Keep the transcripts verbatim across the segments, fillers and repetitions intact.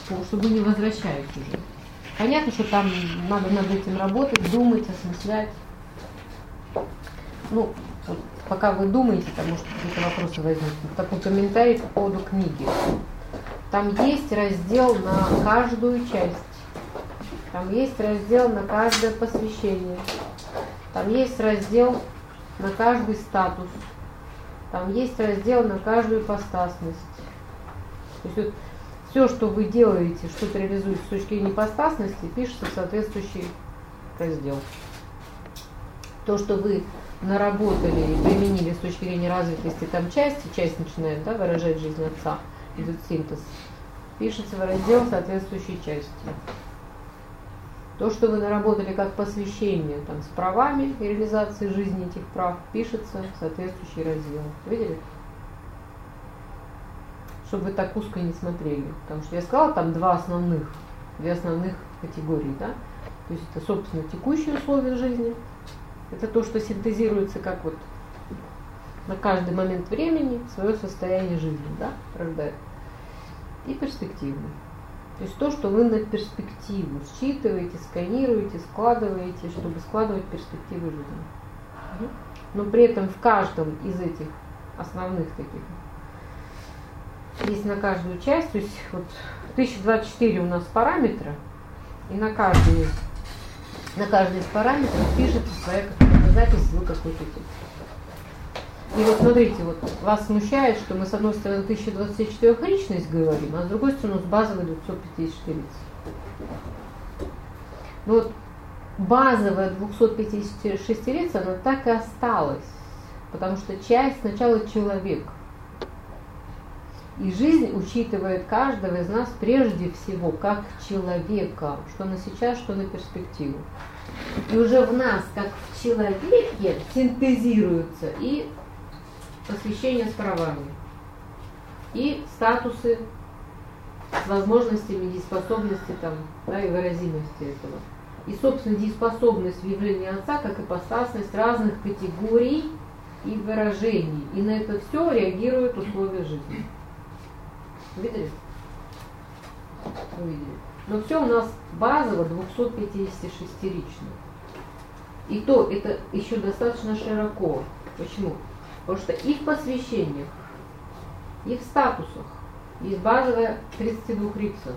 чтобы вы не возвращались уже. Понятно, что там надо над этим работать, думать, осмыслять. Ну, вот, пока вы думаете, там, может, какие-то вопросы возникнут. Такой комментарий по поводу книги. Там есть раздел на каждую часть. Там есть раздел на каждое посвящение. Там есть раздел на каждый статус. Там есть раздел на каждую ипостасность. То есть вот все, что вы делаете, что-то реализуете с точки зрения ипостасности, пишется в соответствующий раздел. То, что вы наработали и применили с точки зрения развитости там части, часть начинает, да, выражать жизнь Отца, идет синтез, пишется в раздел соответствующей части. То, что вы наработали как посвящение там, с правами и реализацией жизни этих прав, пишется в соответствующий раздел. Видели? Чтобы вы так узко не смотрели. Потому что я сказала, там два основных, две основных категории. Да? То есть это, собственно, текущие условия жизни. Это то, что синтезируется как вот на каждый момент времени свое состояние жизни, да, рождает. И перспективный. То есть то, что вы на перспективу считываете, сканируете, складываете, чтобы складывать перспективы жизни. Но при этом в каждом из этих основных таких есть на каждую часть, то есть вот тысяча двадцать четыре у нас параметра, и на каждый, на каждый из параметров пишется своя какая-то запись, вы какой-то текст. И вот смотрите, вот вас смущает, что мы с одной стороны тысяча двадцать четыре личность говорим, а с другой стороны с базовой двести пятьдесят четыре. Но вот базовая двести пятьдесят шесть лиц, она так и осталась, потому что часть сначала человек. И жизнь учитывает каждого из нас прежде всего как человека, что на сейчас, что на перспективу. И уже в нас, как в человеке, синтезируются и посвящение с правами, и статусы с возможностями дееспособности там, да, и выразимости этого. И, собственно, дееспособность в явлении Отца, как ипостасность разных категорий и выражений. И на это все реагируют условия жизни. Видели? Увидели. Но все у нас базово двести пятьдесят шестирично. И то это еще достаточно широко. Почему? Потому что и в посвящениях, и в статусах есть базовая тридцать два рица.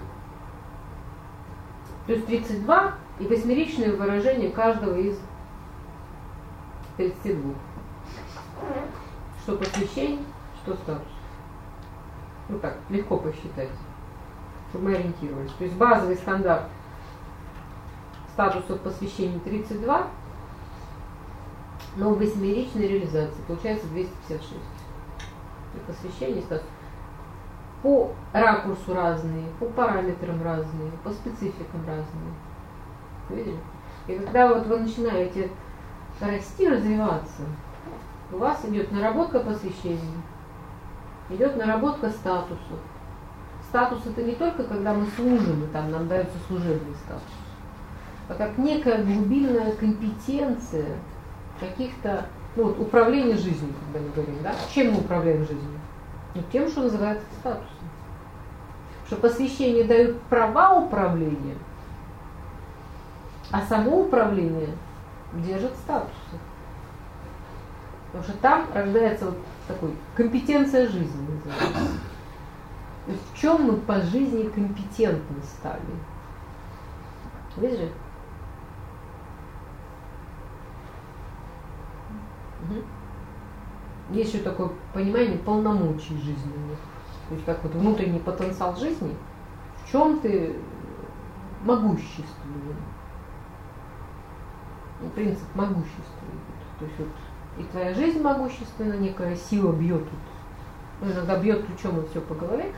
То есть тридцать два и восьмеричное выражение каждого из тридцати двух. Что посвящение, что статус. Ну так, легко посчитать, чтобы мы ориентировались. То есть базовый стандарт статусов посвящения тридцать два, но в восьмеричной реализации получается двести пятьдесят шесть. И посвящение статус. По ракурсу разные, по параметрам разные, по спецификам разные. Видели? И когда вот вы начинаете расти, развиваться, у вас идет наработка посвящения, идет наработка статусов. Статус это не только когда мы служим, и там нам дается служебный статус, а как некая глубинная компетенция каких-то, ну вот управление жизнью, когда мы говорим, да? Чем мы управляем жизнью? Ну, тем, что называется статусом. Что посвящение дают права управления, а само управление держит статусы. Потому что там рождается вот такой компетенция жизни называется. То есть в чем мы по жизни компетентны стали? Видишь? Угу. Есть еще такое понимание полномочий жизненных. То есть как вот внутренний потенциал жизни, в чем ты могущественный. Ну, принцип могущественный. То есть вот и твоя жизнь могущественна, некая сила бьет тут. Ну, иногда бьет ключом и все по голове.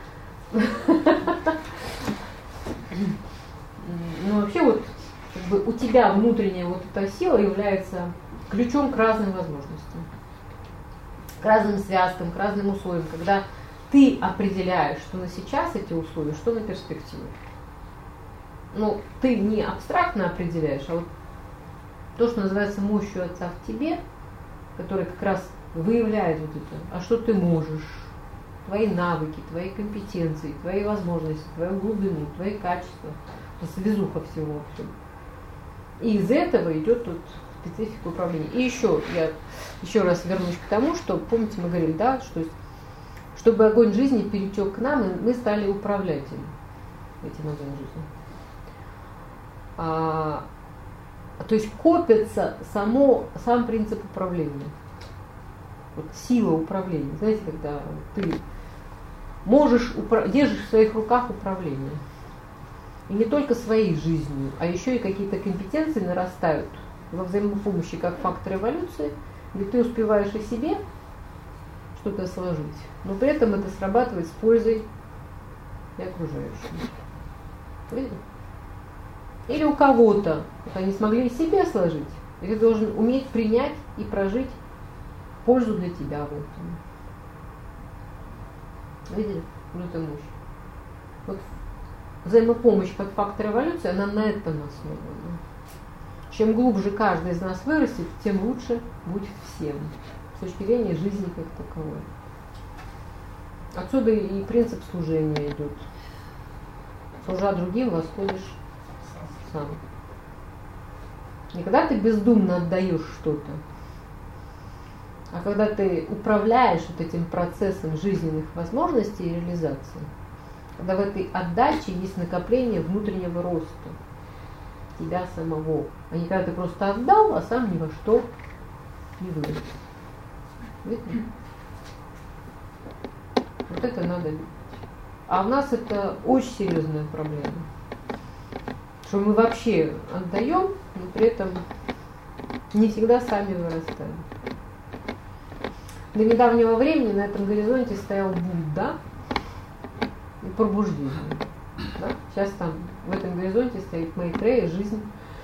Но вообще вот как бы у тебя внутренняя вот эта сила является ключом к разным возможностям, к разным связкам, к разным условиям, когда ты определяешь, что на сейчас эти условия, что на перспективу. Ну, ты не абстрактно определяешь, а вот то, что называется мощью Отца в тебе, который как раз выявляет вот это, а что ты можешь, твои навыки, твои компетенции, твои возможности, твою глубину, твои качества, связуха всего в общем. И из этого идет тут специфика управления. И еще я еще раз вернусь к тому, что, помните, мы говорили, да, что чтобы огонь жизни перетек к нам, мы стали управлятелем этим огнем жизни. А, то есть копится само, сам принцип управления. Вот сила управления. Знаете, когда ты можешь, держишь в своих руках управление. И не только своей жизнью, а еще и какие-то компетенции нарастают во взаимопомощи как фактор эволюции, где ты успеваешь и себе что-то сложить, но при этом это срабатывает с пользой и окружающим. Видите? Или у кого-то это они смогли и себе сложить, и ты должен уметь принять и прожить пользу для тебя в этом. Видели? Вот это мощь. Вот взаимопомощь как фактор эволюции, она на этом основана. Чем глубже каждый из нас вырастет, тем лучше будет всем. С точки зрения жизни как таковой. Отсюда и принцип служения идет. Служа другим, восходишь сам. Не когда ты бездумно отдаешь что-то, а когда ты управляешь вот этим процессом жизненных возможностей и реализации, когда в этой отдаче есть накопление внутреннего роста тебя самого, а не когда ты просто отдал, а сам ни во что не вырос. Видите? Вот это надо видеть. А у нас это очень серьезная проблема. Что мы вообще отдаем, но при этом не всегда сами вырастаем. До недавнего времени на этом горизонте стоял Будда и пробуждение. Да? Сейчас там в этом горизонте стоит Майтрея, жизнь.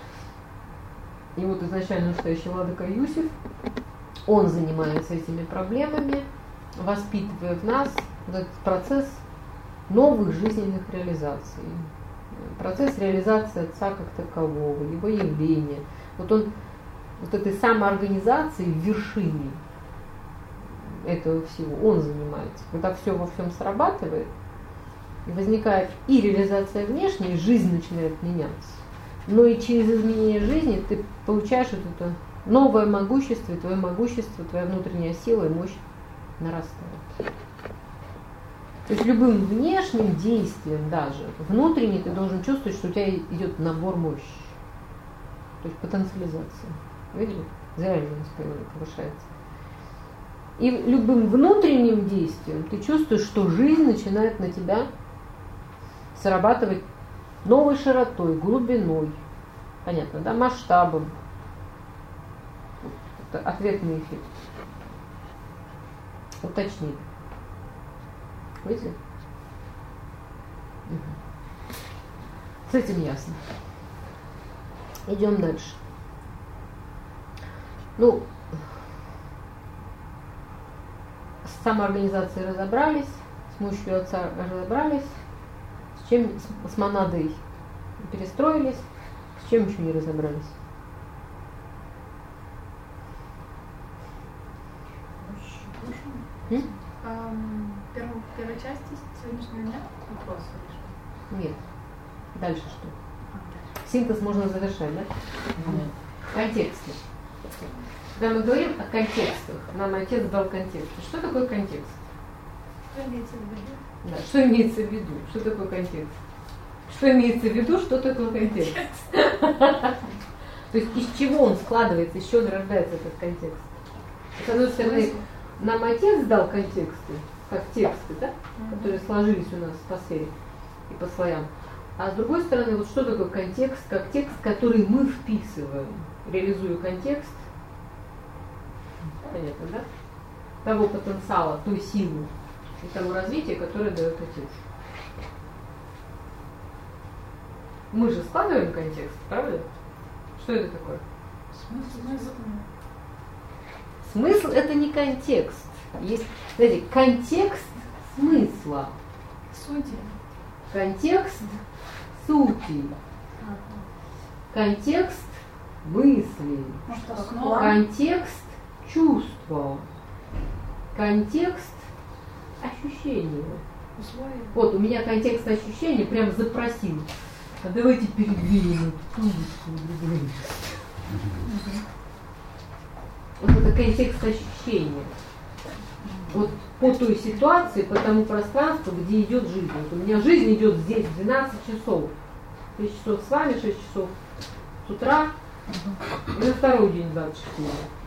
И вот изначально настоящий владыка Юсеф, он занимается этими проблемами, воспитывая в нас вот этот процесс новых жизненных реализаций. Процесс реализации Отца как такового, его явления. Вот он вот этой самоорганизацией в вершине этого всего он занимается. Когда все во всем срабатывает, и возникает и реализация внешняя, и жизнь начинает меняться. Но и через изменение жизни ты получаешь вот это новое могущество, и твое могущество, твоя внутренняя сила и мощь нарастает. То есть любым внешним действием даже, внутренне ты должен чувствовать, что у тебя идет набор мощи. То есть потенциализация. Видели? Заряженность повышается. И любым внутренним действием ты чувствуешь, что жизнь начинает на тебя срабатывать новой широтой, глубиной, понятно, да, масштабом. Это ответный эффект. Уточнить. Видите? Угу. С этим ясно. Идем дальше. Ну, с самоорганизацией разобрались, с мощью Отца разобрались, с чем с монадой перестроились, с чем еще не разобрались. М? Первой, первой части сегодняшнего дня вопрос или что? Нет. Дальше что? А, дальше. Синтез можно завершать, да? Mm-hmm. Контексты. Когда мы говорим о контекстах, нам отец дал контекст. Что такое контекст? Что имеется в виду? Да, что имеется в виду? Что такое контекст? Что имеется в виду, что такое контекст? То есть из чего он складывается, из чего рождается этот контекст? С одной стороны, нам отец дал контексты, как тексты, да, которые сложились у нас по сфере и по слоям. А с другой стороны, вот что такое контекст, как текст, который мы вписываем, реализуя контекст, понятно, да? Того потенциала, той силы и того развития, которое дает отец. Мы же складываем контекст, правда? Что это такое? Смысл. Смысл – это не контекст. Есть, знаете, контекст смысла. Сути. Контекст сути. Контекст мысли. Может, основа? Контекст чувства. Контекст ощущения. Условия. Вот у меня контекст ощущения прям запросил. А давайте передвинем тумбочку. Вот это контекст ощущения. Вот по той ситуации, по тому пространству, где идет жизнь. Вот у меня жизнь идет здесь двенадцать часов. шесть часов с вами, шесть часов с утра, и на второй день двадцать четыре.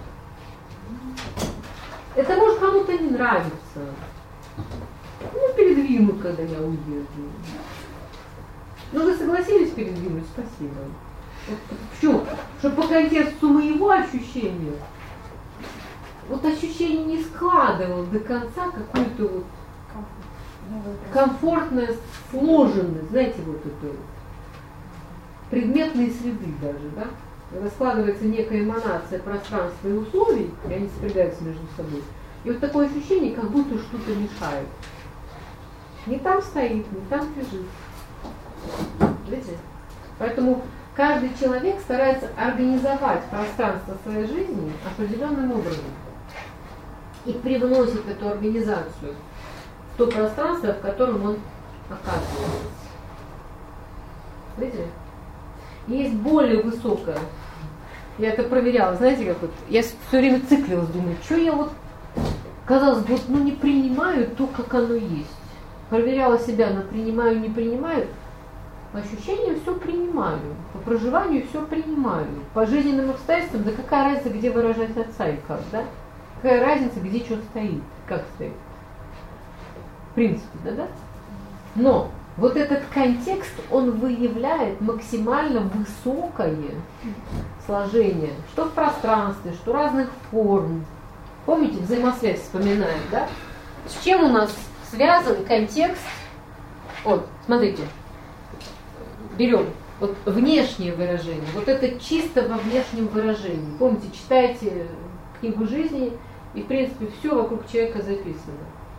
Это может кому-то не нравиться. Ну, передвину, когда я уеду. Ну, вы согласились передвинуть? Спасибо. Вот, почему? Чтобы по контексту моего ощущения вот ощущение не складывало до конца какую-то вот комфортная сложенность, знаете, вот это вот. Предметные среды даже, да? Когда складывается некая эманация пространства и условий, и они сопрягаются между собой. И вот такое ощущение, как будто что-то мешает. Не там стоит, не там лежит. Видите? Поэтому каждый человек старается организовать пространство своей жизни определенным образом. И привносит эту организацию в то пространство, в котором он оказывается. Видите? Есть более высокое. Я это проверяла, знаете, как вот, я все время циклилась, думаю, что я вот, казалось бы, вот, ну не принимаю то, как оно есть. Проверяла себя на принимаю, не принимаю. По ощущениям все принимаю, по проживанию все принимаю. По жизненным обстоятельствам, да какая разница, где выражать отца и как, да? Какая разница, где что стоит, как стоит. В принципе, да, да? Но вот этот контекст, он выявляет максимально высокое сложение, что в пространстве, что разных форм. Помните, взаимосвязь вспоминаем, да? С чем у нас связан контекст? Вот, смотрите, берем вот внешнее выражение, вот это чисто во внешнем выражении. Помните, читаете книгу жизни, и в принципе все вокруг человека записано.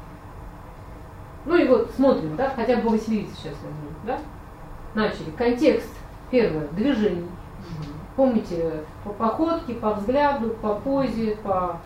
Ну и вот смотрим, да, хотя бы Василиса сейчас возьмем, да? Начали. Контекст, первое, движение. Помните, по походке, по взгляду, по позе, по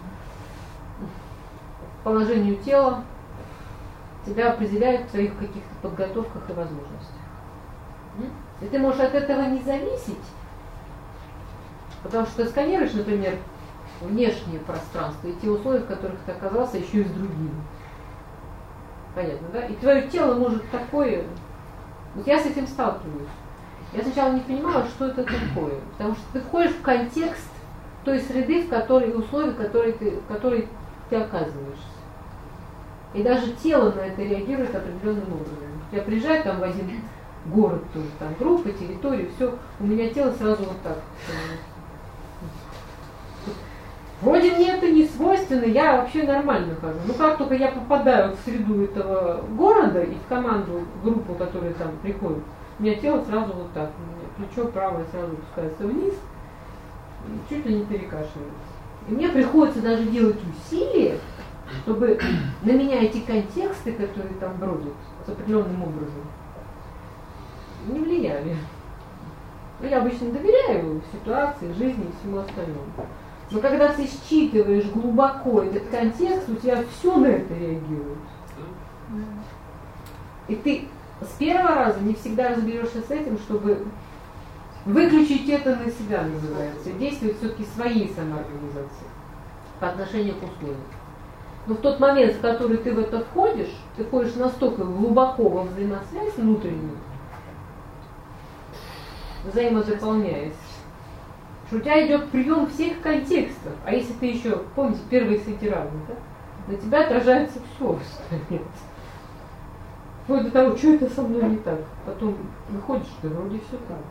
положению тела тебя определяют в твоих каких-то подготовках и возможностях. И ты можешь от этого не зависеть, потому что ты сканируешь, например, внешнее пространство и те условия, в которых ты оказался, еще и с другими. Понятно, да? И твое тело может такое... Вот я с этим сталкиваюсь. Я сначала не понимала, что это такое. Потому что ты входишь в контекст той среды, в которой, условий, в которой ты, в которой ты оказываешься. И даже тело на это реагирует определенным образом. Я приезжаю там в один город, тоже, там группа, территория, все, у меня тело сразу вот так. Вроде мне это не свойственно, я вообще нормально хожу. Но как только я попадаю в среду этого города и в команду, в группу, которая там приходит, у меня тело сразу вот так. У меня плечо правое сразу опускается вниз, и чуть ли не перекашивается. И мне приходится даже делать усилия, чтобы на меня эти контексты, которые там бродят, с определенным образом, не влияли. Я обычно доверяю ситуации, жизни и всему остальному. Но когда ты считываешь глубоко этот контекст, у тебя все на это реагирует. И ты с первого раза не всегда разберешься с этим, чтобы выключить это на себя, называется. Действовать все-таки своей самоорганизацией по отношению к условиям. Но в тот момент, в который ты в это входишь, ты входишь настолько глубоко во взаимосвязь внутреннюю, взаимозаполняясь, что у тебя идет прием всех контекстов. А если ты еще, помните, первые сети-равны, да? На тебя отражается все. Вплоть до того, что это со мной не так. Потом выходишь, что вроде все так.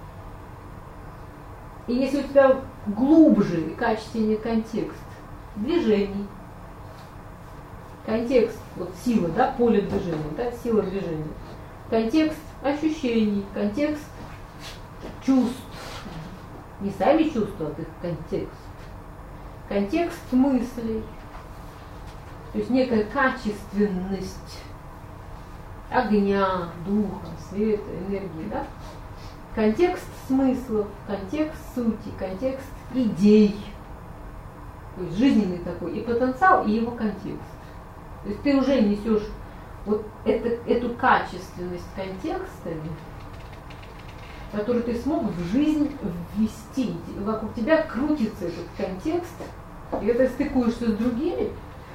И если у тебя глубже и качественнее контекст движений, контекст, вот сила, да, поле движения, да, сила движения, контекст ощущений, контекст чувств, не сами чувства, а их контекст, контекст мыслей, то есть некая качественность огня, духа, света, энергии, да? Контекст смыслов, контекст сути, контекст идей, то есть жизненный такой, и потенциал, и его контекст. То есть ты уже несешь вот это, эту качественность контекстами, которую ты смог в жизнь ввести. Вокруг тебя крутится этот контекст, и когда ты стыкуешься с другими,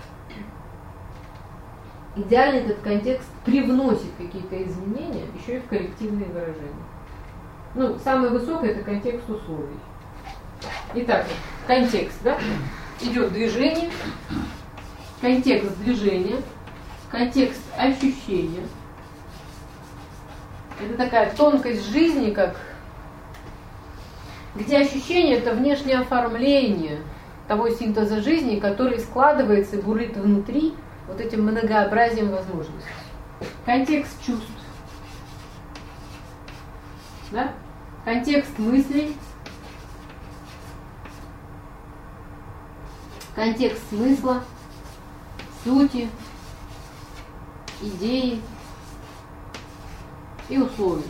идеально этот контекст привносит какие-то изменения, еще и в коллективные выражения. Ну, самое высокое – это контекст условий. Итак, контекст, да? Идет движение, контекст движения, контекст ощущения. Это такая тонкость жизни, как где ощущение – это внешнее оформление того синтеза жизни, который складывается и бурлит внутри вот этим многообразием возможностей. Контекст чувств, да? Контекст мыслей, контекст смысла, сути, идеи и условий.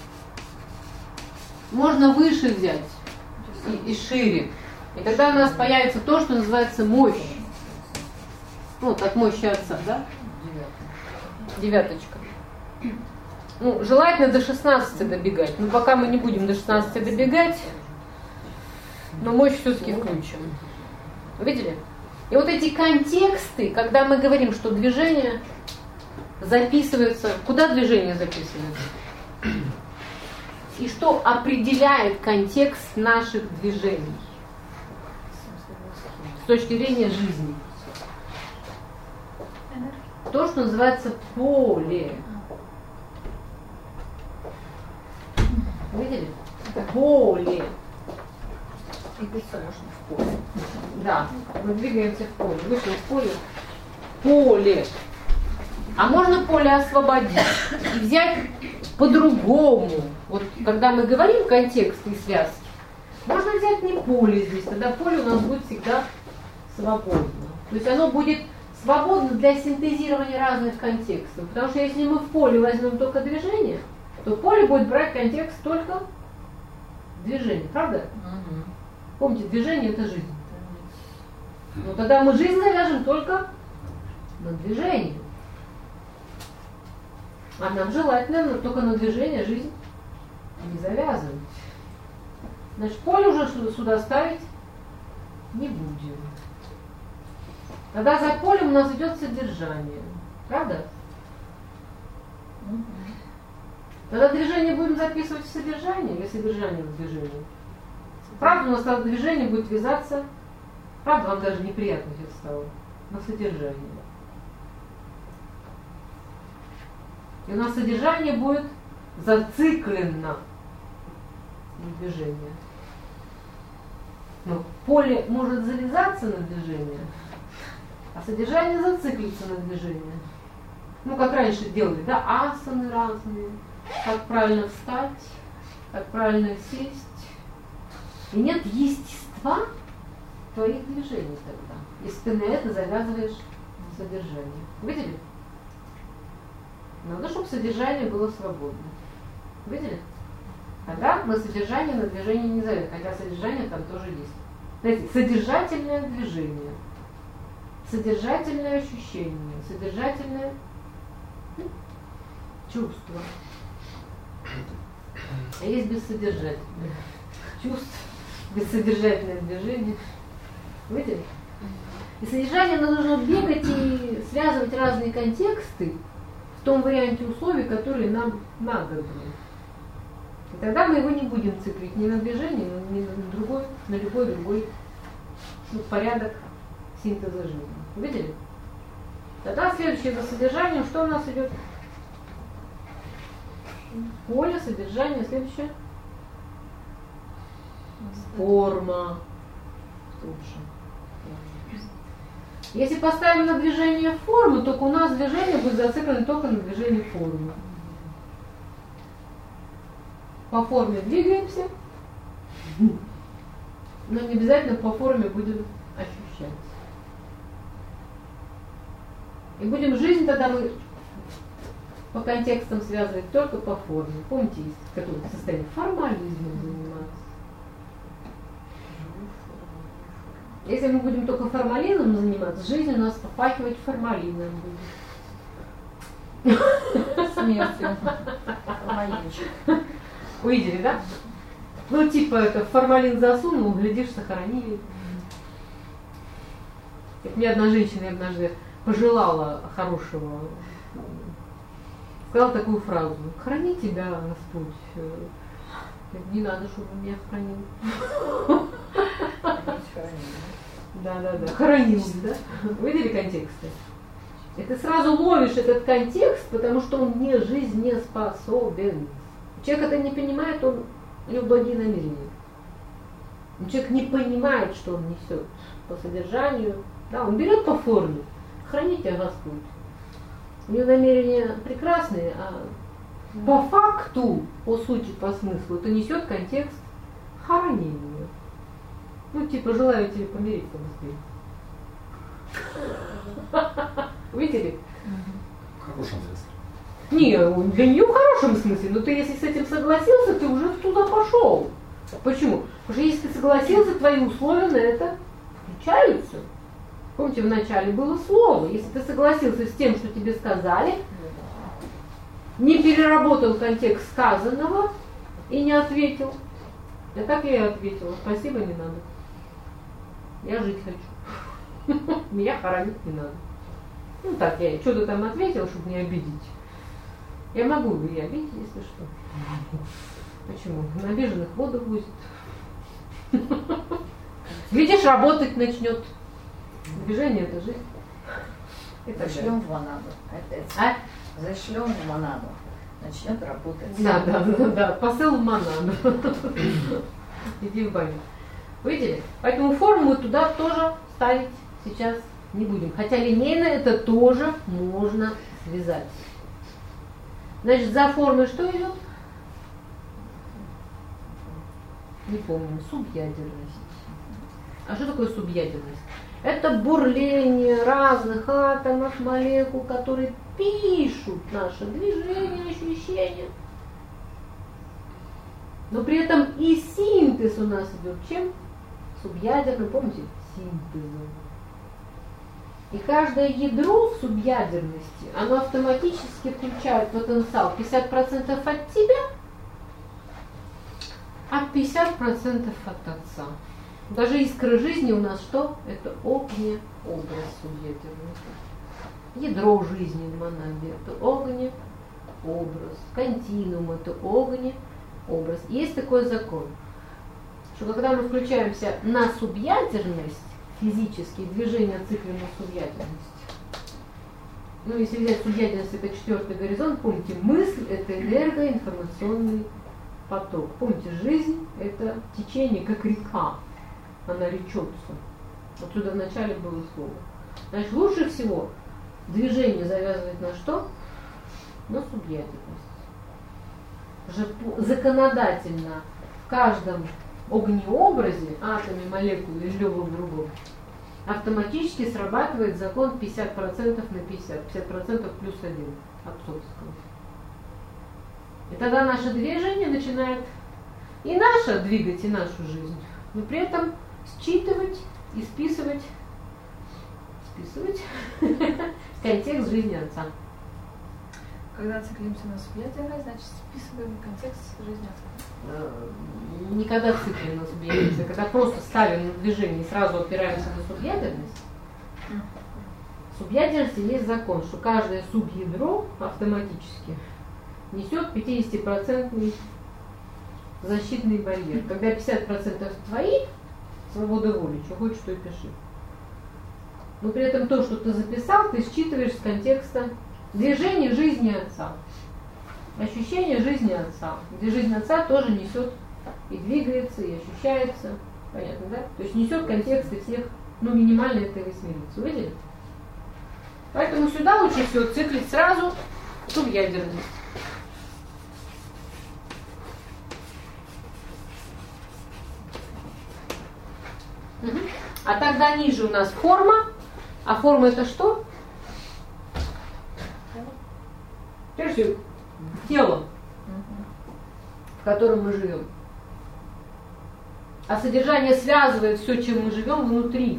Можно выше взять и, и шире. И тогда у нас появится то, что называется мощь. Ну, от мощи отца, да? Девяточка. Ну, желательно до шестнадцати добегать. Но пока мы не будем до шестнадцати добегать, но мощь все-таки включим. Видели? И вот эти контексты, когда мы говорим, что движение записывается, куда движение записывается? И что определяет контекст наших движений с точки зрения жизни? То, что называется поле. Видели? Поле. И двигаться можно в поле. Да, мы двигаемся в поле. Вышли в поле. Поле. А можно поле освободить и взять по-другому. Вот когда мы говорим контексты и связки, можно взять не поле здесь, тогда поле у нас будет всегда свободно. То есть оно будет свободно для синтезирования разных контекстов. Потому что если мы в поле возьмем только движение, то поле будет брать контекст только движения. Правда? Угу. Помните, движение – это жизнь. Но тогда мы жизнь завяжем только на движение. А нам желательно только на движение жизнь не завязывать. Значит, поле уже сюда ставить не будем. Тогда за полем у нас идет содержание. Правда? Тогда движение будем записывать в содержание или содержание в движении? Правда, у нас тогда движение будет вязаться, правда, вам даже неприятно это стало, на содержание. И у нас содержание будет зациклено на движение. Но поле может завязаться на движение, а содержание зациклится на движение. Ну, как раньше делали, да, асаны разные, как правильно встать, как правильно сесть. И нет естества твоих движений тогда, если ты на это завязываешь содержание. Видели? Надо, чтобы содержание было свободно. Видели? Тогда мы содержание на движение не завязываем, хотя содержание там тоже есть. Знаете, содержательное движение, содержательное ощущение, содержательное чувство. А есть бессодержательное чувство, бессодержательное движение. Видели? И содержание нам нужно бегать и связывать разные контексты в том варианте условий, которые нам надобны. И тогда мы его не будем циклить ни на движение, ни на другой, на любой другой ну, порядок синтеза жизни. Видели? Тогда следующее за содержанием, что у нас идет? Поле, содержание, следующее. Форма. Если поставим на движение форму, только у нас движение будет зациклено только на движении формы. По форме двигаемся, но не обязательно по форме будем ощущать. И будем жизнь тогда мы по контекстам связывать только по форме. Помните, есть какое-то состояние формализмом заниматься. Если мы будем только формалином заниматься, жизнь у нас попахивать формалином будет. Смертью. Формалинчик. Увидели, да? Ну, типа, это формалин засунул, глядишь, сохранили. Как мне одна женщина однажды пожелала хорошего, сказала такую фразу: храни тебя, Господь. Не надо, чтобы меня хранил. Да, да, да. Хоронил, да? Видели контексты? И ты сразу ловишь этот контекст, потому что он не жизнеспособен. Человек это не понимает, он, у него благие намерения. Человек не понимает, что он несет по содержанию. Да, он берет по форме. Храни тебя Господь. У него намерения прекрасные, а по факту, по сути, по смыслу, это несет контекст хоронения. Ну, типа, желаю тебе помереть побыстрее. Видели? В хорошем смысле. Не, для нее в хорошем смысле, но ты если с этим согласился, ты уже туда пошел. Почему? Потому что если ты согласился, твои условия на это включаются. Помните, вначале было слово. Если ты согласился с тем, что тебе сказали, не переработал контекст сказанного и не ответил. Я так я и ответила. Спасибо, не надо. Я жить хочу. Меня хоронить не надо. Ну так, я что-то там ответила, чтобы не обидеть. Я могу и обидеть, если что. Почему? На обиженных воду будет. Видишь, работать начнет. Движение это жизнь. Зашлем в Монаду. А? Зашлем в Монаду. Начнет работать. Да, да, да, да. Посыл в Монаду. Иди в баню. Видели? Поэтому форму мы туда тоже ставить сейчас не будем. Хотя линейно это тоже можно связать. Значит, за формой что идет? Не помню. Субъядерность. А что такое субъядерность? Это бурление разных атомов, молекул, которые пишут наше движение, ощущения. Но при этом и синтез у нас идет чем? Субъядерным, помните? Синтезом. И каждое ядро в субъядерности, оно автоматически включает потенциал пятьдесят процентов от тебя, а пятьдесят процентов от отца. Даже искра жизни у нас что? Это огне, образ субъядерности. Ядро жизни в монаде – это огне, образ. Континуум – это огне, образ. Есть такой закон, что когда мы включаемся на субъядерность, физические движения циклена субъядерности. Ну, если взять субъядерность, это четвертый горизонт, помните, мысль – это энергоинформационный поток. Помните, жизнь – это течение, как река. Она речется. Отсюда вначале было слово. Значит, лучше всего движение завязывать на что? На субъядерность. Законодательно в каждом огнеобразе, атоме, молекуле или любом другом, автоматически срабатывает закон пятьдесят процентов на пятьдесят, пятьдесят процентов плюс один отцовского. И тогда наше движение начинает и наше двигать, и нашу жизнь, но при этом считывать и списывать, списывать контекст жизни отца. Когда циклимся на субъядерность, значит списываем контекст жизни отца. Никогда циклим на субъядерность, когда просто ставим на движение и сразу опираемся на субъядерность. В субъядерности есть закон, что каждое субъядро автоматически несет пятидесятипроцентный защитный барьер. Когда пятьдесят процентов твои, свобода воли, что хочешь, то и пиши. Но при этом то, что ты записал, ты считываешь с контекста движения жизни отца. Ощущение жизни отца. Где жизнь отца тоже несет и двигается, и ощущается. Понятно, да? То есть несет контексты всех, ну, минимально это восьмерицу. Увидели? Поэтому сюда лучше всего циклить сразу субъядерность. Угу. А тогда ниже у нас форма. А форма это что? Прежде всего, тело, в котором мы живем. А содержание связывает все, чем мы живем, внутри.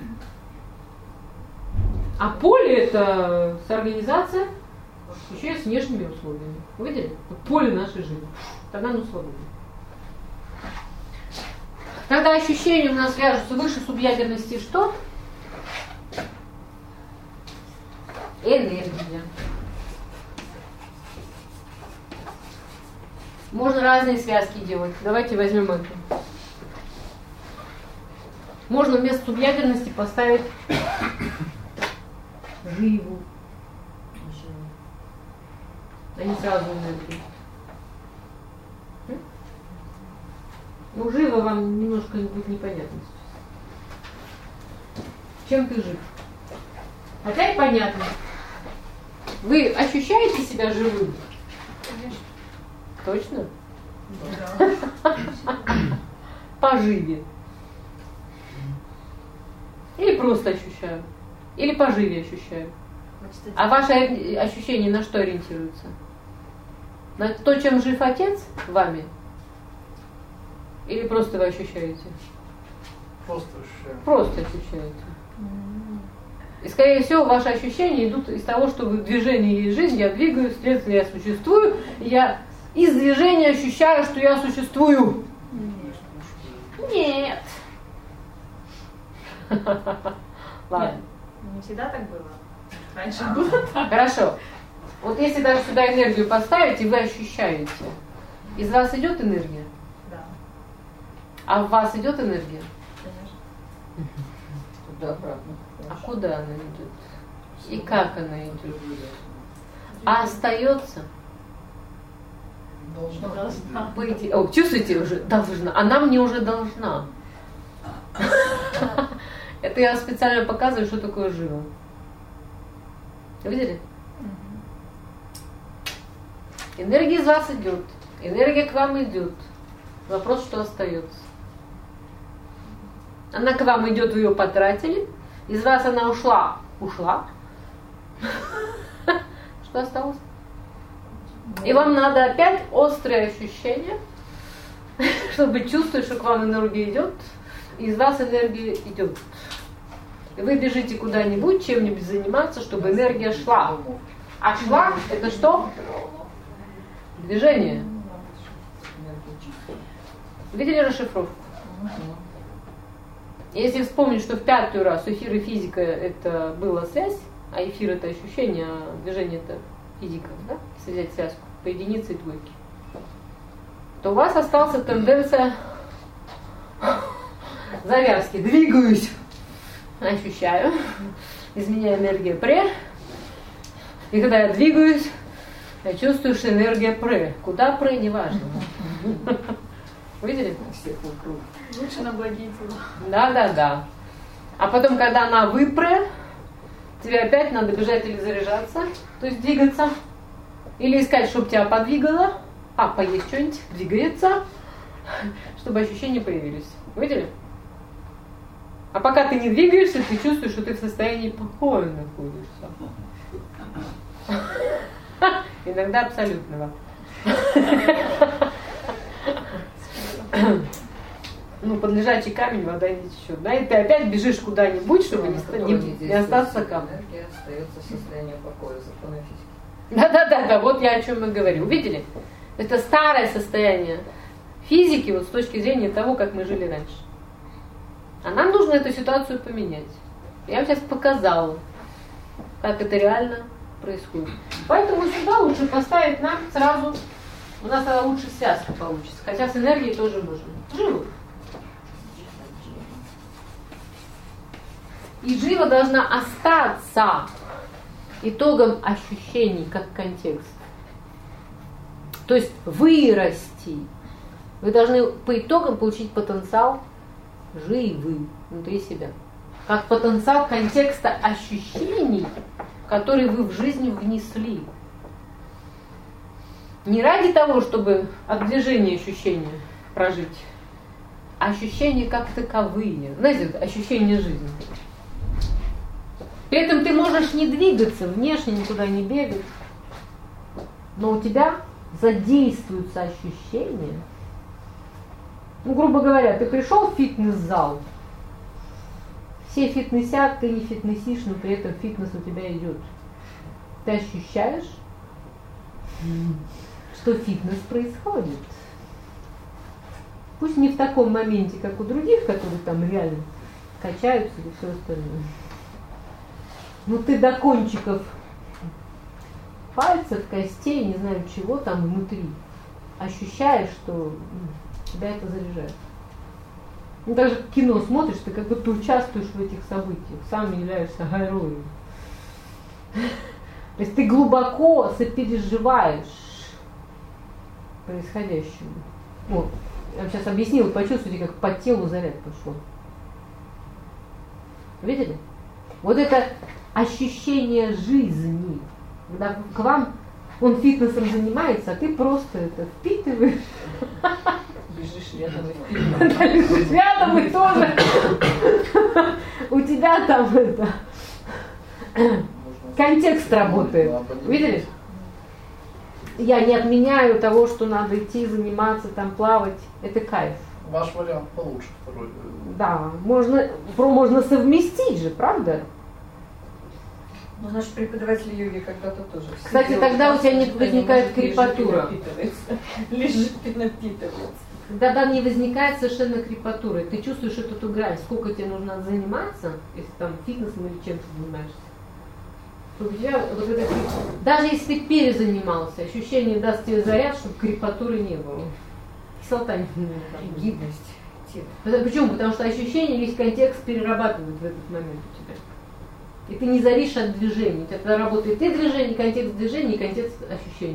А поле это сорганизация еще и с внешними условиями. Вы видели? Поле нашей жизни. Тогда оно свободно. Когда ощущения у нас вяжутся выше субъядерности, что? Энергия. Можно разные связки делать. Давайте возьмем эту. Можно вместо субъядерности поставить живу. Они сразу энергии. Ну, живо вам немножко будет непонятно сейчас. Чем ты жив? Опять понятно. Вы ощущаете себя живым? Конечно. Точно? Да. Поживе. Или просто ощущаю. Или поживе ощущаю. А ваши ощущения на что ориентируются? На то, чем жив отец вами? Или просто вы ощущаете? Просто ощущаю. Просто ощущаете. И, скорее всего, ваши ощущения идут из того, что вы в движении есть жизнь, я двигаюсь, следственно, я существую, и я из движения ощущаю, что я существую. Нет. Ладно. Не всегда так было. Раньше было так. Хорошо. Вот если даже сюда энергию поставить, и вы ощущаете, из вас идет энергия? Да. А в вас идет энергия? Конечно. Туда-обратно. А куда она идет? И как она идет? А остается? Должна. Должна. По идее- О, чувствуете уже? Должна. Она мне уже должна. Это я специально показываю, что такое живо. Видели? Энергия из вас идет. Энергия к вам идет. Вопрос, что остается. Она к вам идет, вы ее потратили. Из вас она ушла. Ушла. Что осталось? И вам надо опять острые ощущения, чтобы чувствовать, что к вам энергия идет. Из вас энергия идет. И вы бежите куда-нибудь, чем-нибудь заниматься, чтобы энергия шла. А шла – это что? Движение. Видели расшифровку? Если вспомнить, что в пятый раз эфир и физика – это была связь, а эфир – это ощущение, а движение – это физика, да? Если взять связку по единице и двойке, то у вас осталась тенденция завязки. Двигаюсь, ощущаю, из меня энергия пре, и когда я двигаюсь, я чувствую, что энергия пре. Куда пре, неважно. Видели? Всех вокруг. Лучше на благие дела. Да, да, да. А потом, когда она выпре, тебе опять надо бежать или заряжаться, то есть двигаться, или искать, чтобы тебя подвигало, а поесть что-нибудь, двигается, чтобы ощущения появились. Видели? А пока ты не двигаешься, ты чувствуешь, что ты в состоянии покоя находишься. Иногда абсолютного. Ну, под лежачий камень вода не течет. Да, и ты опять бежишь куда-нибудь, чтобы не, не, не остаться камнем. Энергия остается в состоянии покоя, законы физики. Да-да-да, вот я о чем и говорю. Увидели? Это старое состояние физики вот с точки зрения того, как мы жили раньше. А нам нужно эту ситуацию поменять. Я вам сейчас показала, как это реально происходит. Поэтому сюда лучше поставить нам сразу, у нас тогда лучше связка получится. Хотя с энергией тоже можно. Живо. И живо должна остаться итогом ощущений как контекст. То есть вырасти. Вы должны по итогам получить потенциал живы внутри себя. Как потенциал контекста ощущений, которые вы в жизнь внесли. Не ради того, чтобы от движения ощущения прожить, а ощущения как таковые. Знаете, ощущения жизни. При этом ты можешь не двигаться, внешне никуда не бегать, но у тебя задействуются ощущения, Ну, грубо говоря, ты пришел в фитнес-зал, все фитнесят, ты не фитнесишь, но при этом фитнес у тебя идет. Ты ощущаешь, что фитнес происходит. Пусть не в таком моменте, как у других, которые там реально качаются и все остальное. Но ты до кончиков пальцев, костей, не знаю чего там внутри, ощущаешь, что тебя это заряжает. Ну, даже кино смотришь, ты как будто участвуешь в этих событиях, сам являешься героем. То есть ты глубоко сопереживаешь происходящему. Вот. Я вам сейчас объяснила, почувствуйте, как по телу заряд пошел. Видели? Вот это ощущение жизни, когда к вам он фитнесом занимается, а ты просто это впитываешь. Бежишь рядом и впитываешь. Бежишь рядом и тоже. У тебя там это контекст работает. Видели? Я не отменяю того, что надо идти, заниматься, там плавать. Это кайф. Ваш вариант получше второй. Да, можно, можно совместить же, правда? Ну, наш преподаватель йоги когда-то тоже. Кстати, тогда у тебя не возникает крепатура. Лежит и напитывается. Тогда не возникает совершенно крепатура. Ты чувствуешь эту грань, сколько тебе нужно заниматься, если там фитнесом или чем ты занимаешься. У тебя вот это, даже если ты перезанимался, ощущение даст тебе заряд, чтобы крепатуры не было. Кислота не нужна. Гибность. Почему? Потому что ощущение, весь контекст перерабатывает в этот момент у тебя. И ты не зависишь от движений. У тебя тогда работает и движение, и контекст движения, и контекст ощущений.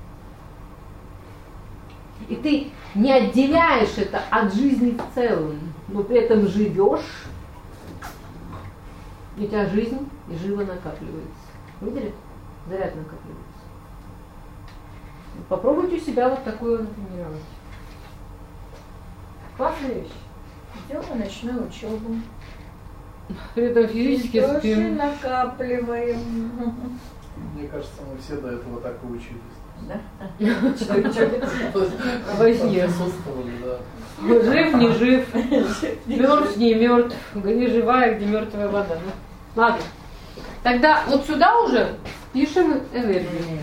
И ты не отделяешь это от жизни в целом, но при этом живешь, и у тебя жизнь и живо накапливается. Видели? Заряд накапливается. Попробуйте у себя вот такое натренировать. Классная вещь. Делаем ночную учебу. При этом физически Тоже спим. накапливаем. Мне кажется, мы все до этого так и учились. Да? Во сне. Присутствовали, да. Жив, не жив, мертв, не мертв, где живая, где мертвая вода. Ну, ладно. Тогда вот сюда уже пишем энергию.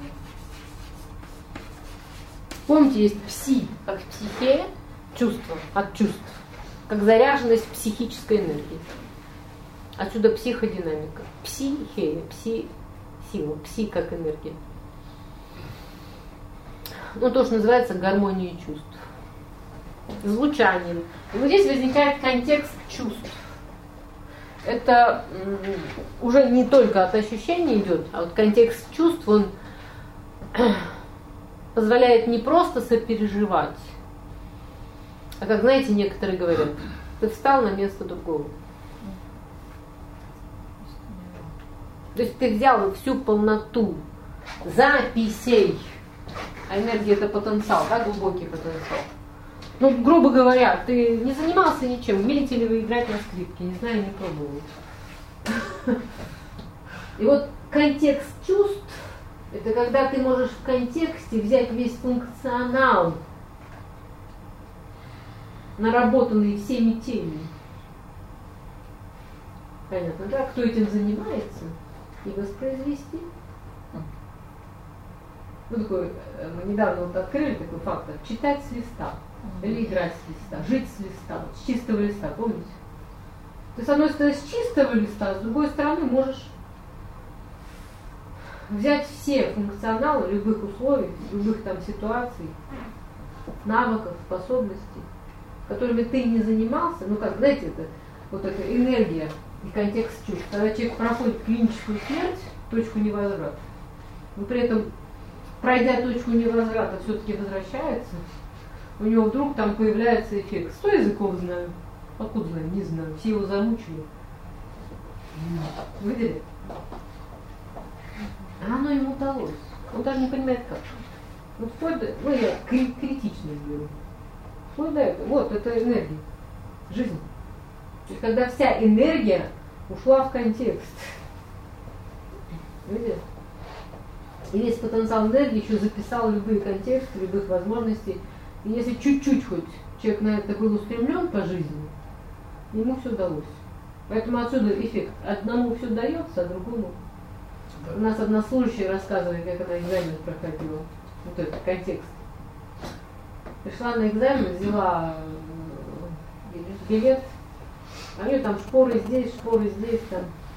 Помните, есть пси, как психея, чувство, от чувств, как заряженность психической энергии. Отсюда психодинамика. Психея, пси-сила, пси как энергия. Ну, то, что называется гармонией чувств. Звучанием. И вот здесь возникает контекст чувств. Это м- уже не только от ощущений идет, а вот контекст чувств, он позволяет не просто сопереживать, а как, знаете, некоторые говорят, ты встал на место другого. То есть ты взял всю полноту записей, а энергия это потенциал, да, глубокий потенциал. Ну, грубо говоря, ты не занимался ничем, умеете ли вы играть на скрипке, не знаю, не пробовал. И вот контекст чувств, это когда ты можешь в контексте взять весь функционал, наработанный всеми теми. Понятно, да? Кто этим занимается, и воспроизвести. Ну, такой, мы недавно вот открыли такой фактор. Читать с листа. Или играть с листа. Жить с листа. С чистого листа, помните? Ты, с одной стороны, с чистого листа, с другой стороны, можешь взять все функционалы любых условий, любых там ситуаций, навыков, способностей, которыми ты не занимался. Ну, как, знаете, это вот эта энергия и контекст чувств. Когда человек проходит клиническую смерть, точку невозврата, но при этом, пройдя точку невозврата, все-таки возвращается, у него вдруг там появляется эффект. Сто языков знаю, откуда знаю, не знаю, все его замучили. Видели? А оно ему удалось. Он даже не понимает как. Вот вплоть до, ну я кри- критично беру. Вплоть до этого. Вот, это энергия. Жизнь. То есть когда вся энергия ушла в контекст. Видели? И весь потенциал энергии еще записал любые контексты, любых возможностей, И если чуть-чуть хоть человек на это был устремлен по жизни, ему все удалось. Поэтому отсюда эффект. Одному все дается, а другому. У нас одна служащая рассказывает, как она экзамен проходила. Вот этот контекст. Пришла на экзамен, взяла билет, а у нее там шпоры здесь, шпоры здесь, там.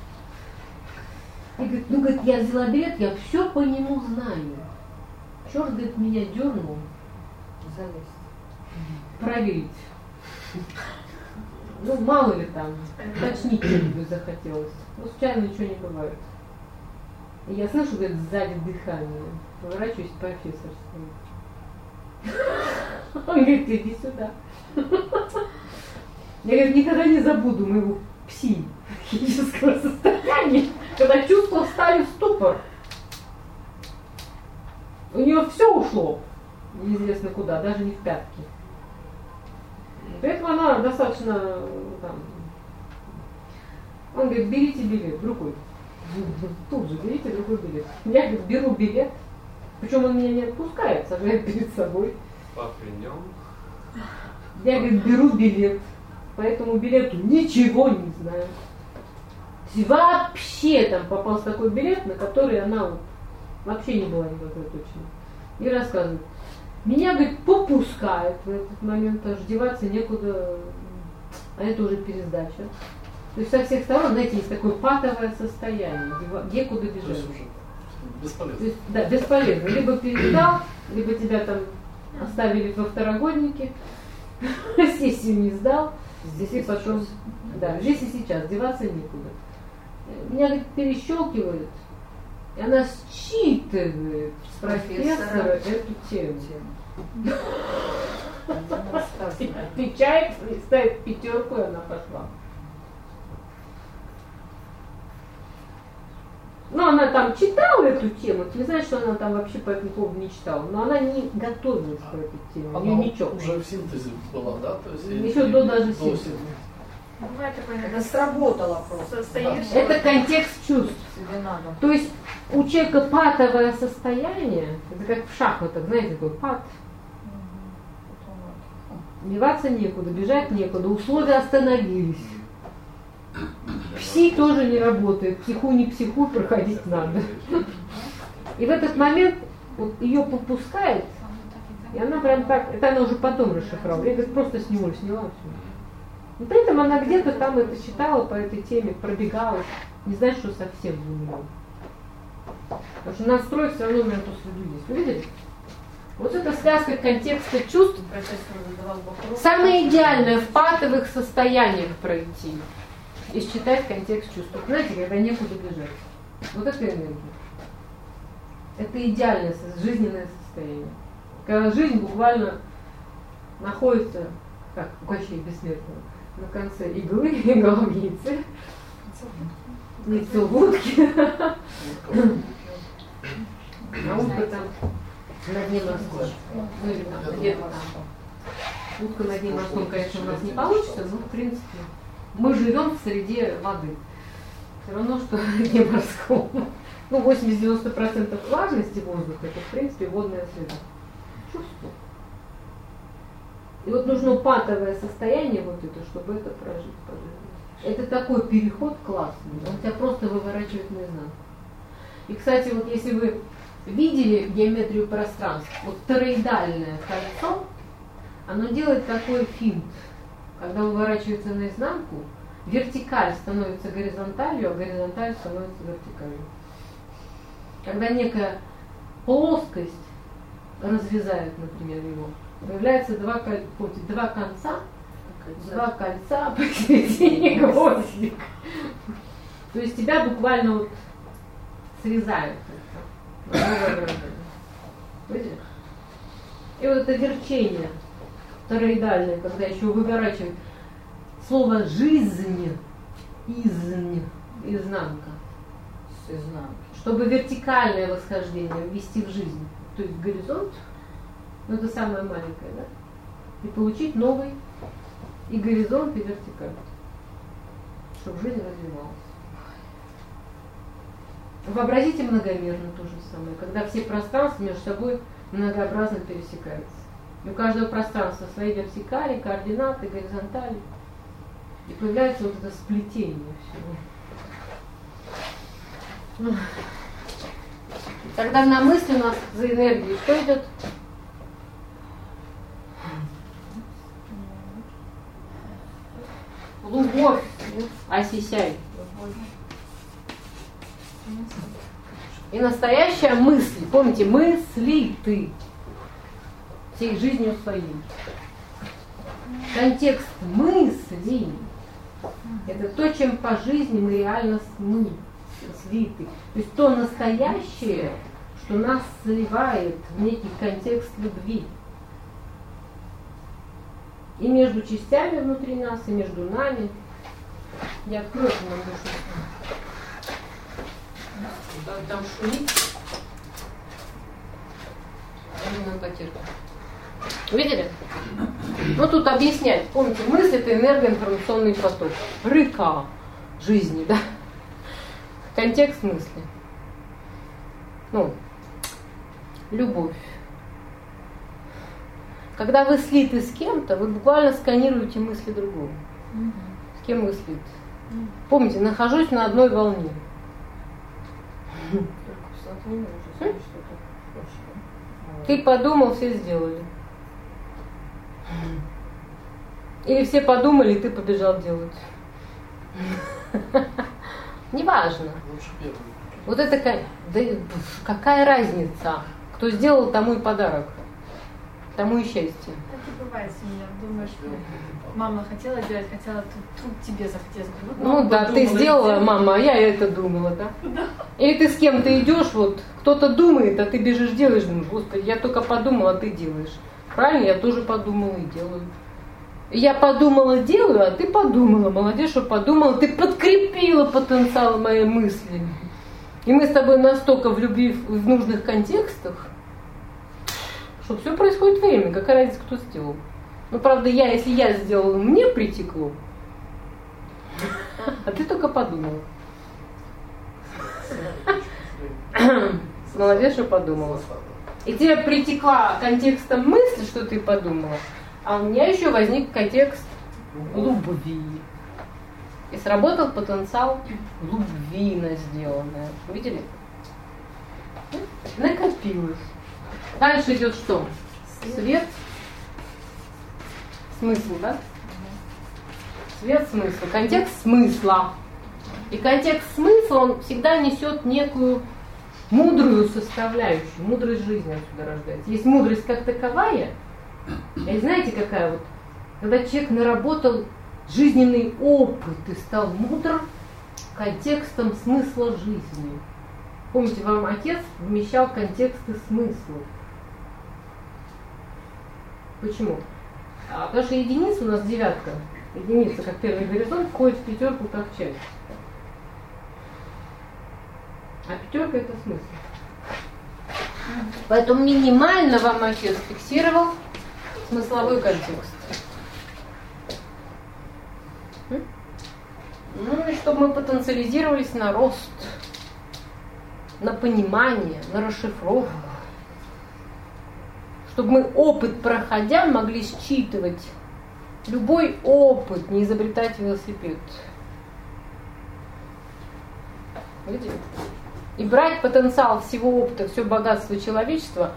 И говорит, ну, говорит, я взяла билет, я все по нему знаю. Черт, говорит, меня дернул залезть, проверить. Ну, мало ли там, уточнить что-нибудь захотелось. Ну, случайно ничего не бывает. И я слышу, говорит, сзади дыхание. Поворачиваюсь, профессор стоит. Он говорит, иди сюда. Я, говорит, никогда не забуду моего психического состояния, когда чувства встали в ступор. У нее все ушло, неизвестно куда, даже не в пятки. Поэтому она достаточно там. Он говорит, берите билет, другой. Тут же берите другой билет. Я, говорит, беру билет, причем он меня не отпускает, сажает перед собой. Попринем. Я, говорит, беру билет, по этому билету ничего не знаю. Вообще там попался такой билет, на который она вот вообще не была никакой точно. И рассказывает. Меня, говорит, попускает в этот момент, потому что деваться некуда, а это уже пересдача. То есть со всех сторон, знаете, есть такое патовое состояние, некуда бежать. То есть уже бесполезно. То есть, да, бесполезно. Либо пересдал, либо тебя там оставили во второгоднике, сессию не сдал, здесь и потом, да, здесь и сейчас, деваться некуда. Меня, говорит, перещелкивает, и она считывает с профессора эту тему. Отвечает, ставит пятерку, и она пошла. Ну, она там читала эту тему, ты не знаешь, что она там вообще по этому поводу не читала, но она не готовилась к этой теме, Она ничего. уже в синтезе была, да? То есть еще до даже синтеза. синтеза. Бывает такое, Это сработало просто. состоишь. Это контекст чувств. Тебе надо. То есть у человека патовое состояние, это как в шахматах, знаете, такой пат. Деваться некуда, бежать некуда, условия остановились. Пси тоже не работает, психу не психу, проходить надо. И в этот момент вот ее попускает, и она прям так, это она уже потом расшифровала, я говорит, просто с него сняла все. Но при этом она где-то там это читала по этой теме, пробегала, не знает, что совсем не умела. Потому что настрой все равно у меня после людей. Вы видели? Вот эта связка контекста чувств самое идеальное в патовых состояниях пройти и считать контекст чувств. Знаете, когда некуда бежать. Вот это энергия. Это идеальное жизненное состояние. Когда жизнь буквально находится, как у Кощея Бессмертного, на конце иглы, головницы, лицо утки, а утка там на дне морском. Ну или там, где-то там. Утка на дне морском, конечно, у нас не получится, но в принципе мы живем в среде воды. Все равно, что на дне морском. Ну, восемьдесят-девяносто процентов влажности воздуха, это в принципе водная среда. Чувство. И вот нужно патовое состояние вот это, чтобы это прожить по жизни. Это такой переход классный, он тебя просто выворачивает наизнанку. И, кстати, вот если вы видели геометрию пространств, вот тороидальное кольцо, оно делает такой финт, когда выворачивается наизнанку, вертикаль становится горизонталью, а горизонталь становится вертикалью. Когда некая плоскость разрезает, например, его, появляются два, два конца, два кольца посередине гвоздик. То есть тебя буквально вот срезают. Видите? И вот это верчение тороидальное, когда еще выворачивают слово жизнь, изнь, изнанка. С изнанки. Чтобы вертикальное восхождение ввести в жизнь. То есть горизонт, ну это самое маленькое, да? И получить новый и горизонт, и вертикаль. Чтобы жизнь развивалась. Вообразите многомерно то же самое, когда все пространства между собой многообразно пересекаются. И у каждого пространства свои вертикали, координаты, горизонтали. И появляется вот это сплетение всего. Тогда на мысли у нас за энергией что идет? Любовь, осисяй. И настоящая мысль, помните, мысли ты всей жизнью своей. Контекст мыслей — это то, чем по жизни мы реально мы слиты. То есть то настоящее, что нас сливает в некий контекст любви. И между частями внутри нас, и между нами. Я открою нам душу. Там шумит. Нам потерпим. Видели? Ну тут объяснять. Помните, мысль — это энергоинформационный поток. Рыка жизни, да? Контекст мысли. Ну, любовь. Когда вы слиты с кем-то, вы буквально сканируете мысли другого. Mm-hmm. С кем вы слиты? Mm-hmm. Помните, нахожусь на одной волне. Mm-hmm. Ты подумал, все сделали. Или все подумали, и ты побежал делать. Неважно. Вот это да, какая разница? Кто сделал, тому и подарок. Тому и счастье. Так и бывает с меня. Думаешь, мама хотела делать, хотела, тут, тут тебе захотелось. Вот, ну да, ты сделала, сделать. Мама, а я это думала, да? Да. Или ты с кем-то идешь, вот кто-то думает, а ты бежишь, делаешь, думаешь, господи, я только подумала, а ты делаешь. Правильно, я тоже подумала и делаю. Я подумала, делаю, а ты подумала. Молодец, что подумала. Ты подкрепила потенциал моей мысли. И мы с тобой настолько в любви в нужных контекстах, что все происходит время. Какая разница, кто сделал? Ну, правда, я, если я сделала, мне притекло. А ты только подумала. Молодец, что подумала. И тебе притекла контекстом мысли, что ты подумала, а у меня еще возник контекст любви. И сработал потенциал любви на сделанное. Видели? Накопилось. Дальше идет что? Свет. Смысл, да? Свет, смысл. Контекст смысла. И контекст смысла, он всегда несет некую мудрую составляющую. Мудрость жизни отсюда рождается. Есть мудрость как таковая. И знаете, какая вот? Когда человек наработал жизненный опыт и стал мудр контекстом смысла жизни. Помните, вам отец вмещал контексты смыслов. Почему? А, потому что единица у нас девятка. Единица, как первый горизонт, входит в пятерку как часть. А пятерка — это смысл. Поэтому минимально вам отец фиксировал смысловой контекст. Ну и чтобы мы потенциализировались на рост, на понимание, на расшифровку. Чтобы мы, опыт проходя, могли считывать любой опыт, не изобретать велосипед. Видите? И брать потенциал всего опыта, все богатство человечества.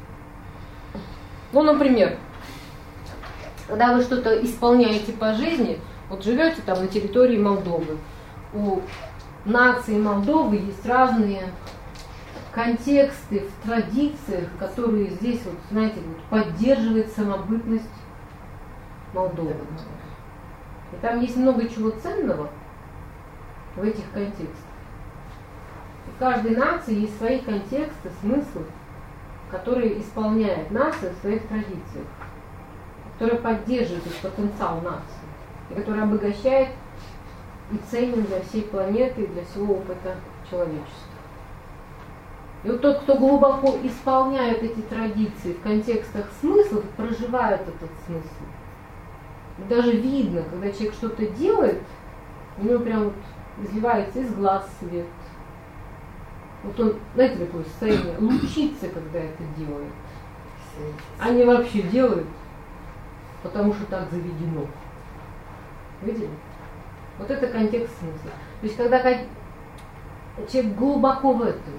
Ну, например, когда вы что-то исполняете по жизни, вот живете там на территории Молдовы, у нации Молдовы есть разные контексты в традициях, которые здесь, вот, знаете, вот, поддерживают самобытность Молдовы. И там есть много чего ценного в этих контекстах. В каждой нации есть свои контексты, смыслы, которые исполняет нация в своих традициях, которые поддерживают потенциал нации, и которые обогащает и ценен для всей планеты и для всего опыта человечества. И вот тот, кто глубоко исполняет эти традиции в контекстах смыслов, проживает этот смысл. И даже видно, когда человек что-то делает, у него прям вот изливается из глаз свет. Вот он, знаете, такое состояние, лучится, когда это делает. Они вообще делают, потому что так заведено. Видели? Вот это контекст смысла. То есть, когда человек глубоко в этом,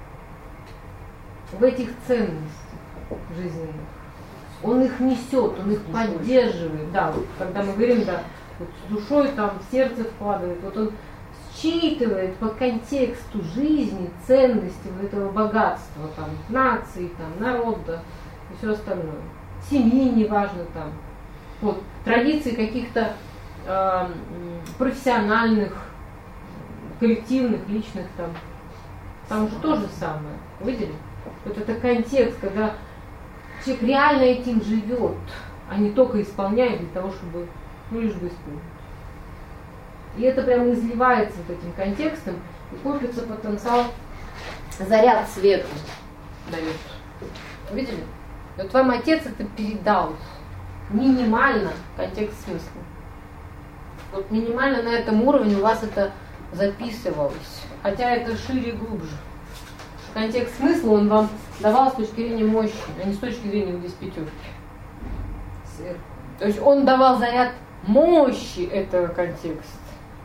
в этих ценностях жизненных, он их несет, он их поддерживает. Да, вот, когда мы говорим, да, вот с душой там в сердце вкладывает, вот он считывает по контексту жизни ценности вот этого богатства, там, нации, там, народа и все остальное. Семьи, неважно там. Вот, традиции каких-то э, профессиональных, коллективных, личных там. Там же то же самое. Видели? Вот это контекст, когда человек реально этим живет, а не только исполняет для того, чтобы, ну, лишь бы исполнить. И это прямо изливается вот этим контекстом, и копится потенциал, заряд света дает. Видели? Вот вам отец это передал минимально контекст смысла. Вот минимально на этом уровне у вас это записывалось. Хотя это шире и глубже. Контекст смысла он вам давал с точки зрения мощи, а не с точки зрения вот здесь пятерки. То есть он давал заряд мощи этого контекста.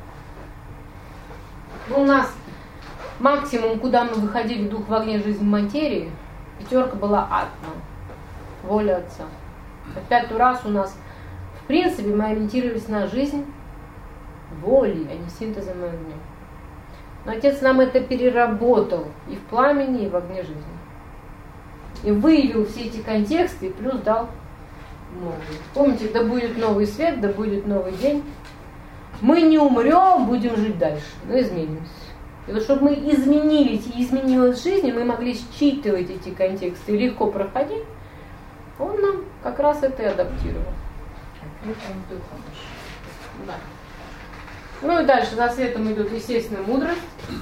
У нас максимум, куда мы выходили дух в огне, жизнь в материи, пятерка была атма, воля Отца. В пятый раз у нас, в принципе, мы ориентировались на жизнь воли, а не синтезом и огнем. Но Отец нам это переработал и в пламени, и в огне жизни. И выявил все эти контексты, и плюс дал новый. Помните, да будет новый свет, да будет новый день. Мы не умрем, будем жить дальше, но изменимся. И вот чтобы мы изменились и изменилась жизнь, мы могли считывать эти контексты и легко проходить, он нам как раз это и адаптировал. Да. Ну и дальше за светом идет естественная мудрость.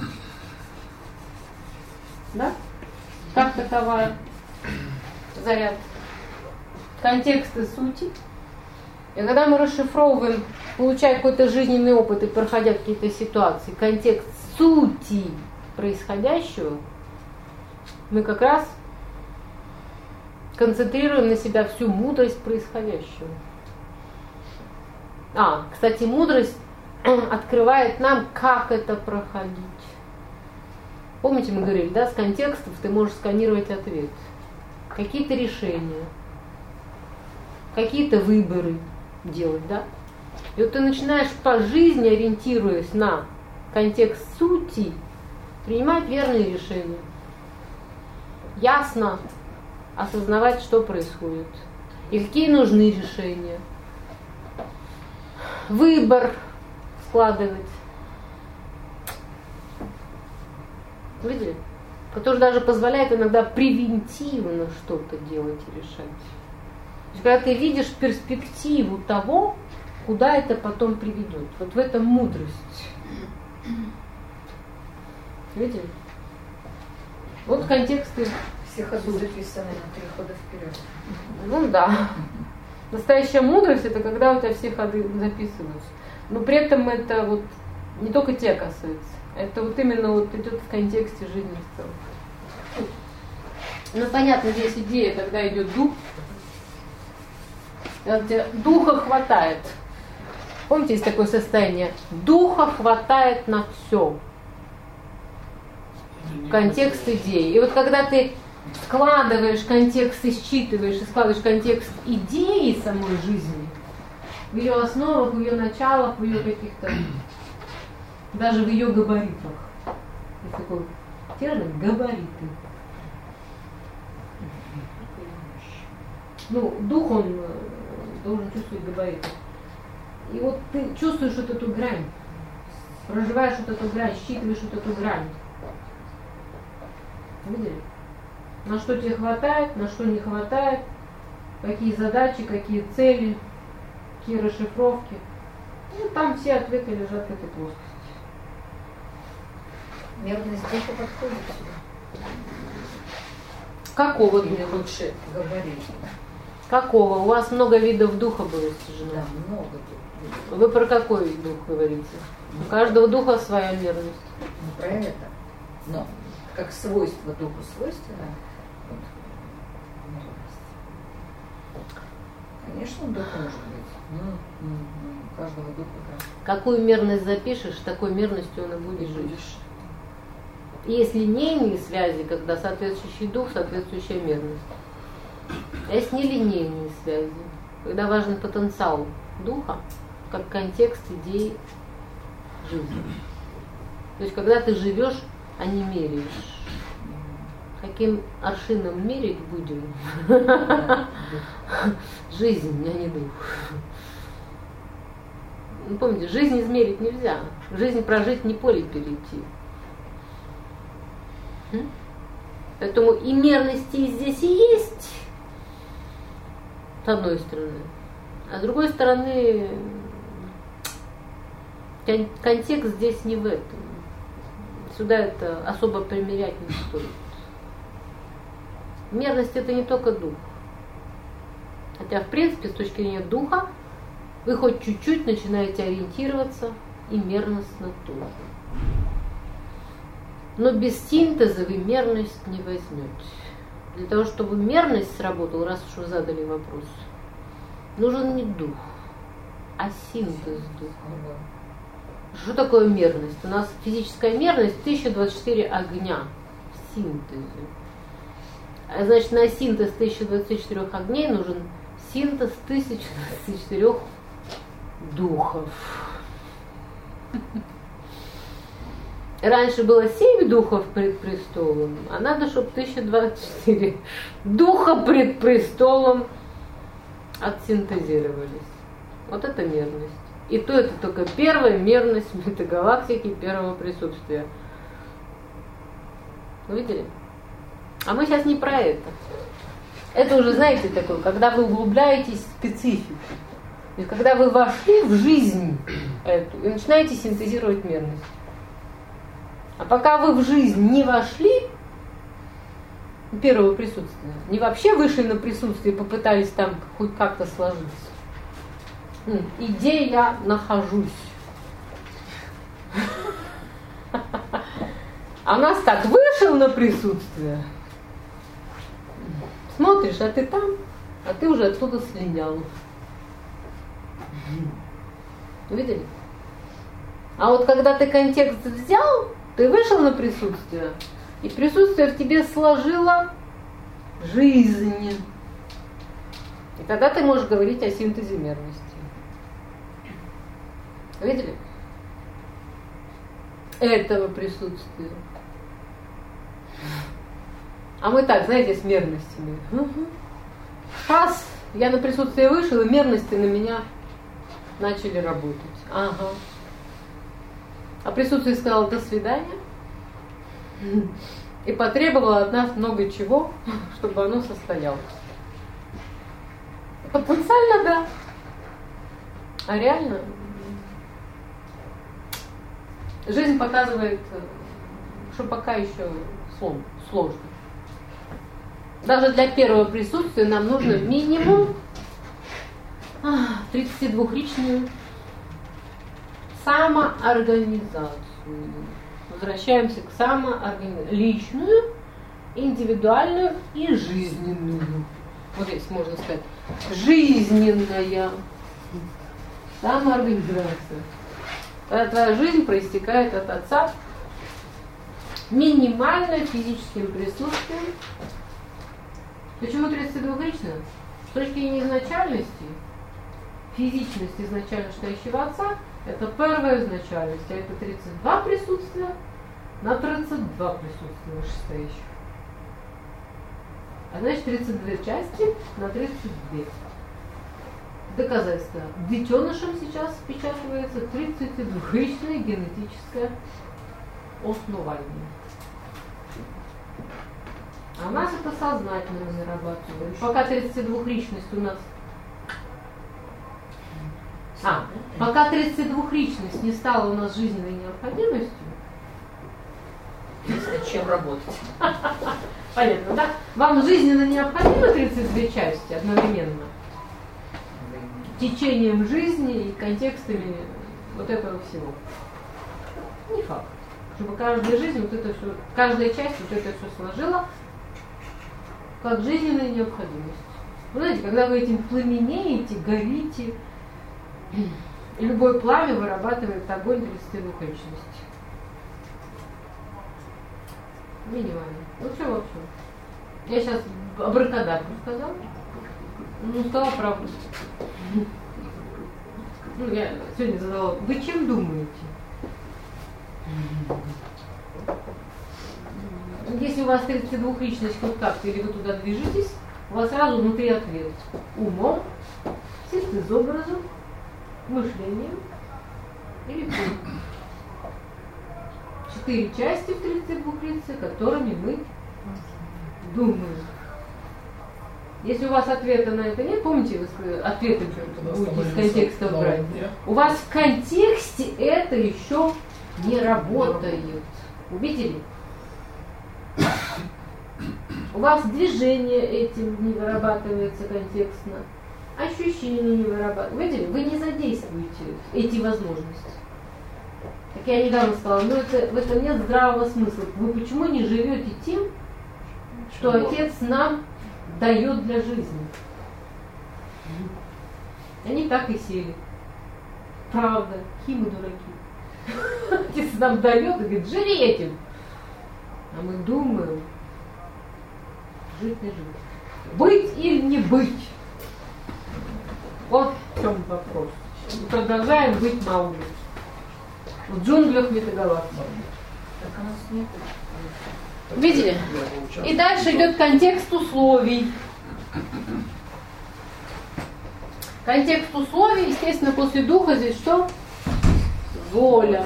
Да? Как таковая. Заряд. Контексты сути. И когда мы расшифровываем, получая какой-то жизненный опыт и проходя какие-то ситуации, контекст сути происходящего, мы как раз концентрируем на себя всю мудрость происходящего. А, кстати, мудрость открывает нам, как это проходить. Помните, мы говорили, да, с контекстов ты можешь сканировать ответ. Какие-то решения, какие-то выборы делать, да? И вот ты начинаешь по жизни, ориентируясь на контекст сути, принимать верные решения. Ясно осознавать, что происходит. И какие нужны решения. Выбор складывать. Видели? Который даже позволяет иногда превентивно что-то делать и решать. То есть, когда ты видишь перспективу того, куда это потом приведет. Вот в этом мудрость. Видели? Вот контексты. Все ходы записаны на три хода вперед. Ну да. Настоящая мудрость — это когда у тебя все ходы записываются. Но при этом это вот не только тебя касается. Это вот именно вот идет в контексте жизни в целом. Ну понятно, здесь идея, когда идет дух. Когда тебя духа хватает. Помните, есть такое состояние? Духа хватает на все. Контекст идеи. И вот когда ты складываешь контекст, и считываешь, и складываешь контекст идеи самой жизни, в ее основах, в ее началах, в ее каких-то, даже в ее габаритах. Есть такой термин — габариты. Ну, дух, он должен чувствовать габариты. И вот ты чувствуешь вот эту грань, проживаешь вот эту грань, считываешь вот эту грань. Видели? На что тебе хватает, на что не хватает, какие задачи, какие цели, какие расшифровки. Ну, там все ответы лежат в этой плоскости. Мерность духа подходит сюда. Какого Или духа? лучше говорить. Какого? У вас много видов духа было стяжено. Да, много духа. Вы про какой дух говорите? У каждого духа своя мерность. Ну, про это. Но как свойство духу свойственно, вот, Конечно, дух может быть. Ну, ну, ну, у каждого духа, да. Какую мерность запишешь, такой мерностью он и будет жить. Есть линейные связи, когда соответствующий дух, соответствующая мерность. А есть нелинейные связи, когда важен потенциал духа, как контекст идей жизни. То есть, когда ты живешь, а не меряешь. Каким аршином мерить будем? Жизнь, а не дух. Ну, помните, жизнь измерить нельзя. Жизнь прожить, не поле перейти. Поэтому и мерности здесь и есть, с одной стороны. А с другой стороны, контекст здесь не в этом. Сюда это особо примерять не стоит. Мерность это не только дух. Хотя, в принципе, с точки зрения духа, вы хоть чуть-чуть начинаете ориентироваться и мерностно тоже. Но без синтеза вы мерность не возьмете. Для того, чтобы мерность сработала, раз уж вы задали вопрос, нужен не дух, а синтез духа. Что такое мерность? У нас физическая мерность тысяча двадцать четыре огня в синтезе. А значит, на синтез тысяча двадцать четыре огней нужен синтез тысяча двадцать четыре духов. Раньше было семь духов пред престолом, а надо, чтобы тысяча двадцать четыре духа пред престолом отсинтезировались. Вот это мерность. И то это только первая мерность метагалактики первого присутствия. Вы видели? А мы сейчас не про это. Это уже, знаете, такое, когда вы углубляетесь в специфику. То есть, когда вы вошли в жизнь эту и начинаете синтезировать мерность. А пока вы в жизнь не вошли, первого присутствия, не вообще вышли на присутствие и попытались там хоть как-то сложиться. И где я нахожусь? А у нас так, вышел на присутствие, смотришь, а ты там, а ты уже оттуда слинял. Видели? А вот когда ты контекст взял, ты вышел на присутствие, и присутствие в тебе сложило жизнь. И тогда ты можешь говорить о синтезе мерности. Видели? Этого присутствия. А мы так, знаете, с мерностями. Раз я на присутствие вышел, и мерности на меня начали работать. Ага. А присутствие сказало до свидания и потребовало от нас много чего, чтобы оно состоялось. Потенциально да. А реально жизнь показывает, что пока еще сложно. Даже для первого присутствия нам нужно минимум тридцатидвухличную самоорганизацию. Возвращаемся к самоорганизации. Личную, индивидуальную и жизненную. Вот здесь можно сказать. Жизненная самоорганизация. Когда твоя жизнь проистекает от Отца минимально физическим присутствием. Почему тридцатидвухличная? С точки зрения изначальности, физичность изначально стоящего Отца, это первая изначальность, а это тридцать два присутствия на тридцать два присутствия вышестоящих. А значит тридцать две части на тридцать две. Доказательство. Детенышем сейчас впечатывается тридцатидвухличное генетическое основание. А у нас это сознательно зарабатывает. Пока тридцатидвухличность у нас... А, пока тридцатидвухличность не стала у нас жизненной необходимостью, есть над чем работать. Понятно, да? Вам жизненно необходимо тридцать две части одновременно? Течением жизни и контекстами вот этого всего. Не факт. Чтобы каждая жизнь, вот это все, каждая часть вот это все сложила как жизненная необходимость. Вы знаете, когда вы этим пламенеете, горите, и любое пламя вырабатывает огонь тридцати двух личностей. Минимально. Ну все вообще. Я сейчас абракадабру сказала. Ну, сказала правду. Ну, я сегодня задала. Вы чем думаете? Если у вас тридцать двух личность контакт, или вы туда движетесь, у вас сразу внутри ответ. Умом, синтезобразом, мышлением или пунктом. Четыре части в тридцати двух лицах, которыми мы думаем. Если у вас ответа на это нет, помните, вы ответы будете из контекста брать. У вас в контексте это еще не работает. Увидели? У вас движение этим не вырабатывается контекстно, ощущение не вырабатывается. Видите, вы не задействуете эти возможности. Так я недавно сказала, ну это, в этом нет здравого смысла. Вы почему не живете тем, что Отец нам дает для жизни? Они так и сели. Правда, какие мы дураки. Отец нам дает и говорит, живи этим. А мы думаем, жить не жить. Быть или не быть. Вот в чем вопрос. И продолжаем быть на улице. В джунглях метагалактики. Видели? И дальше идет контекст условий. Контекст условий, естественно, после духа здесь что? Воля.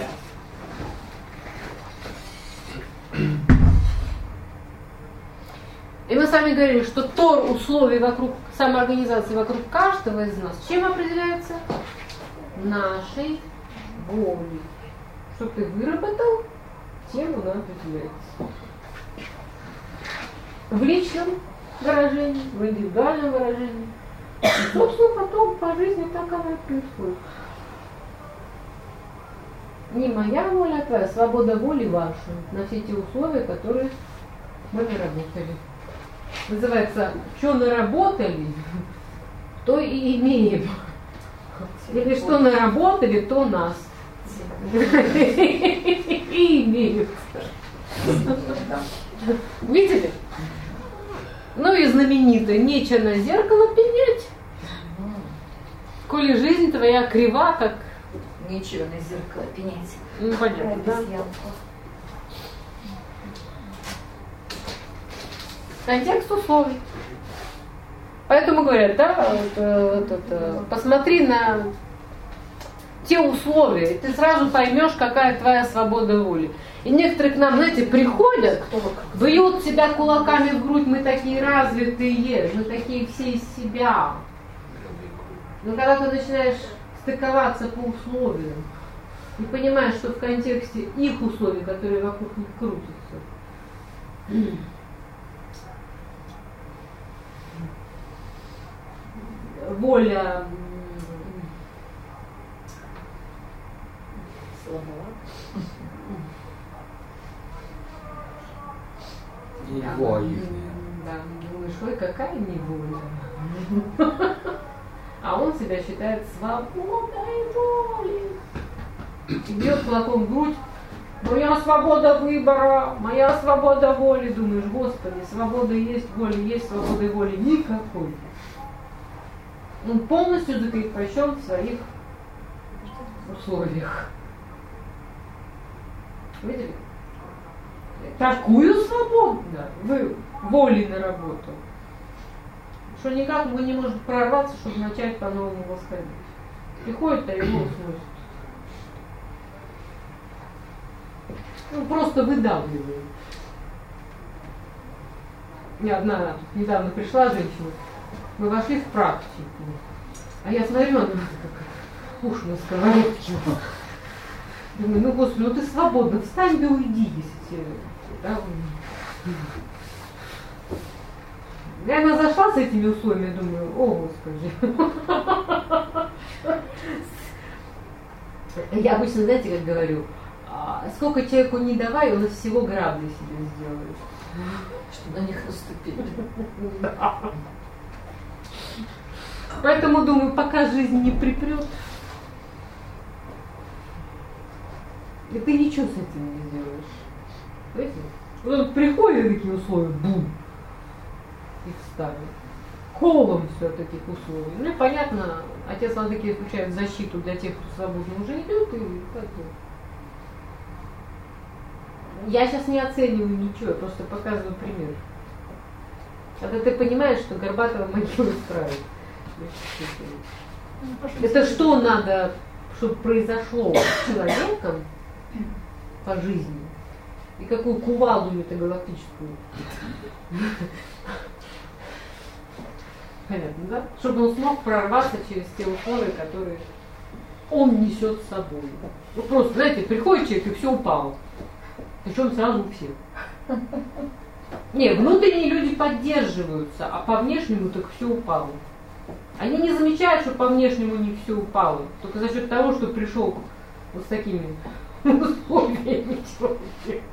И мы с вами говорили, что тор условий вокруг самоорганизации, вокруг каждого из нас, чем определяется? Нашей волей. Что ты выработал, тем он определяется. В личном выражении, в индивидуальном выражении. И, собственно, потом по жизни так оно и происходит. Не моя воля, а твоя, свобода воли ваша на все те условия, которые мы наработали. Называется, что наработали, то и имеем. Или что наработали, то нас. И имеют. Видели? Ну и знаменитое, нечего на зеркало пенять, коли жизнь твоя крива, как... Нечего на зеркало пенять. Ну, понятно, да? Контекст условий. Поэтому говорят, да, вот, вот, вот, посмотри на те условия, и ты сразу поймешь, какая твоя свобода воли. И некоторые к нам, знаете, приходят, бьют себя кулаками в грудь, мы такие развитые, мы такие все из себя. Но когда ты начинаешь стыковаться по условиям и понимаешь, что в контексте их условий, которые вокруг них крутятся, воля Его их. Да, думаешь, ой, какая неволя. А он себя считает свободой воли. И бьет кулаком в грудь. Моя свобода выбора, моя свобода воли. Думаешь, Господи, свобода есть, воля есть, свободы воли никакой. Он полностью закрепощен в своих условиях. Видели? Такую свободу, да, вы воли на работу, что никак мы не можем прорваться, чтобы начать по-новому восходить. Приходит, а его сносит. Ну, просто выдавливает. Мне одна недавно пришла женщина, мы вошли в практику, а я смотрю, она как уж на сковородке. Думаю, ну, Господи, ну ты свободна, встань да уйди, если тебе... Да? И она зашла с этими условиями, думаю, о, Господи. Я обычно, знаете, как говорю, сколько человеку не давай, он из всего грабли себе сделает. Чтобы на них наступить. Поэтому думаю, пока жизнь не припрет, и ты ничего с этим не сделаешь. Знаете? Вот приходят такие условия, бум, их ставят. Холом все от таких условий. Ну и понятно, отец Ладыкия включает защиту для тех, кто свободно уже идет, и как бы. Я сейчас не оцениваю ничего, я просто показываю пример. Когда ты понимаешь, что Горбатова могила строит. Это что надо, чтобы произошло с человеком по жизни? И какую кувалду метагалактическую? Понятно, да? Чтобы он смог прорваться через те условия, которые он несет с собой. Ну просто, знаете, приходит человек и все упало. Причем сразу у всех. Не, внутренние люди поддерживаются, а по внешнему так все упало. Они не замечают, что по внешнему не все упало. Только за счет того, что пришел вот с такими условиями человек.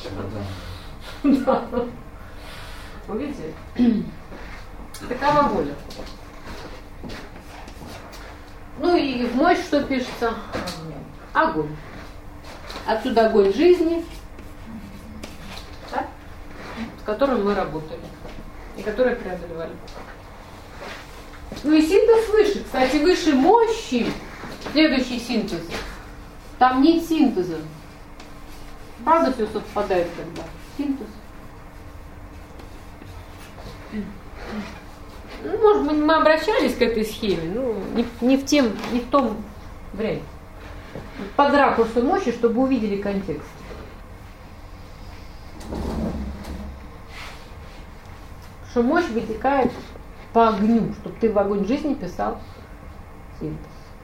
Да. Вы видите? Такова воля. Ну и в мощь что пишется? Огонь. Отсюда огонь жизни, да? С которым мы работали и который преодолевали. Ну и синтез выше. Кстати, выше мощи. Следующий синтез. Там нет синтеза. Правда, все совпадает тогда? Синтез. Ну, может быть, мы обращались к этой схеме, но не, не в тем, не в том варианте. Под ракурсом мощи, чтобы увидели контекст. Что мощь вытекает по огню, чтобы ты в огонь жизни писал синтез.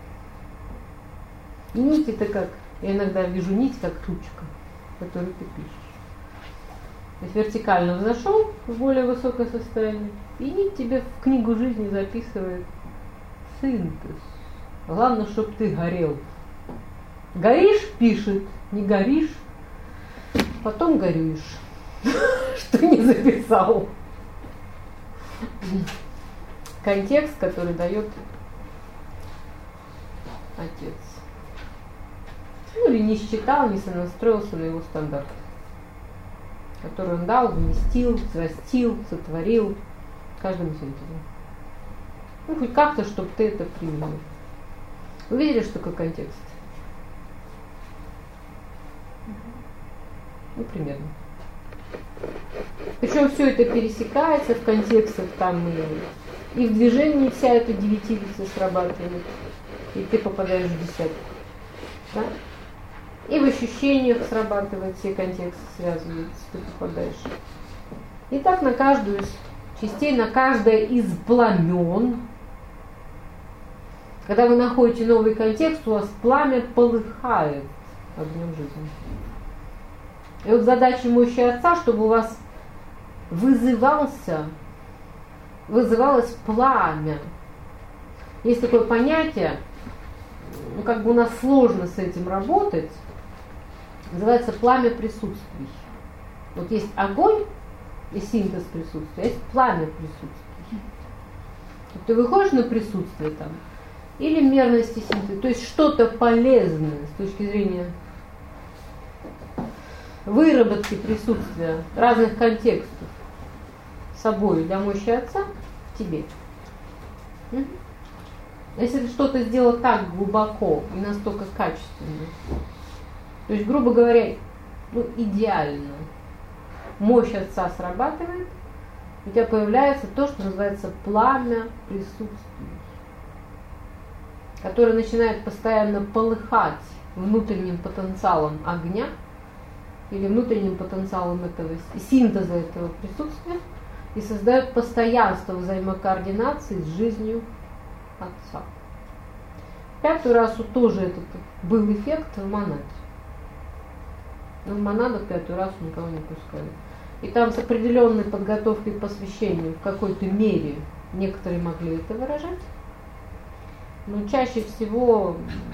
И нить это как, я иногда вижу нить как тучка, которую ты пишешь. То есть вертикально взошел в более высокое состояние, и нить тебе в книгу жизни записывает синтез. Главное, чтобы ты горел. Горишь, пишет, не горишь, потом горюешь, что не записал. Контекст, который дает отец. Ну или не считал, не сонастроился на его стандарт, который он дал, вместил, взрастил, сотворил каждому синтезу. Ну хоть как-то, чтобы ты это принял. Вы видели, что такое контекст? Ну, примерно. Причем все это пересекается в контекстах там и, и в движении вся эта девятилица срабатывает, и ты попадаешь в десятку. Да? И в ощущениях срабатывает, все контексты связываются, ты попадаешь. И так на каждую из частей, на каждое из пламен. Когда вы находите новый контекст, у вас пламя полыхает огнем жизни. И вот задача мощи Отца, чтобы у вас вызывался, вызывалось пламя. Есть такое понятие, ну как бы у нас сложно с этим работать, называется пламя присутствий. Вот есть огонь и синтез присутствия, а есть пламя присутствий. Вот ты выходишь на присутствие там, или мерности синтеза, то есть что-то полезное с точки зрения выработки присутствия разных контекстов собой для мощи Отца в тебе. Если ты что-то сделал так глубоко и настолько качественно, то есть, грубо говоря, ну, идеально, мощь Отца срабатывает, у тебя появляется то, что называется пламя присутствия, которое начинает постоянно полыхать внутренним потенциалом огня или внутренним потенциалом этого синтеза этого присутствия и создает постоянство взаимокоординации с жизнью Отца. Пятую расу тоже этот был эффект в монаде. Но в монадах пятую расу никого не пускали. И там с определенной подготовкой к посвящению в какой-то мере некоторые могли это выражать. Но чаще всего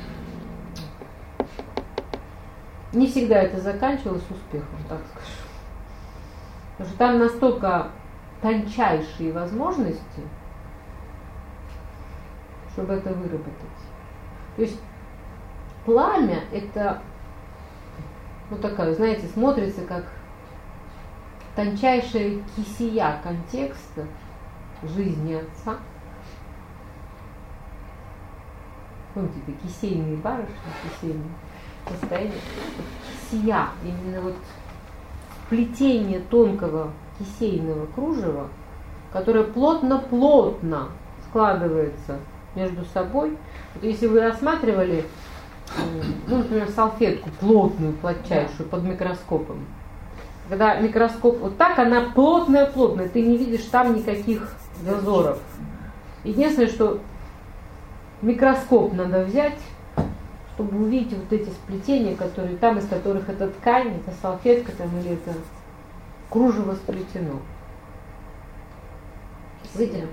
не всегда это заканчивалось успехом, так скажем. Потому что там настолько тончайшие возможности, чтобы это выработать. То есть пламя это, ну такая, знаете, смотрится как тончайшая кисия контекста жизни Отца. Помните, это кисейные барышни, кисейные состояния. Кисия, именно вот плетение тонкого кисейного кружева, которое плотно-плотно складывается между собой. Вот если вы рассматривали, ну, например, салфетку плотную, плотчайшую под микроскопом, когда микроскоп вот так, она плотная-плотная, ты не видишь там никаких зазоров. Единственное, что микроскоп надо взять, чтобы увидеть вот эти сплетения, которые там, из которых эта ткань, эта салфетка там, или это кружево сплетено. Видели?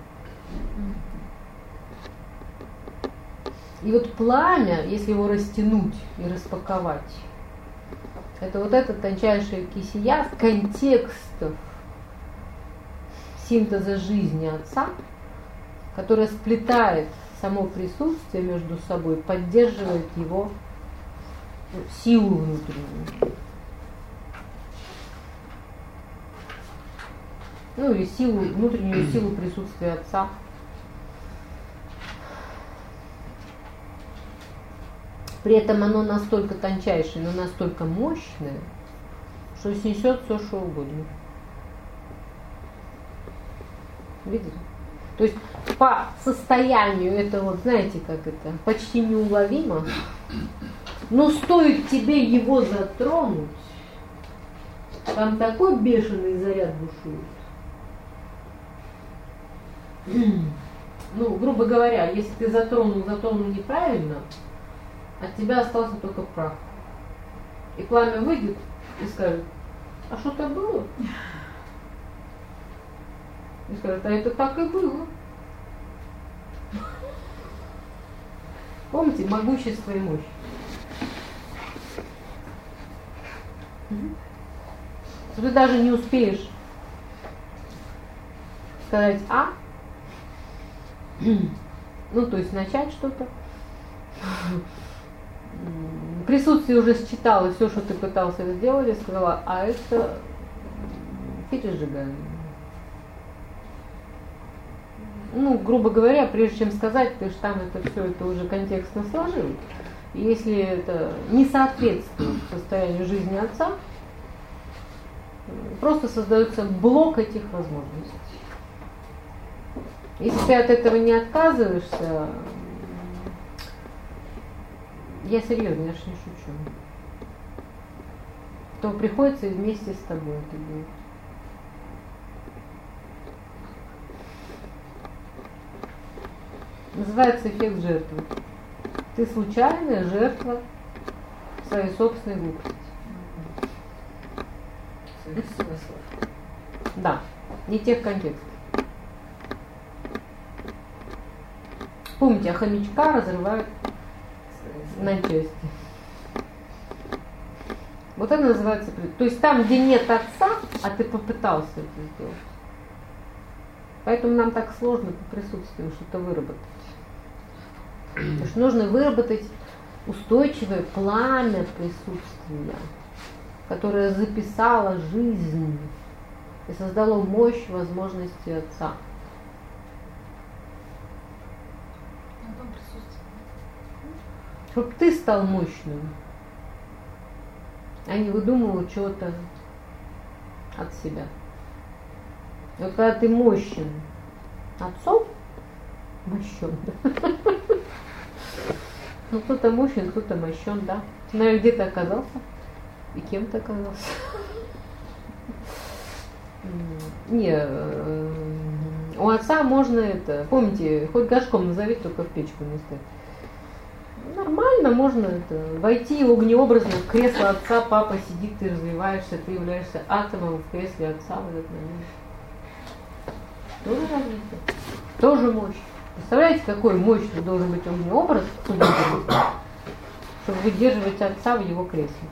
И вот пламя, если его растянуть и распаковать, это вот эта тончайшая кисия контекстов синтеза жизни Отца, которая сплетает само присутствие между собой, поддерживает его силу внутреннюю. Ну или силу, внутреннюю силу присутствия Отца. При этом оно настолько тончайшее, но настолько мощное, что снесет все, что угодно. Видите? То есть по состоянию это вот, знаете, как это, почти неуловимо, но стоит тебе его затронуть, там такой бешеный заряд бушует. Ну, грубо говоря, если ты затронул, затронул неправильно, от тебя остался только прах. И пламя выйдет и скажет: а что-то было? И скажет: а это так и было. Помните, могущество и мощь. Ты даже не успеешь сказать «а», ну, то есть начать что-то. Присутствие уже считало все, что ты пытался сделать, и сказала: а это пережигание. Ну, грубо говоря, прежде чем сказать, ты же там это все это уже контекстно сложил. И если это не соответствует состоянию жизни Отца, просто создается блок этих возможностей. Если ты от этого не отказываешься, я серьезно, я ж не шучу, то приходится вместе с тобой это делать. Называется эффект жертвы. Ты случайная жертва своей собственной глупости. Да, не тех контекстов. Помните, а хомячка разрывают на части. Вот это называется... То есть там, где нет Отца, а ты попытался это сделать. Поэтому нам так сложно по присутствию что-то выработать. Потому что нужно выработать устойчивое пламя присутствия, которое записало жизнь и создало мощь возможности Отца. Чтобы ты стал мощным, а не выдумывал чего-то от себя. И вот когда ты мощен Отцом, мощен, да? Ну, кто-то мощен, кто-то мощен, да. Наверное, где ты оказался и кем ты оказался. Не, у Отца можно это, помните, хоть горшком назови, только в печку не ставь. Нормально можно это, войти огнеобразно в кресло Отца, папа сидит, ты развиваешься, ты являешься атомом в кресле Отца в этот момент. Тоже развитие, тоже мощь. Представляете, какой мощный должен быть огнеобраз, чтобы выдерживать Отца в его кресле?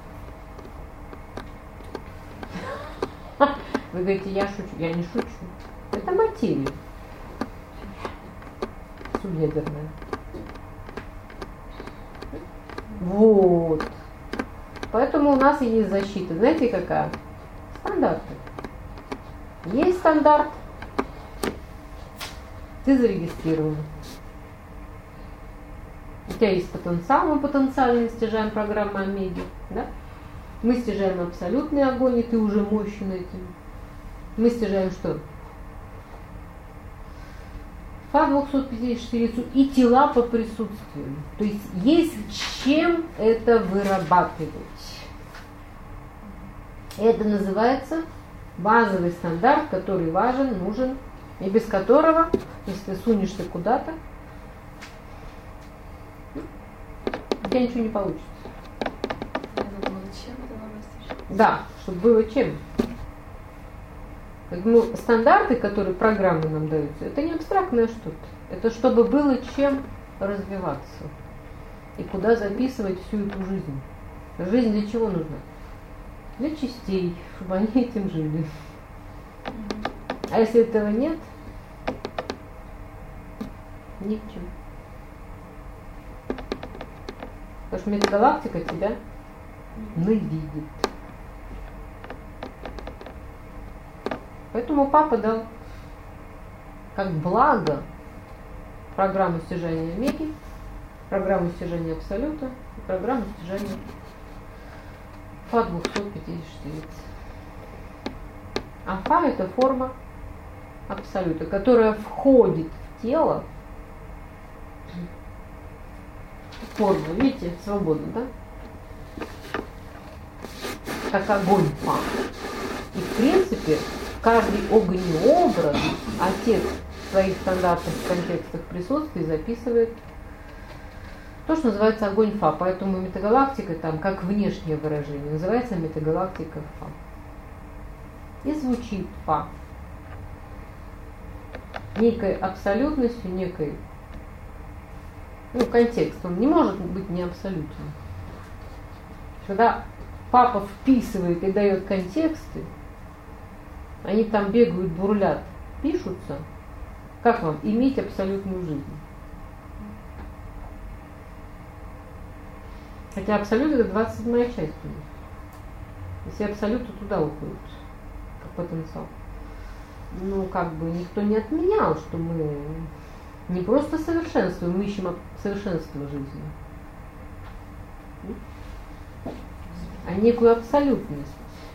Вы говорите, я шучу. Я не шучу. Это материя субъядерная. Вот. Поэтому у нас есть защита. Знаете какая? Стандарты. Есть стандарт. Ты зарегистрирован. У тебя есть потенциал, мы потенциально стяжаем программу Омеги, да? Мы стяжаем абсолютный огонь, и ты уже мощен этим. Мы стяжаем что? Фа двухсот пятьдесят четыре и тела по присутствию. То есть есть чем это вырабатывать. Это называется базовый стандарт, который важен, нужен, и без которого, если ты сунешься куда-то, у тебя ничего не получится. Это было чем это надо. Да, чтобы было чем. Ну, стандарты, которые программы нам даются, это не абстрактное что-то. Это чтобы было чем развиваться. И куда записывать всю эту жизнь. Жизнь для чего нужна? Для частей, чтобы они этим жили. А если этого нет, ни к чему. Потому что метагалактика тебя навидит. Поэтому папа дал как благо программу стяжания Омеги, программу стяжания Абсолюта и программу стяжания Фа двухсот пятьдесят четыре. А Фа это форма Абсолюта, которая входит в тело. Форма, видите, свободно, да? Как огонь Фа. И в принципе каждый огненный образ отец в своих стандартных контекстах присутствия записывает то, что называется огонь Фа. Поэтому метагалактика там как внешнее выражение называется метагалактика Фа. И звучит Фа некой абсолютностью, некой, ну, контекст. Он не может быть не абсолютным. Когда папа вписывает и дает контексты, они там бегают, бурлят, пишутся. Как вам иметь абсолютную жизнь? Хотя абсолют это двадцать седьмая часть у них. Если абсолюты туда уходят, как потенциал. Ну, как бы никто не отменял, что мы не просто совершенствуем, мы ищем совершенство жизни, а некую абсолютность.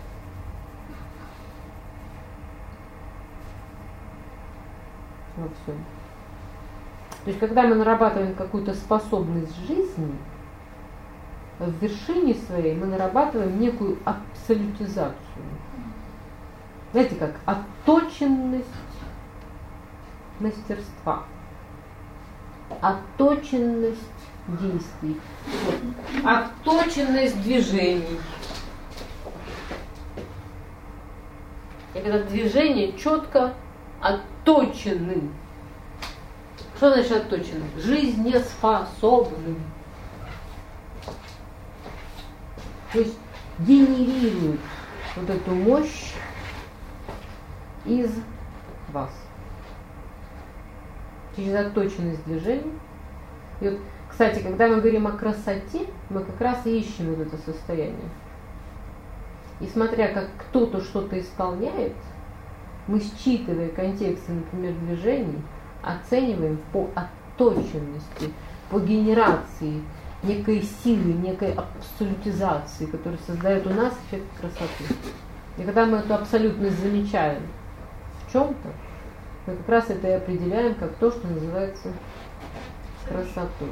Во всем. То есть, когда мы нарабатываем какую-то способность жизни, в вершине своей мы нарабатываем некую абсолютизацию. Знаете, как отточенность мастерства, отточенность действий, отточенность движений. И когда движения четко отточены. Что значит отточены? Жизнеспособны. То есть генерируют вот эту мощь из вас. Через отточенность движений. И вот, кстати, когда мы говорим о красоте, мы как раз и ищем вот это состояние. И смотря как кто-то что-то исполняет, мы, считывая контексты, например, движений, оцениваем по отточенности, по генерации некой силы, некой абсолютизации, которая создает у нас эффект красоты. И когда мы эту абсолютность замечаем в чем-то, мы как раз это и определяем как то, что называется красотой.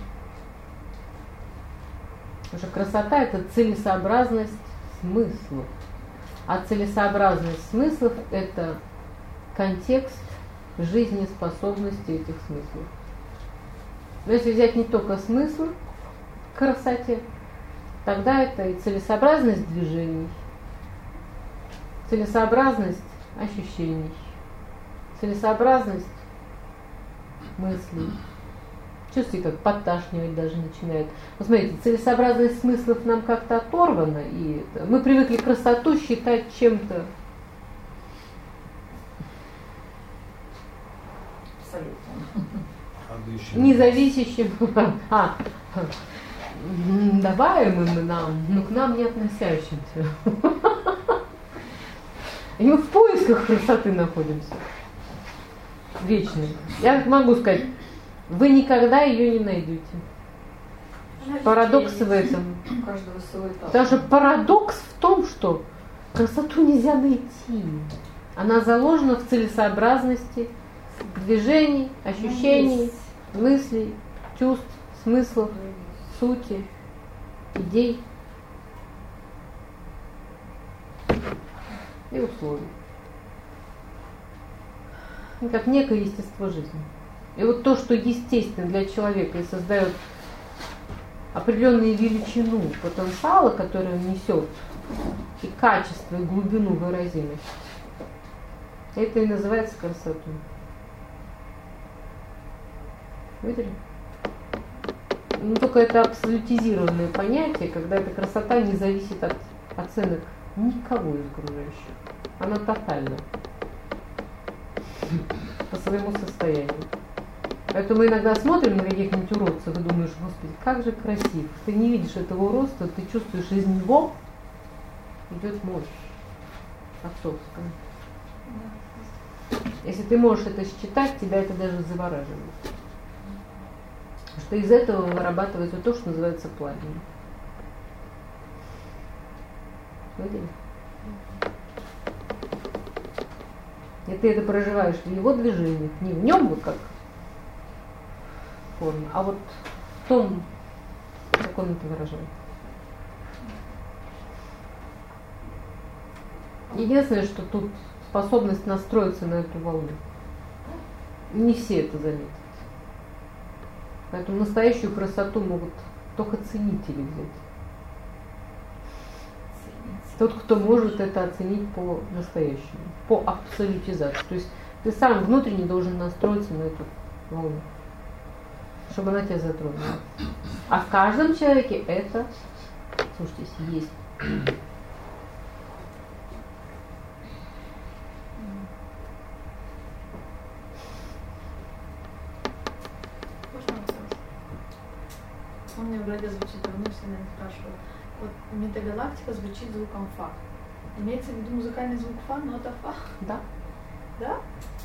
Потому что красота – это целесообразность смыслов. А целесообразность смыслов – это контекст жизнеспособности этих смыслов. Но если взять не только смысл к красоте, тогда это и целесообразность движений, целесообразность ощущений, целесообразность мыслей. Чувствуете, как подташнивать даже начинает. Вот смотрите, целесообразность смыслов нам как-то оторвана, и это, мы привыкли красоту считать чем-то Абсолютно. независящим. А, даваемым нам, но к нам не относящимся. И мы в поисках красоты находимся. Вечной. Я могу сказать, вы никогда ее не найдете. Парадокс в этом. У каждого свой этап. Даже парадокс в том, что красоту нельзя найти. Она заложена в целесообразности движений, ощущений, мыслей, чувств, смыслов, сути, идей и условий. Как некое естество жизни. И вот то, что естественно для человека и создает определенную величину потенциала, который он несет, и качество, и глубину выразимости, это и называется красотой. Видели? Ну, только это абсолютизированное понятие, когда эта красота не зависит от оценок никого из окружающих. Она тотальна по своему состоянию. Поэтому иногда смотрим на каких-нибудь уродцев и думаешь, Господи, как же красив. Ты не видишь этого роста, ты чувствуешь, из него идет мощь отцовская. Если ты можешь это считать, тебя это даже завораживает. Потому что из этого вырабатывается то, что называется пламенем. Видели? И ты это проживаешь в его движениях, не в нем вот как форме, а вот в том, как он это выражает. Единственное, что тут способность настроиться на эту волну. Не все это заметят. Поэтому настоящую красоту могут только ценители взять. Тот, кто может это оценить по-настоящему, по абсолютизации. То есть ты сам внутренне должен настроиться на эту волну, чтобы она тебя затронула. А в каждом человеке это, слушайте, есть. Можно вопрос? Он мне вроде звучит, давно все меня спрашивают. Вот метагалактика звучит звуком фа. Имеется в виду музыкальный звук фа, нота фа? Да. Да?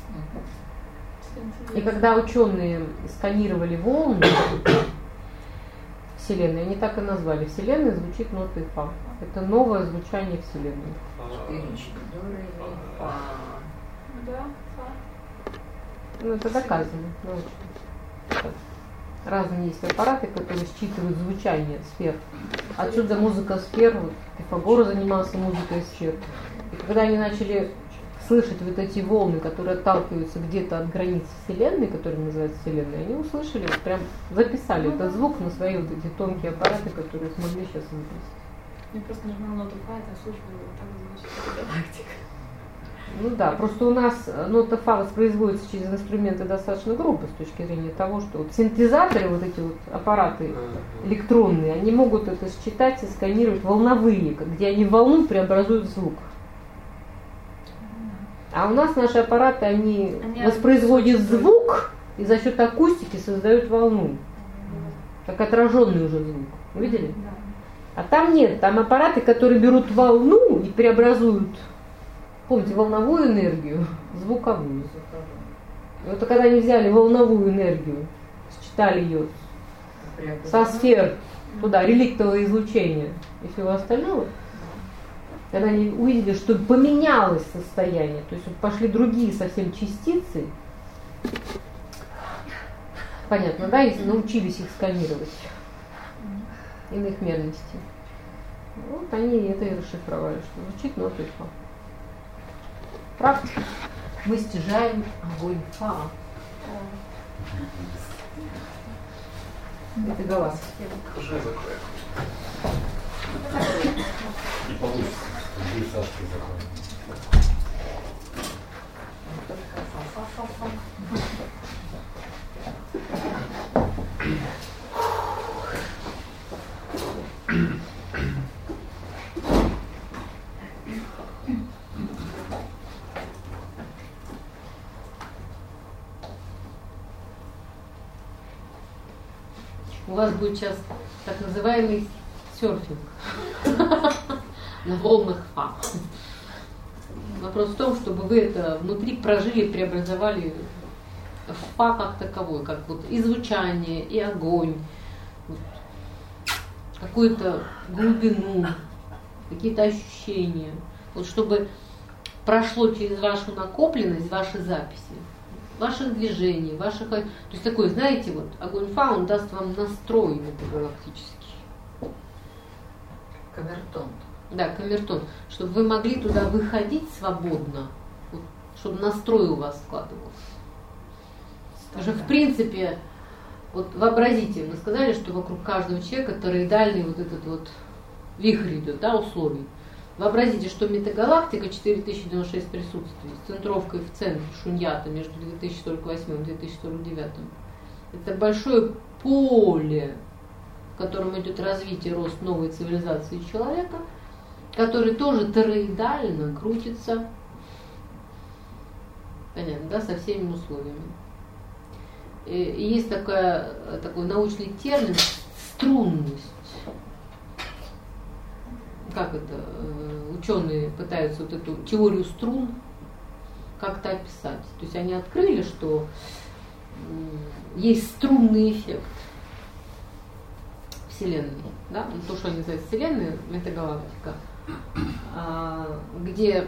И когда ученые сканировали волны Вселенной, они так и назвали. Вселенная звучит нотой фа. Это новое звучание Вселенной. Да, фа. Ну, это доказано. научно. Разные есть аппараты, которые считывают звучание сфер. Отсюда музыка сфер. Вот Пифагор занимался музыкой сфер. И когда они начали слышать вот эти волны, которые отталкиваются где-то от границ Вселенной, которые называются Вселенной, они услышали, вот прям записали ну, этот звук на свои вот эти тонкие аппараты, которые смогли сейчас выпустить. Я просто нажимала ноту фа, это слушала, вот так звучит галактика. Ну да, просто у нас нота фа воспроизводится через инструменты достаточно грубо с точки зрения того, что вот синтезаторы, вот эти вот аппараты электронные, они могут это считать и сканировать волновые, где они в волну преобразуют звук. А у нас наши аппараты, они, они воспроизводят звук и за счет акустики создают волну, как отраженный уже звук. Видели? А там нет, там аппараты, которые берут волну и преобразуют, помните, волновую энергию в звуковую. И вот когда они взяли волновую энергию, считали ее со сфер туда, реликтового излучения и всего остального, когда они увидели, что поменялось состояние, то есть вот пошли другие совсем частицы, понятно, да, если научились их сканировать, иных мерностей, вот они это и расшифровали, что звучит нотой фа. Правда? Мы стяжаем огонь фа. Это голос. Уже закрой. Не получится. Здесь Сашка закроет. У вас будет сейчас так называемый серфинг на волнах фа. Вопрос в том, чтобы вы это внутри прожили, преобразовали в фа как таковой, как вот и звучание, и огонь, вот, какую-то глубину, какие-то ощущения. Вот чтобы прошло через вашу накопленность, ваши записи, ваших движений, ваших... То есть такой, знаете, вот огонь фа, он даст вам настрой метагалактический. Камертон. Да, камертон. Чтобы вы могли туда выходить свободно, вот, чтобы настрой у вас складывался. Потому что, в принципе, вот вообразите, мы сказали, что вокруг каждого человека тороидальный вот этот вот вихрь идет, да, условий. Вообразите, что метагалактика четыре тысячи девяносто шесть присутствий с центровкой в центре шуньята между две тысячи сорок восемь и две тысячи сорок девять. Это большое поле, в котором идет развитие, рост новой цивилизации человека, который тоже тороидально крутится, понятно, да, со всеми условиями. И, и есть такая, такой научный термин струнность. Как это, ученые пытаются вот эту теорию струн как-то описать. То есть они открыли, что есть струнный эффект Вселенной, да? То, что они называют Вселенной, метагалактика, где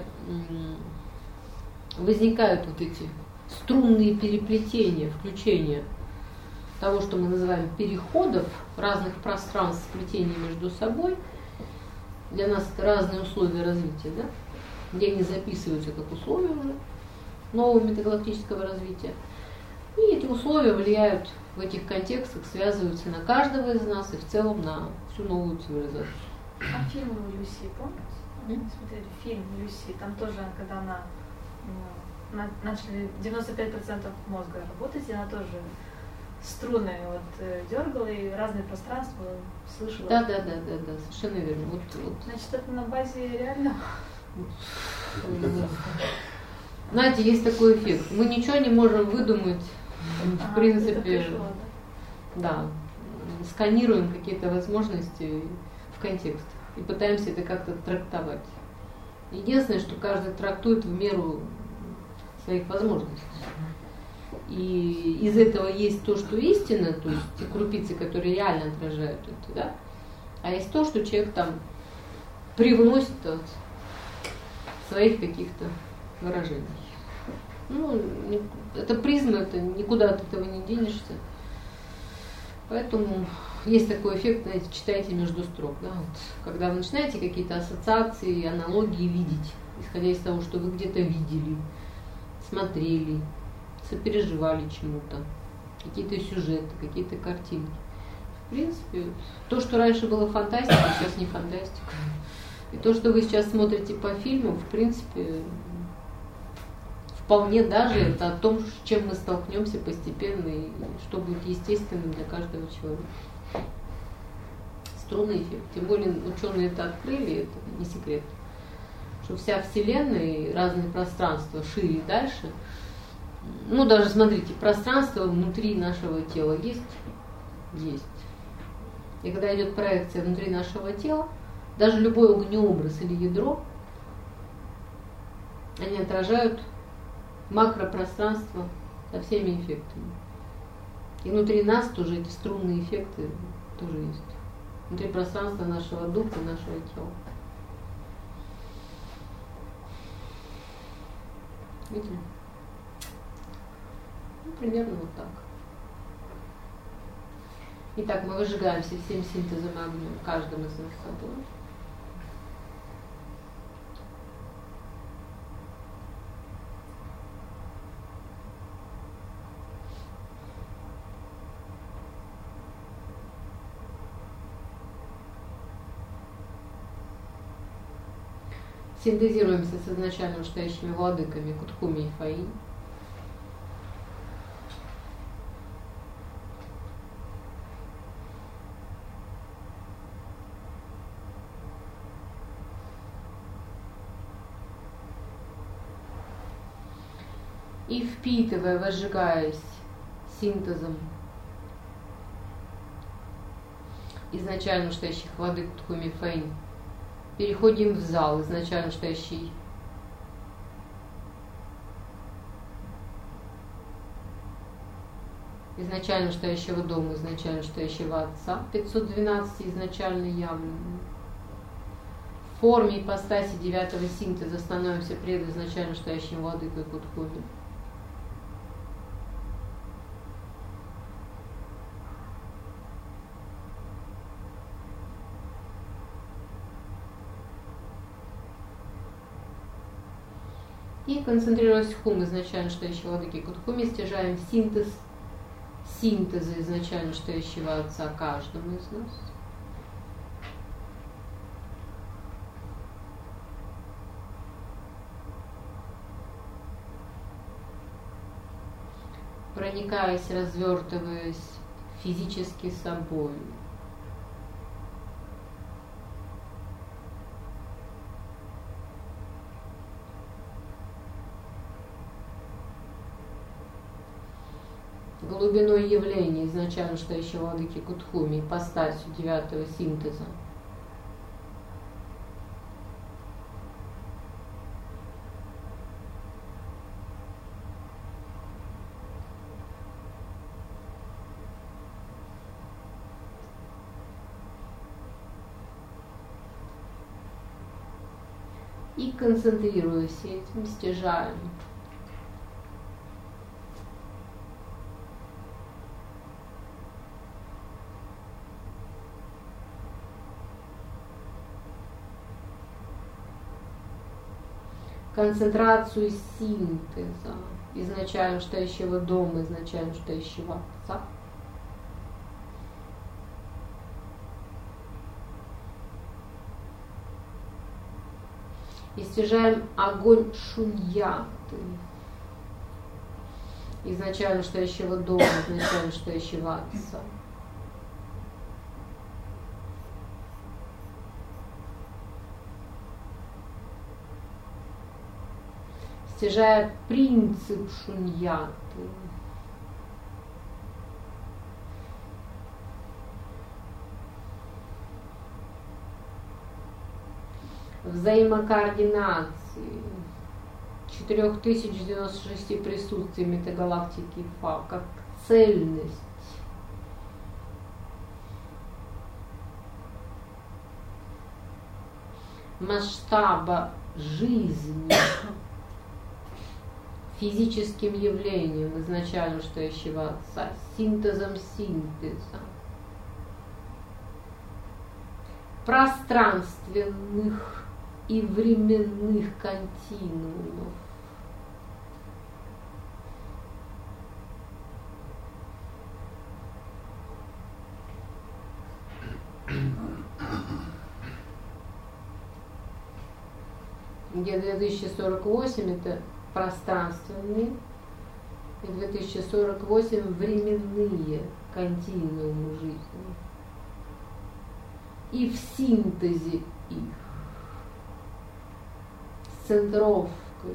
возникают вот эти струнные переплетения, включения того, что мы называем переходов разных пространств, сплетений между собой. Для нас это разные условия развития, да? Где они записываются как условия уже нового метагалактического развития. И эти условия влияют в этих контекстах, связываются на каждого из нас и в целом на всю новую цивилизацию. А фильм Люси, помните? Mm-hmm. Смотрели фильм Люси, там тоже, когда она ну, на, начали девяносто пять процентов мозга работать, и она тоже струны вот э, дергала и разные пространства слышала. Да, да, да, да, да, совершенно верно. Вот, вот. Значит, это на базе реально. Знаете, есть такой эффект. Мы ничего не можем выдумать, в принципе, да, сканируем какие-то возможности в контекст и пытаемся это как-то трактовать. Единственное, что каждый трактует в меру своих возможностей. И из этого есть то, что истина, то есть те крупицы, которые реально отражают это, да? А есть то, что человек там привносит от своих каких-то выражений. Ну, это призма, это никуда от этого не денешься. Поэтому есть такой эффект, знаете, читайте между строк. Да? Вот, когда вы начинаете какие-то ассоциации, аналогии видеть, исходя из того, что вы где-то видели, смотрели, сопереживали чему-то, какие-то сюжеты, какие-то картинки. В принципе, то, что раньше было фантастикой, сейчас не фантастика. И то, что вы сейчас смотрите по фильму, в принципе, вполне даже это о том, с чем мы столкнемся постепенно и что будет естественным для каждого человека. Струнный эффект. Тем более ученые это открыли, это не секрет. Что вся Вселенная и разные пространства шире и дальше. Ну, даже смотрите, пространство внутри нашего тела есть? Есть. И когда идет проекция внутри нашего тела, даже любой огнеобраз или ядро, они отражают макропространство со всеми эффектами. И внутри нас тоже эти струнные эффекты тоже есть. Внутри пространства нашего духа, нашего тела. Видите? Ну, примерно вот так. Итак, мы выжигаемся всем синтезом огня, каждым из нас собой. Синтезируемся с изначально настоящими владыками Кутхуми и Фаи. И впитывая, возжигаясь синтезом изначально настоящих владык Тхуми Фэнь. Переходим в зал, изначально настоящий изначально настоящего дома, изначально настоящего отца, пятьсот двенадцать изначально явленным. В форме ипостаси девятого синтеза становимся пред изначально настоящим владыкой Кутхуми. И, концентрируясь в хум изначально настоящего владыки Кутхуми, стяжаем синтез синтеза изначально настоящего отца каждому из нас. Проникаясь, развертываясь физически собой. Глубиной явления изначально настоящего владыки Кутхуми, ипостасью девятого синтеза. И концентрируясь этим, стяжаем концентрацию синтеза изначально настоящего дома, изначально настоящего отца. И стяжаем огонь шуньяты изначально настоящего дома, изначально настоящего отца. Стяжая принцип шуньяты. Взаимокоординации четыре тысячи девяносто шесть присутствий метагалактики Фа как цельность. Масштаба жизни физическим явлением изначально настоящего отца, синтезом синтеза, пространственных и временных континуумов. Где две тысячи сорок восемь это пространственные и две тысячи сорок восемь временные континуумы жизни. И в синтезе их с центровкой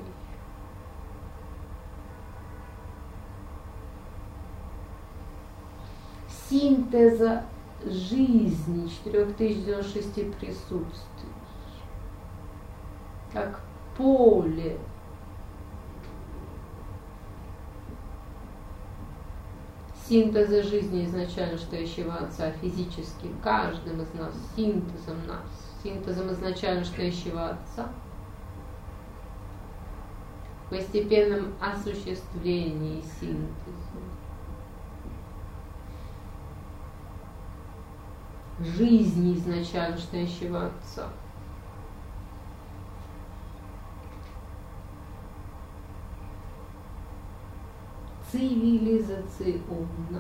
синтеза жизни четыре тысячи девяносто шесть присутствий как поле синтеза жизни изначально настоящего отца физически каждым из нас, синтезом нас, синтезом изначально настоящего отца, постепенном осуществлении синтеза, жизни изначально настоящего отца. Цивилизационно.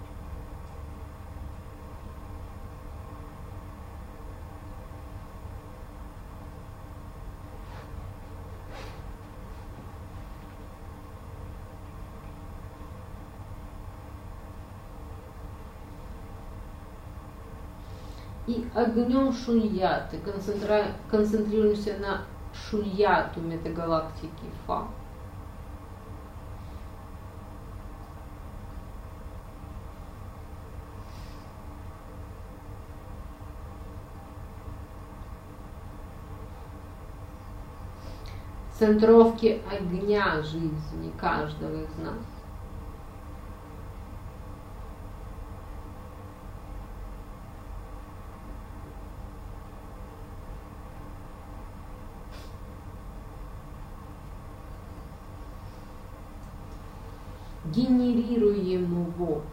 И огнем шуньяты концентри... концентрируемся на шуньяту метагалактики Фа. центровке огня жизни каждого из нас. Генерируемого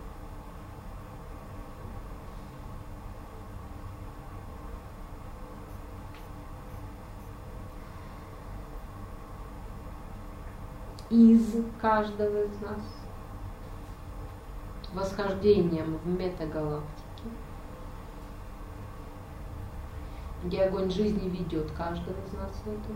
из каждого из нас восхождением в метагалактике, где огонь жизни ведет каждого из нас в этом.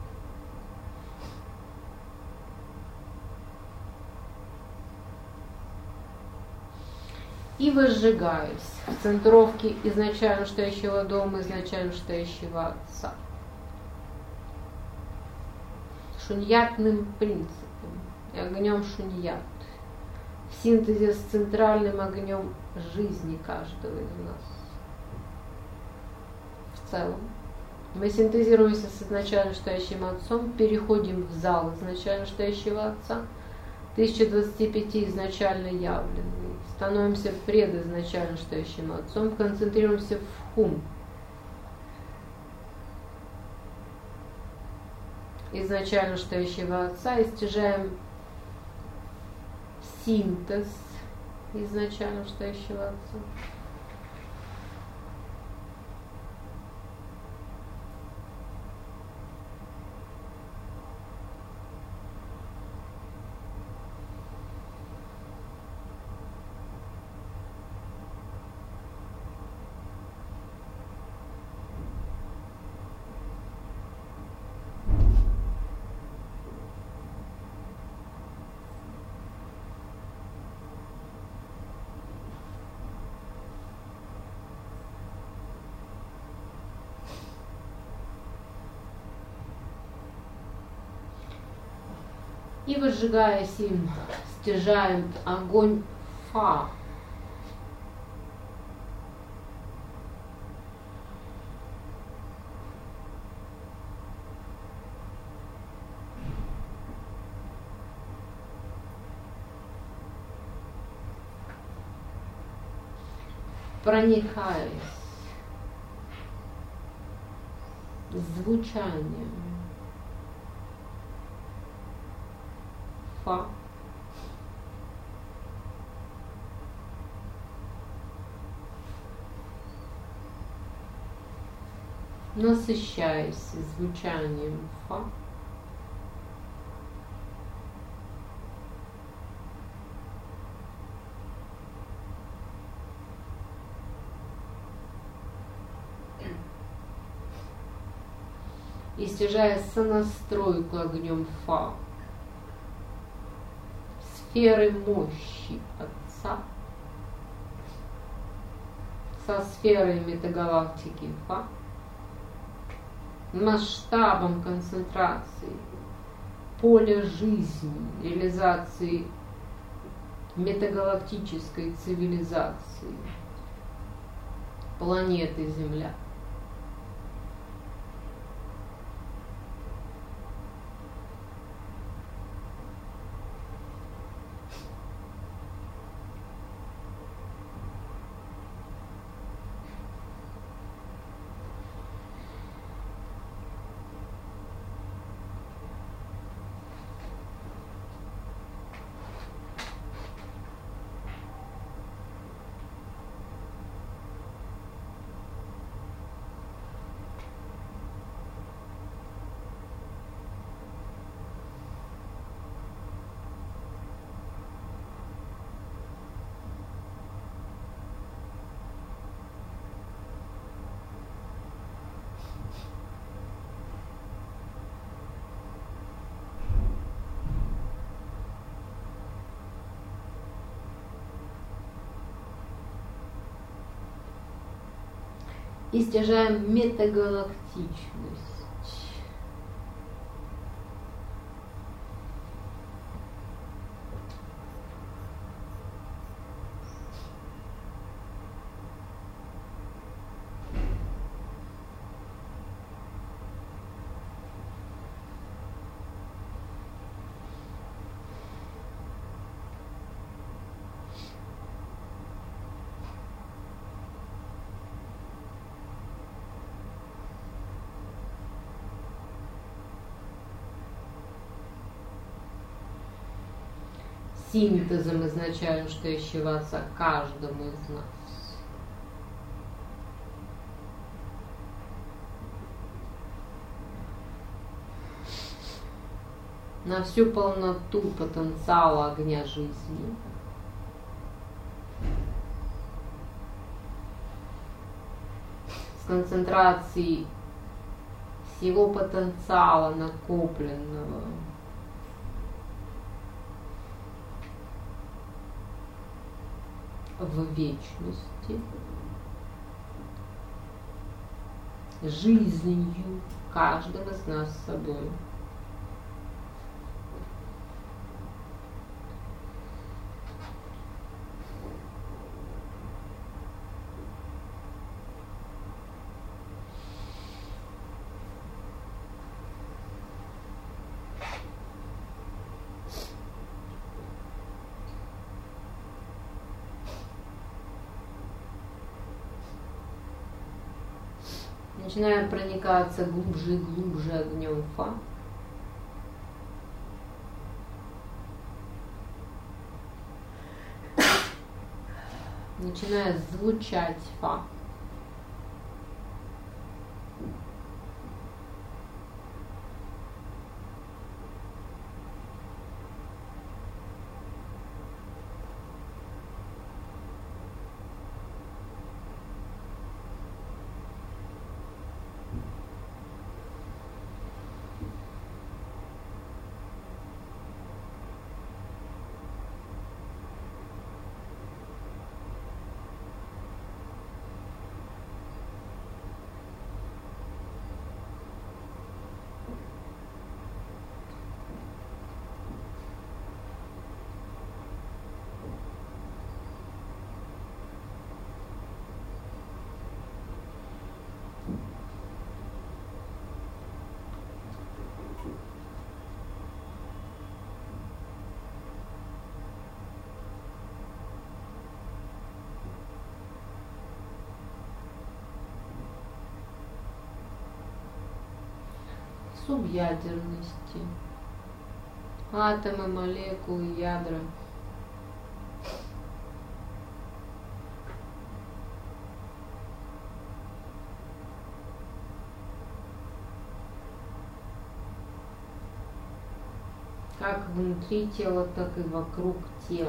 И возжигаюсь в центровке изначально стоящего дома, изначально стоящего Отца. Шуньятным принципом и огнем шуньят, в синтезе с центральным огнем жизни каждого из нас. В целом мы синтезируемся с изначально стоящим Отцом, переходим в зал изначально стоящего Отца, тысяча двадцати пяти изначально явленный, становимся пред изначально стоящим Отцом, концентрируемся в хум, изначально стоящего Отца, и стяжаем синтез изначально стоящего Отца. И возжигаясь им, стяжаем огонь Фа. Проникаясь звучанием Фа, насыщаясь звучанием Фа, и стяжая сонастройку огнем Фа, сферы мощи Отца со сферой метагалактики Фа, масштабом концентрации поля жизни, реализации метагалактической цивилизации планеты Земля. И стяжаем метагалактичность. синтезом изначально, что ощущается каждому из нас. На всю полноту потенциала огня жизни. С концентрацией всего потенциала накопленного в вечности, жизнью каждым из нас с собой. Начинаем проникаться глубже и глубже огнем Фа. Начинает звучать Фа. Субъядерности, атомы, молекулы, ядра. Как внутри тела, так и вокруг тела.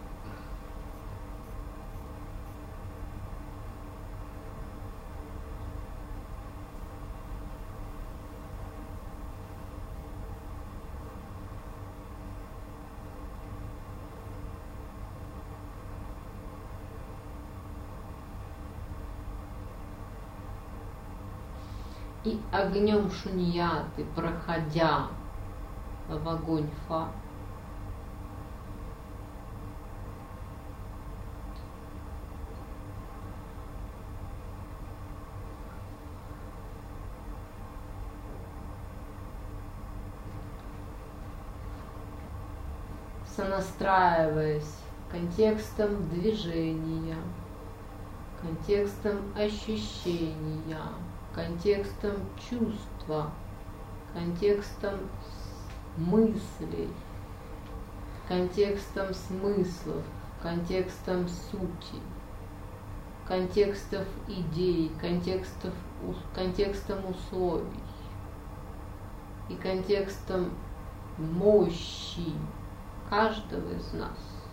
И огнем шуньяты, проходя в огонь Фа, сонастраиваясь контекстом движения, контекстом ощущения, контекстом чувства, контекстом мыслей, контекстом смыслов, контекстом сути, контекстов идей, контекстов, контекстом условий и контекстом мощи каждого из нас.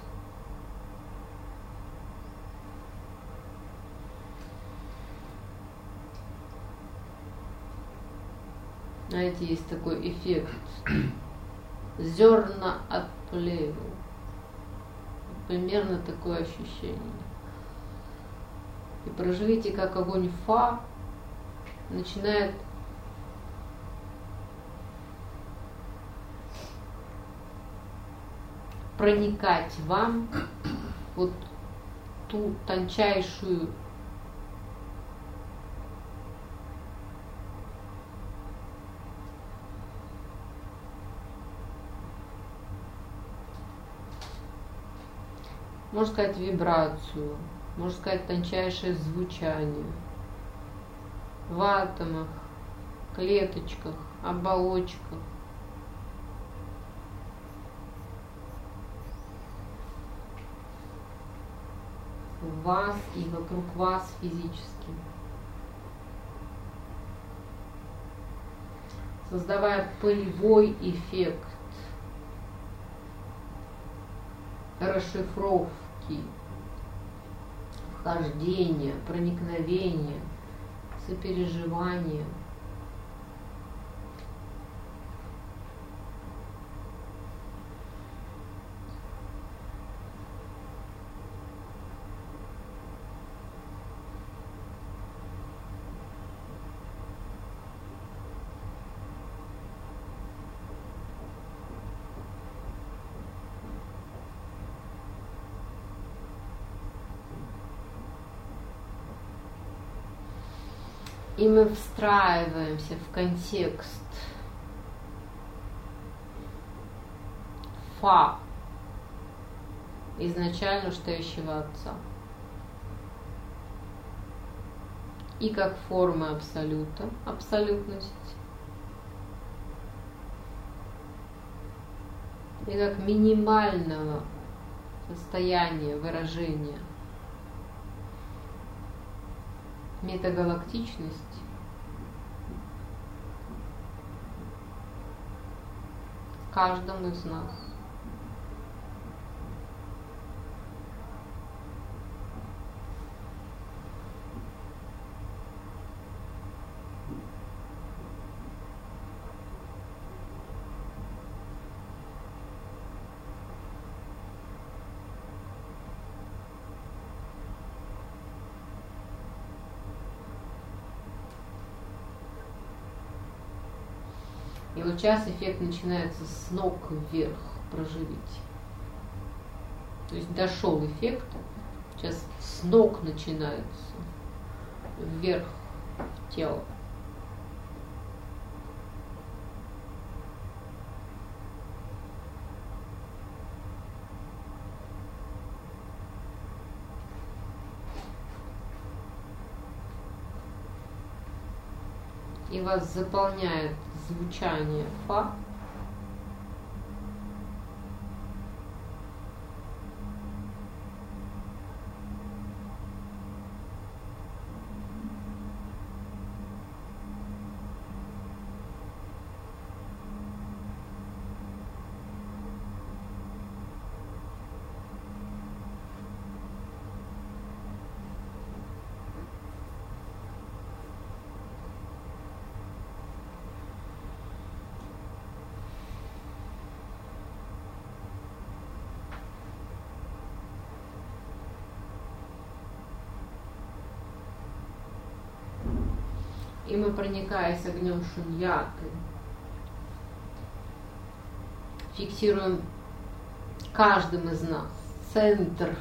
Знаете, есть такой эффект зерна от плевел. Примерно такое ощущение. И проживите, как огонь Фа начинает проникать вам вот ту тончайшую можно сказать вибрацию, можно сказать тончайшее звучание в атомах, клеточках, оболочках. в вас и вокруг вас физически. Создавая полевой эффект расшифровки, вхождения, проникновения, сопереживания. И мы встраиваемся в контекст Фа, изначально стоящего Отца. И как формы абсолюта, абсолютность, и как минимального состояния выражения метагалактичность в каждом из нас. И вот сейчас эффект начинается с ног вверх проживить. То есть дошел эффект, сейчас с ног начинается вверх в тело. И вас заполняет звучание Фа. И мы, проникаясь огнем шуньяты, фиксируем каждым из нас центр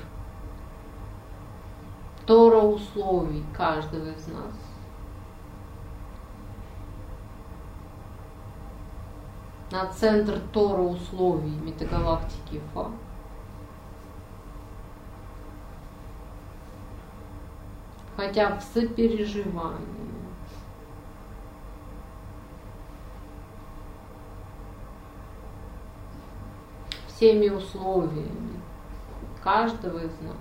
Тора условий каждого из нас. На центр Тора условий метагалактики Фа. Хотя в сопереживании. Всеми условиями каждого из нас.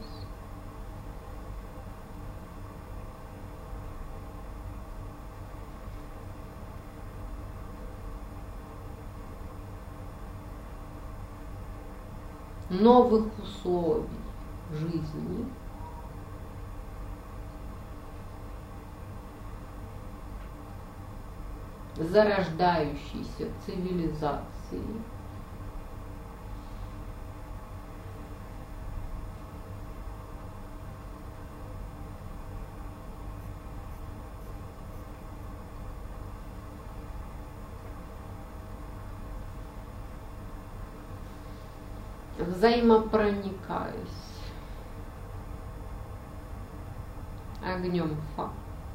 Новых условий жизни. Зарождающейся цивилизации. Взаимопроникаясь огнем Фа.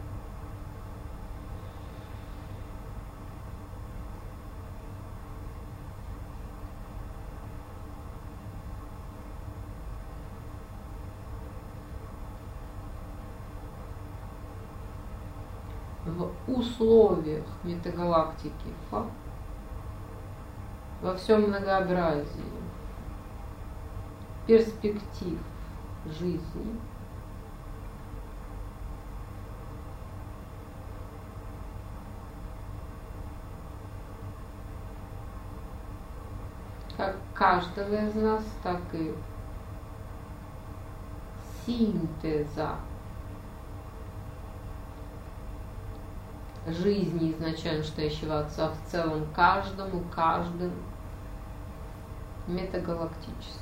В условиях метагалактики Фа, во всем многообразии перспектив жизни, как каждого из нас, так и синтеза жизни изначально стоящего Отца в целом каждому, каждым метагалактически.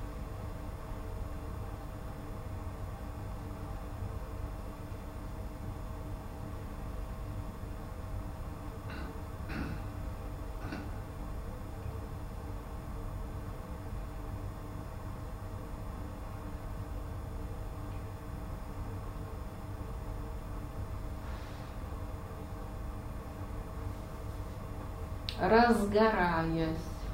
Разгораясь.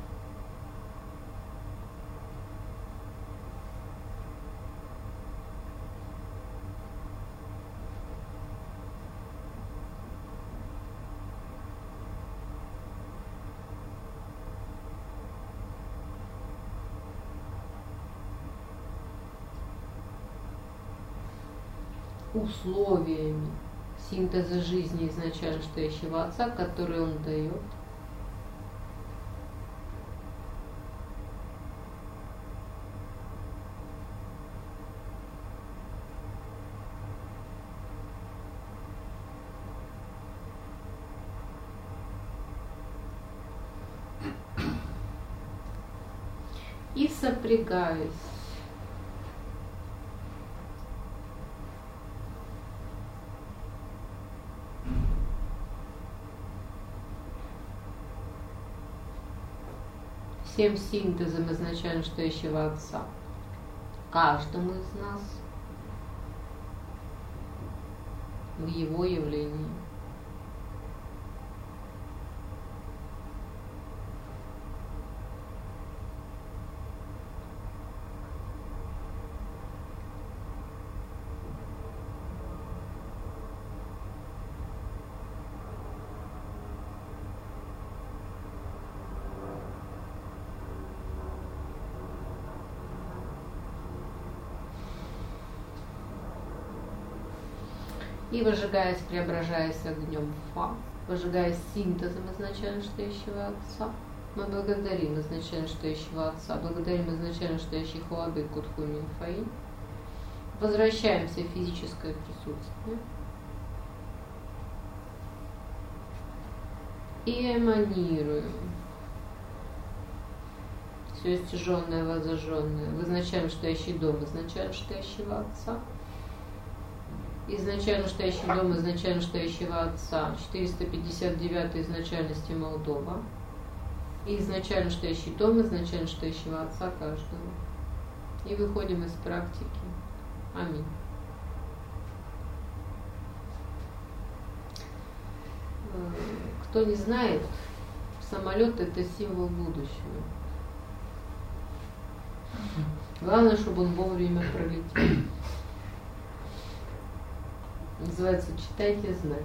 Условиями синтеза жизни изначально стоящего Отца, который Он дает. И сопрягаясь всем синтезом изначально стоящего Отца, каждому из нас в Его явлении. И выжигаясь, преображаясь огнем Фа, выжигаясь синтезом изначально стоящего Отца, мы благодарим изначально стоящего Отца, благодарим изначально стоящий Хуабей Кутхуми Фаи, возвращаемся в физическое присутствие и эманируем все стяженное, воззажженное в изначально стоящий дом изначально стоящего Отца. Изначально стоящий дом изначально стоящего Отца, четыреста пятьдесят девятая изначальности Молдова. И изначально стоящий дом изначально стоящего Отца каждого. И выходим из практики. Аминь. Кто не знает, самолет — это символ будущего. Главное, чтобы он вовремя пролетел. Называется «Читайте знаки».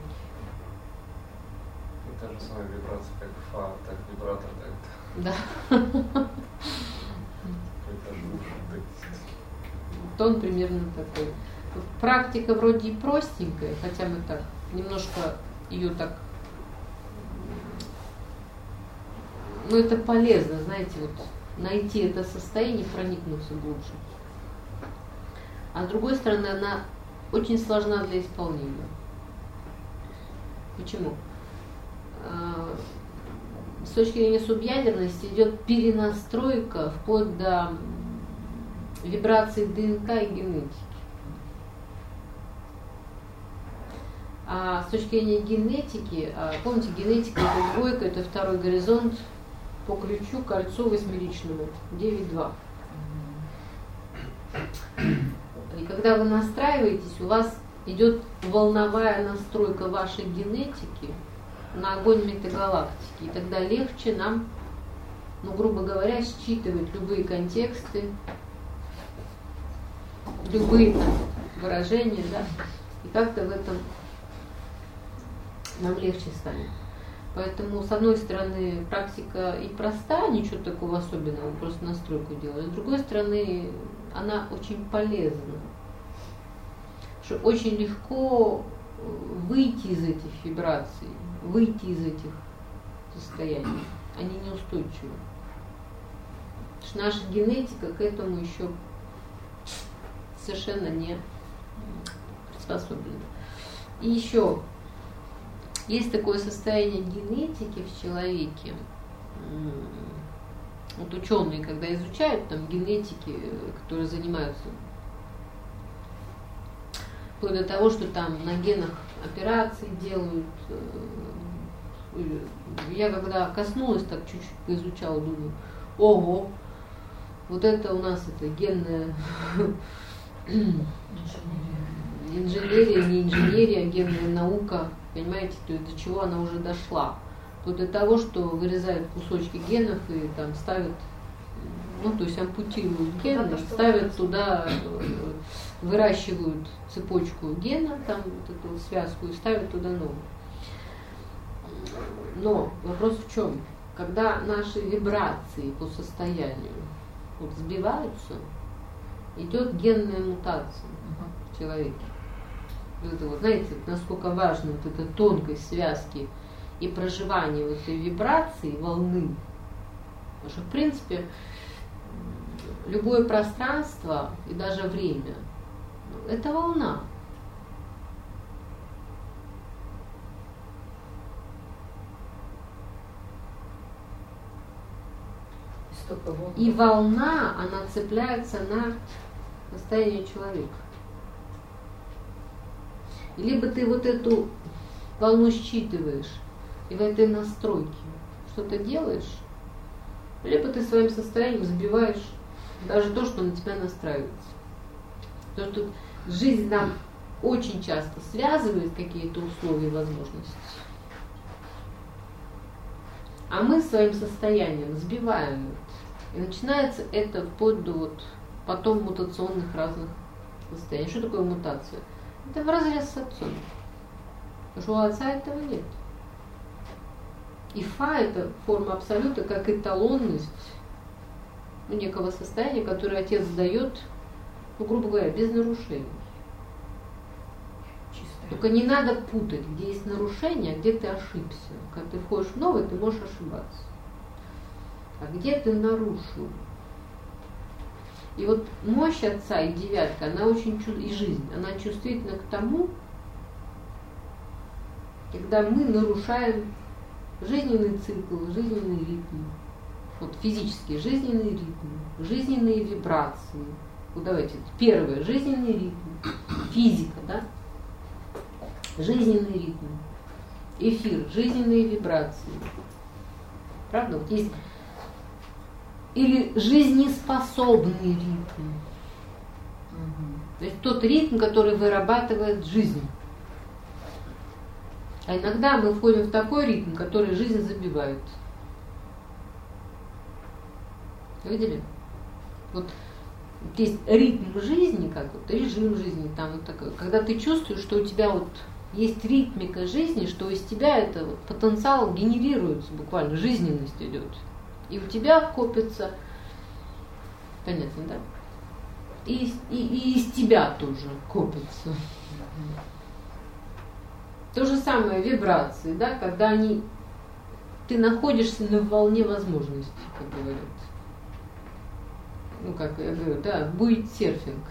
И та же самая вибрация, как фа, так вибратор, так. Да. Это же уши. Тон примерно такой. Практика вроде и простенькая, хотя мы так немножко ее так... Ну, это полезно, знаете, вот найти это состояние, проникнуться глубже. А с другой стороны, она очень сложна для исполнения. Почему? С точки зрения субъядерности идет перенастройка вплоть до вибраций ДНК и генетики. А с точки зрения генетики, помните, генетика — это двойка, это второй горизонт по ключу кольцу восьмеричному, девять два. И когда вы настраиваетесь, у вас идет волновая настройка вашей генетики на огонь метагалактики. И тогда легче нам, ну, грубо говоря, считывать любые контексты, любые там выражения, да, и как-то в этом нам легче станет. Поэтому, с одной стороны, практика и проста, ничего такого особенного, просто настройку делать. С другой стороны, она очень полезна. Что очень легко выйти из этих вибраций, выйти из этих состояний. Они неустойчивы. Потому что наша генетика к этому еще совершенно не приспособлена. И еще есть такое состояние генетики в человеке. Вот ученые, когда изучают там генетики, которые занимаются вплоть до того, что там на генах операции делают. Я когда коснулась, так чуть-чуть поизучала, думаю, ого, вот это у нас это генная инженерия, не инженерия, а генная наука, понимаете, то есть до чего она уже дошла. Вплоть до того, что вырезают кусочки генов и там ставят, ну то есть ампутируют гены, ставят туда, выращивают цепочку гена, там вот эту связку и ставят туда новую. Но вопрос в чем? Когда наши вибрации по состоянию вот сбиваются, идет генная мутация в человеке. Это вот, знаете, насколько важна вот эта тонкость связки и проживание вот этой вибрации, волны. Потому что, в принципе, любое пространство и даже время – это волна. И волна, она цепляется на состояние человека. И либо ты вот эту волну считываешь и в этой настройке что-то делаешь, либо ты своим состоянием сбиваешь даже то, что на тебя настраивается. Потому что жизнь нам очень часто связывает какие-то условия и возможности. А мы своим состоянием сбиваем это. И начинается это вплоть до вот потом мутационных разных состояний. Что такое мутация? Это вразрез с отцом. Потому что у отца этого нет. И фа – это форма абсолюта, как эталонность ну, некого состояния, которое отец дает, ну, грубо говоря, без нарушений. Чистая. Только не надо путать, где есть нарушение, а где ты ошибся. Когда ты входишь в новое, ты можешь ошибаться. А где ты нарушил? И вот мощь отца и девятка, она очень и жизнь, она чувствительна к тому, когда мы нарушаем жизненный цикл, жизненный ритм, вот физический жизненный ритм, жизненные вибрации. Вот давайте, первое, жизненный ритм, физика, да? Жизненный ритм, эфир, жизненные вибрации. Правда? Вот есть или жизнеспособный ритм. Угу. То есть тот ритм, который вырабатывает жизнь. А иногда мы входим в такой ритм, который жизнь забивает. Видели? Вот есть ритм жизни, как вот режим жизни, там вот такой, когда ты чувствуешь, что у тебя вот есть ритмика жизни, что из тебя это вот потенциал генерируется, буквально жизненность идет. И у тебя копится, понятно, да? И, и, и из тебя тоже копится. То же самое вибрации, да, когда они, ты находишься на волне возможностей, как говорят. Ну, как я говорю, да, будет серфинг.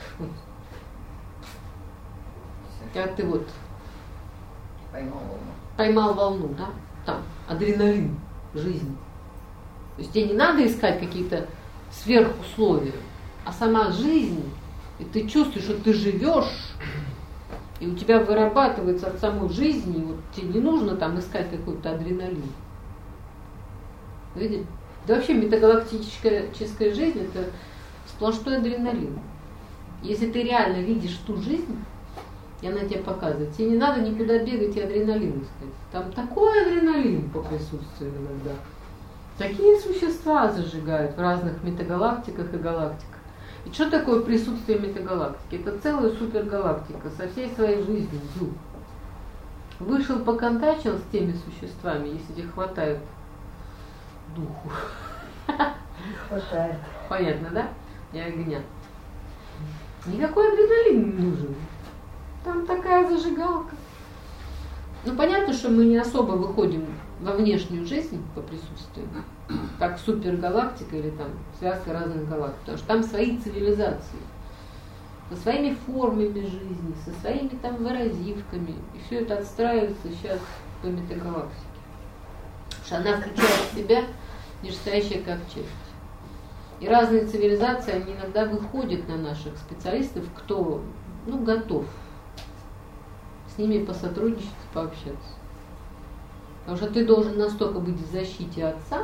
Когда ты вот поймал волну. Поймал волну, да, там, адреналин, жизнь. То есть тебе не надо искать какие-то сверхусловия, а сама жизнь, и ты чувствуешь, что ты живешь, и у тебя вырабатывается от самой жизни, вот тебе не нужно там искать какой-то адреналин. Видите? Да вообще метагалактическая жизнь – это сплошной адреналин. Если ты реально видишь ту жизнь, и она тебе показывает, тебе не надо никуда бегать и адреналин искать. Там такой адреналин по присутствию иногда. Такие существа зажигают в разных метагалактиках и галактиках. И что такое присутствие метагалактики? Это целая супергалактика со всей своей жизнью. Вышел, поконтачил с теми существами, если тебе хватает духу. Хватает. Понятно, да? И огня. Никакой адреналин не нужен. Там такая зажигалка. Ну, понятно, что мы не особо выходим во внешнюю жизнь по присутствию, как супергалактика или там связка разных галактик, потому что там свои цивилизации, со своими формами жизни, со своими там выразивками, и все это отстраивается сейчас по метагалактике. Потому что она включает в себя нижестоящая как часть. И разные цивилизации, они иногда выходят на наших специалистов, кто ну, готов с ними посотрудничать, пообщаться. Потому что ты должен настолько быть в защите отца,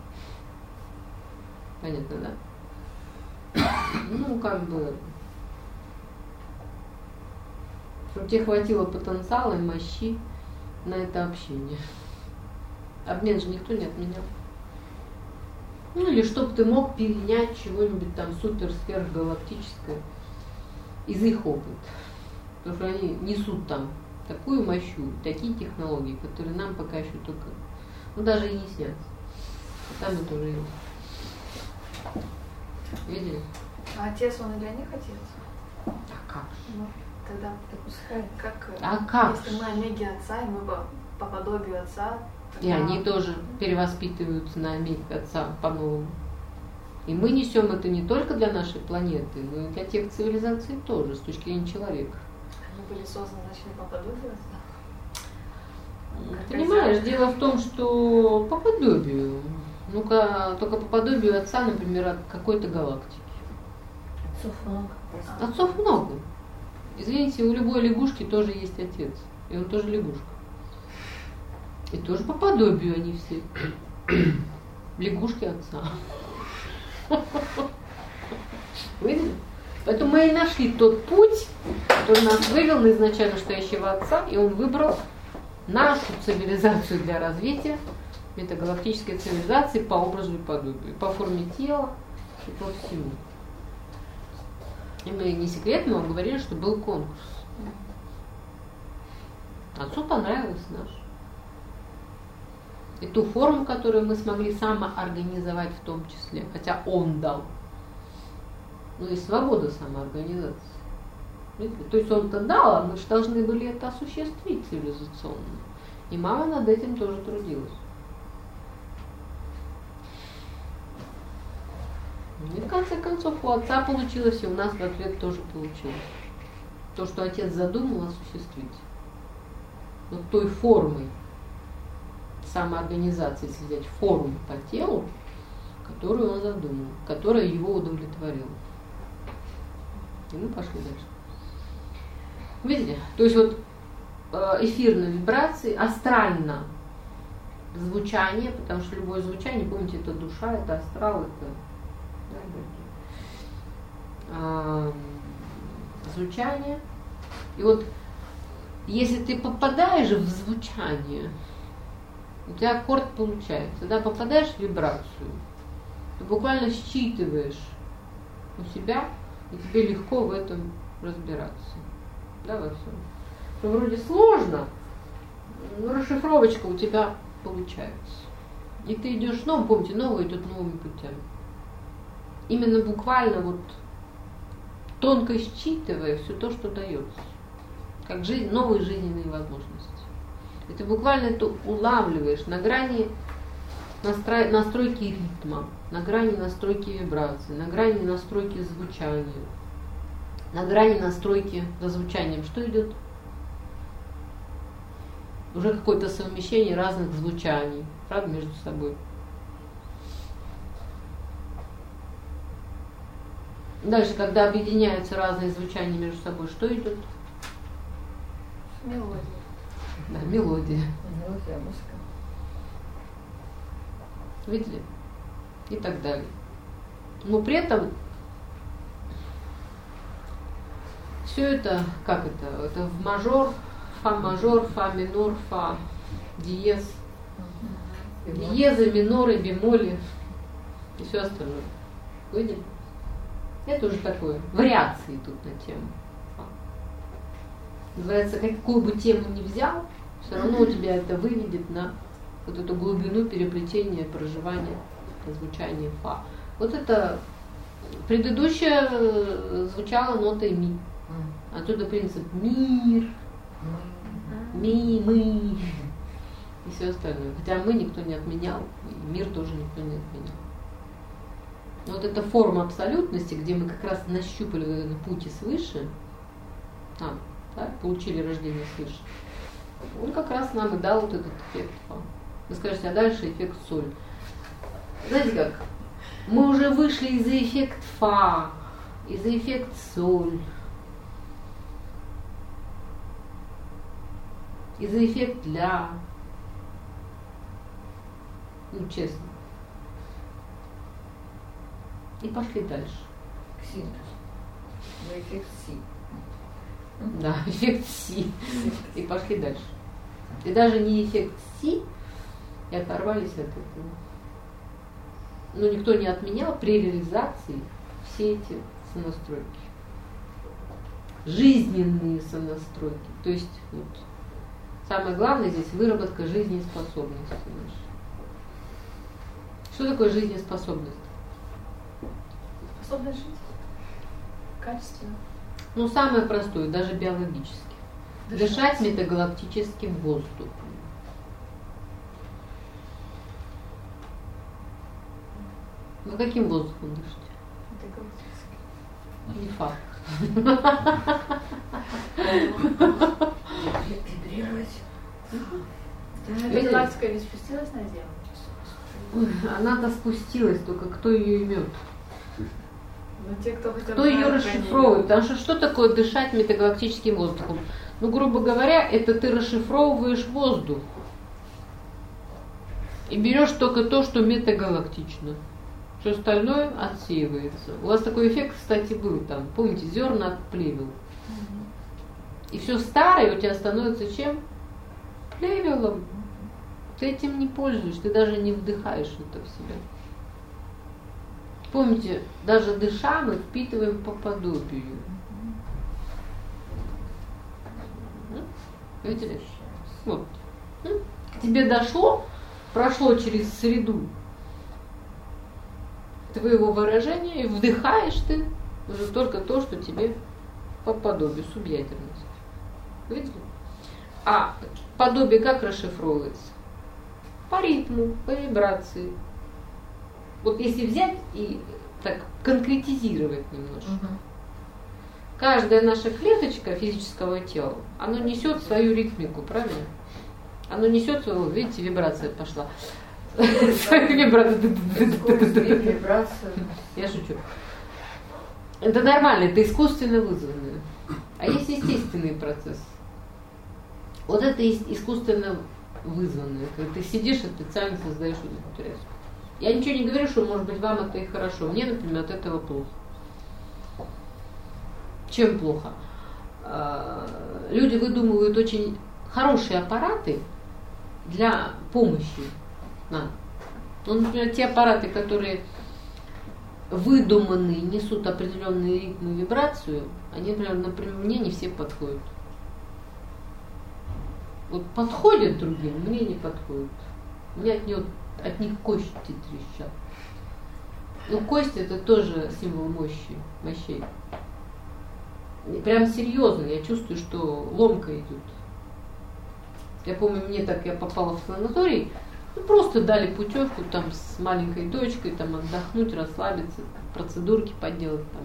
понятно, да? Ну, как бы, чтобы тебе хватило потенциала и мощи на это общение. Обмен же никто не отменял. Ну, или чтобы ты мог перенять чего-нибудь там супер-сверхгалактическое из их опыта. Потому что они несут там такую мощу, такие технологии, которые нам пока еще только, ну, даже и не снятся. А там это уже есть. Видели? А отец, он и для них отец? А как? Ну, тогда Пускай. как, А как? если мы омеги отца, и мы по, по подобию отца, И они тоже перевоспитываются на омеги отца по-новому. И мы несем это не только для нашей планеты, но и для тех цивилизаций тоже, с точки зрения человека. они были созданы, значит, по подобию отца. Понимаешь, дело в том, что по подобию, ну-ка, только по подобию отца, например, от какой-то галактики. Отцов много. Отцов много. Извините, у любой лягушки тоже есть отец, и он тоже лягушка. И тоже по подобию они все. Лягушки отца. Видели? Поэтому мы и нашли тот путь, который нас вывел на изначально стоящего отца, и он выбрал нашу цивилизацию для развития, метагалактической цивилизации по образу и подобию, по форме тела и по всему. И мы не секрет, мы вам говорили, что был конкурс. Отцу понравилось наш. И ту форму, которую мы смогли самоорганизовать в том числе, хотя он дал. Ну и свобода самоорганизации. Видите? То есть он-то дал, а мы же должны были это осуществить цивилизационно. И мама над этим тоже трудилась. И в конце концов у отца получилось, и у нас в ответ тоже получилось. То, что отец задумал, осуществить. Вот той формой самоорганизации, если взять форму по телу, которую он задумал, которая его удовлетворила. И мы пошли дальше. Видите? То есть вот эфирные вибрации, астрально звучание, потому что любое звучание, помните, это душа, это астрал, это да, звучание. И вот если ты попадаешь в звучание, у тебя аккорд получается, да, попадаешь в вибрацию, ты буквально считываешь у себя, и тебе легко в этом разбираться. Да, во всем. Что вроде сложно, но расшифровочка у тебя получается. И ты идешь новым, помните, новый идет новыми путями. Именно буквально вот тонко считывая все то, что дается. Как жизнь, новые жизненные возможности. И ты буквально это улавливаешь на грани настро... настройки ритма, на грани настройки вибрации, на грани настройки звучания, на грани настройки за звучанием. Что идет? Уже какое-то совмещение разных звучаний, правда, между собой. Дальше, когда объединяются разные звучания между собой, что идет? Мелодия. Да, мелодия. Мелодия, музыка. Видели? И так далее. Но при этом все это, как это? Это в мажор, фа мажор, фа минор, фа диез, диезы, миноры, бемоли и все остальное. Видели? Это уже такое, вариации тут на тему. Называется, какую бы тему ни взял, все равно у тебя это выведет на вот эту глубину переплетения, проживания, звучания фа. Вот это предыдущее звучало нотой ми. Оттуда принцип мир, ми, мы. и все остальное. Хотя мы никто не отменял, и мир тоже никто не отменял. Но вот эта форма абсолютности, где мы как раз нащупали пути свыше, там, да, получили рождение свыше, он как раз нам и дал вот этот эффект фа. Вы скажете, а дальше эффект соль. Знаете как? Мы уже вышли из эффект фа, из эффект соль, из эффект ля. Ну, честно. И пошли дальше. Си. Ну, эффект Си. Да, эффект Си. И пошли дальше. И даже не эффект Си, и оторвались от этого. Но никто не отменял при реализации все эти сонастройки. Жизненные сонастройки. То есть вот, самое главное здесь выработка жизнеспособности нашей. Что такое жизнеспособность? Способность жить. Качественно. Ну, самое простое, даже биологически. Дышать, Дышать метагалактическим воздухом. Вы каким воздухом дышите? Не факт. Вибрировать. Галактика ведь спустилась на землю. Она-то спустилась, только кто ее имет? Но те, кто, кто ее расшифровывает? Потому что что такое дышать метагалактическим воздухом? Ну, грубо говоря, это ты расшифровываешь воздух. И берешь только то, что метагалактично. Все остальное отсеивается. У вас такой эффект, кстати, был там. Помните, зерна от плевел. И все старое у тебя становится чем? Плевелом. Ты этим не пользуешься, ты даже не вдыхаешь это в себя. Помните, даже дыша мы впитываем по подобию. Видите? Вот. К тебе дошло, прошло через среду твоего выражения, и вдыхаешь ты уже только то, что тебе по подобию, субъядерность. Видели? А подобие как расшифровывается? По ритму, по вибрации. Вот если взять и так конкретизировать немножко. Угу. Каждая наша клеточка физического тела, она несет свою ритмику, правильно? Оно несет свою, видите, вибрация пошла. Свою вибрацию. Я шучу. Это нормально, это искусственно вызванное. А есть естественный процесс. Вот это искусственно вызванное. Когда ты сидишь и специально создаешь вот эту тряску. Я ничего не говорю, что, может быть, вам это и хорошо. Мне, например, от этого плохо. Чем плохо? Люди выдумывают очень хорошие аппараты для помощи нам. Ну, например, те аппараты, которые выдуманные, несут определенный ритм и вибрацию, они, например, например, мне не все подходят. Вот подходят другим, мне не подходят. У меня от, него, от них кости трещат. Ну, кость это тоже символ мощи, мощей. Прям серьезно, я чувствую, что ломка идет. Я помню, мне так, я попала в санаторий, ну, просто дали путевку там с маленькой дочкой, там отдохнуть, расслабиться, процедурки поделать там.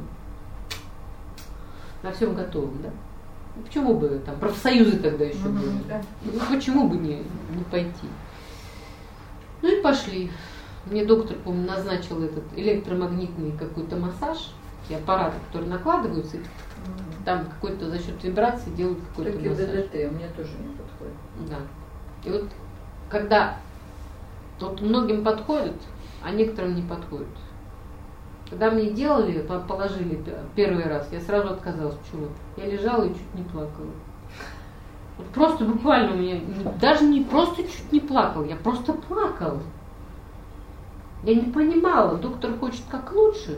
На всем готовом, да? Ну, почему бы там, профсоюзы тогда еще mm-hmm, были. Да. Ну, почему бы не, не пойти? Ну и пошли. Мне доктор, помню, назначил этот электромагнитный какой-то массаж, и аппараты, которые накладываются, и там какой-то за счет вибрации делают какой-то Такие массаж. ДДТ у меня тоже не подходит. Да. И вот когда вот многим подходит, а некоторым не подходит. Когда мне делали, положили первый раз, я сразу отказалась. Почему? Я лежала и чуть не плакала. Вот просто буквально у меня, даже не просто чуть не плакала, я просто плакала. Я не понимала, доктор хочет как лучше.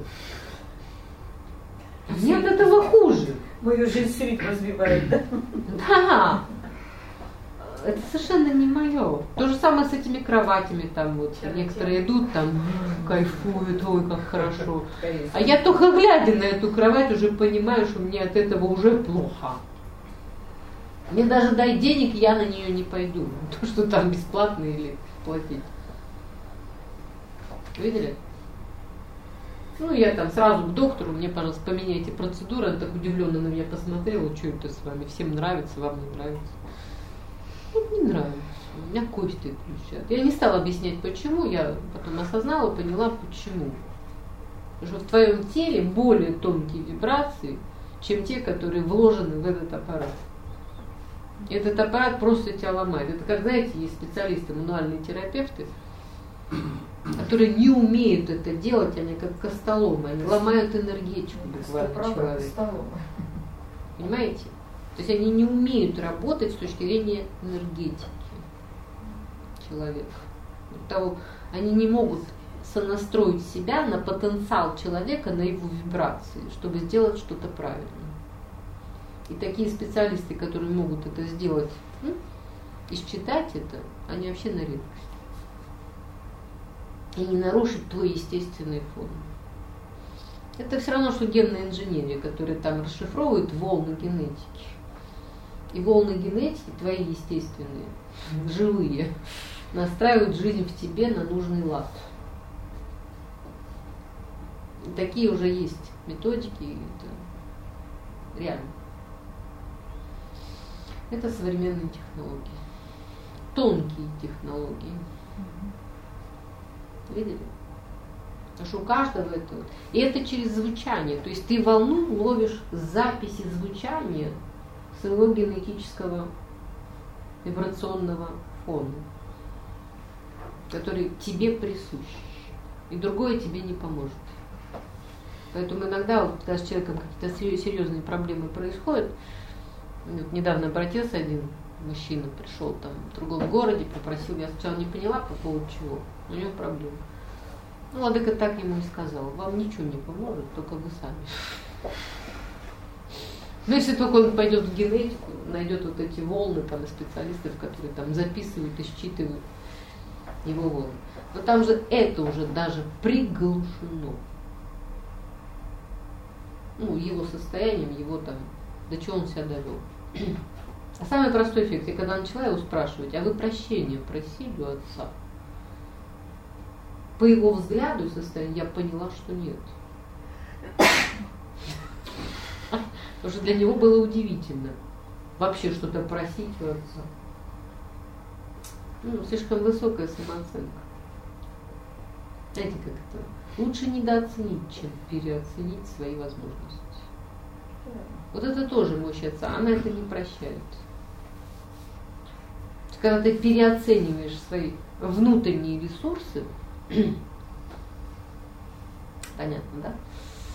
А мне от этого хуже. Мою жизнь срик разбивает, да? Да. Это совершенно не мое. То же самое с этими кроватями, там вот Черт, некоторые идут, там кайфуют, ой, как хорошо. А я только глядя на эту кровать уже понимаю, что мне от этого уже плохо. Мне даже дай денег, я на нее не пойду. То, что там бесплатно или платить. Видели? Ну, я там сразу к доктору, мне, пожалуйста, поменяйте процедуру. Он так удивленно на меня посмотрел, что это с вами? Всем нравится, вам не нравится. Вот не нравится. У меня кости трещат. Я не стала объяснять, почему. Я потом осознала, поняла, почему. Потому что в твоем теле более тонкие вибрации, чем те, которые вложены в этот аппарат. И этот аппарат просто тебя ломает. Это как, знаете, есть специалисты, мануальные терапевты, которые не умеют это делать, они как костоломы, они ломают энергетику буквально человека. Понимаете? То есть они не умеют работать с точки зрения энергетики человека. Того, они не могут сонастроить себя на потенциал человека, на его вибрации, чтобы сделать что-то правильное. И такие специалисты, которые могут это сделать ну, и считать это, они вообще на редкость. И не нарушить твой естественный фон. Это все равно, что генная инженерия, которая там расшифровывает волны генетики. И волны генетики, твои естественные, живые, настраивают жизнь в тебе на нужный лад. И такие уже есть методики, это реально. Это современные технологии. Тонкие технологии. Видели? Потому что у каждого это... И это через звучание. То есть ты волну ловишь с записи звучания своего генетического вибрационного фона, который тебе присущ. И другое тебе не поможет. Поэтому иногда, вот, когда с человеком какие-то серьезные проблемы происходят, вот недавно обратился один мужчина, пришел там в другом городе, попросил, я сначала не поняла, по поводу чего, у него проблемы. Ну, владыка так ему и сказал, вам ничего не поможет, только вы сами. Но если только он пойдет в генетику, найдет вот эти волны там специалистов, которые там записывают и считывают его волны. Но там же это уже даже приглушено. Ну, его состоянием, его там, до чего он себя довел. А самый простой эффект, я когда начала его спрашивать, а вы прощения просили у отца? По его взгляду и состоянию я поняла, что нет. Потому что для него было удивительно вообще что-то просить у отца. Ну, слишком высокая самооценка. Знаете, как это? Лучше недооценить, чем переоценить свои возможности. Вот это тоже мощь отца, она это не прощает. Когда ты переоцениваешь свои внутренние ресурсы, понятно, да?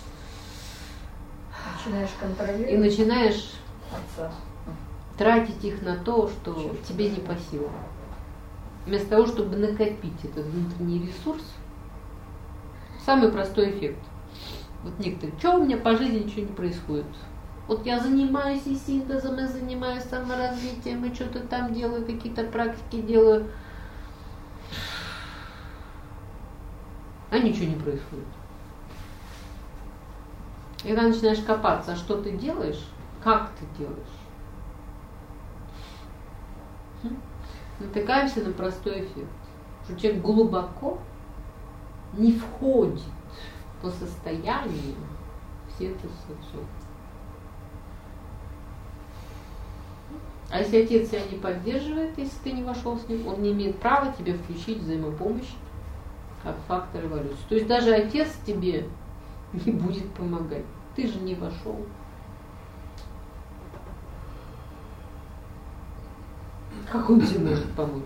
Начинаешь контролировать. И начинаешь отца. тратить их на то, что Черт. тебе не по силам. Вместо того, чтобы накопить этот внутренний ресурс, самый простой эффект. Вот некоторые, что у меня по жизни ничего не происходит. Вот я занимаюсь и синтезом, я занимаюсь саморазвитием, и что-то там делаю, какие-то практики делаю. А ничего не происходит. И когда начинаешь копаться, а что ты делаешь, как ты делаешь, натыкаемся на простой эффект. Что человек глубоко не входит по состоянию в синтез с отцом. А если отец тебя не поддерживает, если ты не вошел с ним, он не имеет права тебе включить взаимопомощь как фактор эволюции. То есть даже отец тебе не будет помогать. Ты же не вошел. Как он тебе может помочь?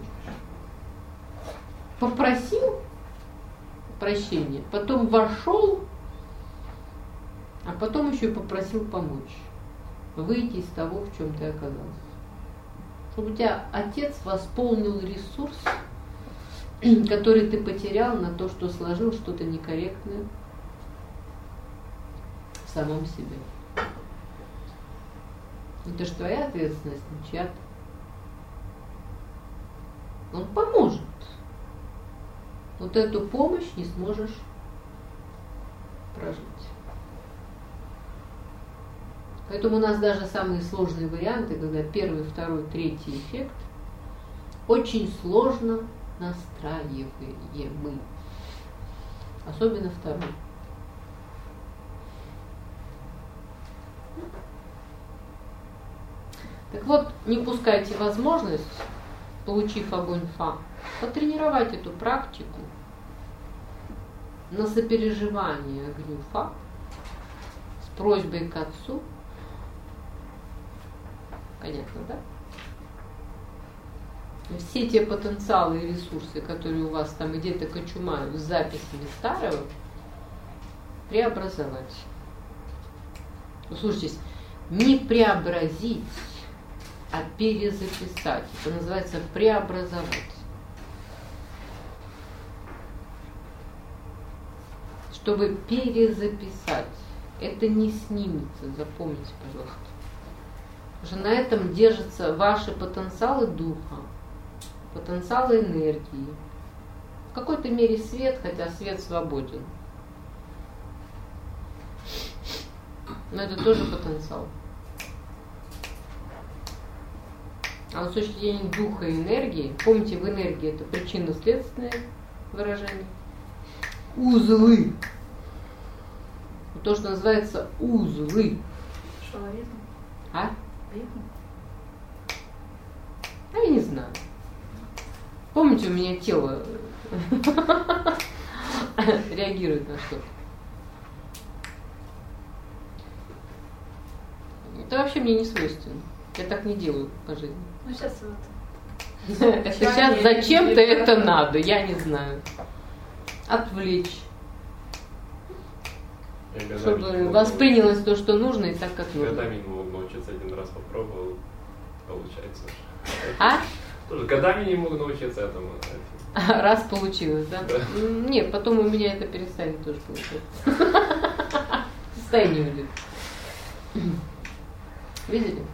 Попросил прощения, потом вошел, а потом еще и попросил помочь выйти из того, в чем ты оказался. Чтобы у тебя отец восполнил ресурс, который ты потерял на то, что сложил что-то некорректное в самом себе. Это же твоя ответственность, не чья-то. Он поможет. Вот эту помощь не сможешь прожить. Поэтому у нас даже самые сложные варианты, когда первый, второй, третий эффект, очень сложно настраиваемы. Особенно второй. Так вот, не упускайте возможность, получив огонь Фа, потренировать эту практику на сопереживание огню Фа с просьбой к Отцу. Понятно, да? Все те потенциалы и ресурсы, которые у вас там где-то кочумают с записями старого, преобразовать. Услышитесь, не преобразить, а перезаписать. Это называется преобразовать. Чтобы перезаписать, это не снимется, запомните, пожалуйста. Потому что на этом держатся ваши потенциалы духа, потенциалы энергии. В какой-то мере свет, хотя свет свободен. Но это тоже потенциал. А вот с точки зрения духа и энергии, помните, в энергии это причинно-следственное выражение. Узлы. То, что называется узлы. Что, ритм? А? Ритм? А я не знаю. Помните, у меня тело реагирует на что-то. Это вообще мне не свойственно. Я так не делаю по жизни. Ну сейчас вот. Это сейчас зачем-то это надо, я не знаю. Отвлечь. Чтобы воспринялось то, что нужно, и так, как нужно. Годами не мог научиться, один раз попробовал, получается. А? Тоже годами не мог научиться этому. Раз получилось, да? Да. Нет, потом у меня это перестанет тоже получаться. Состояние уйдет. Видели?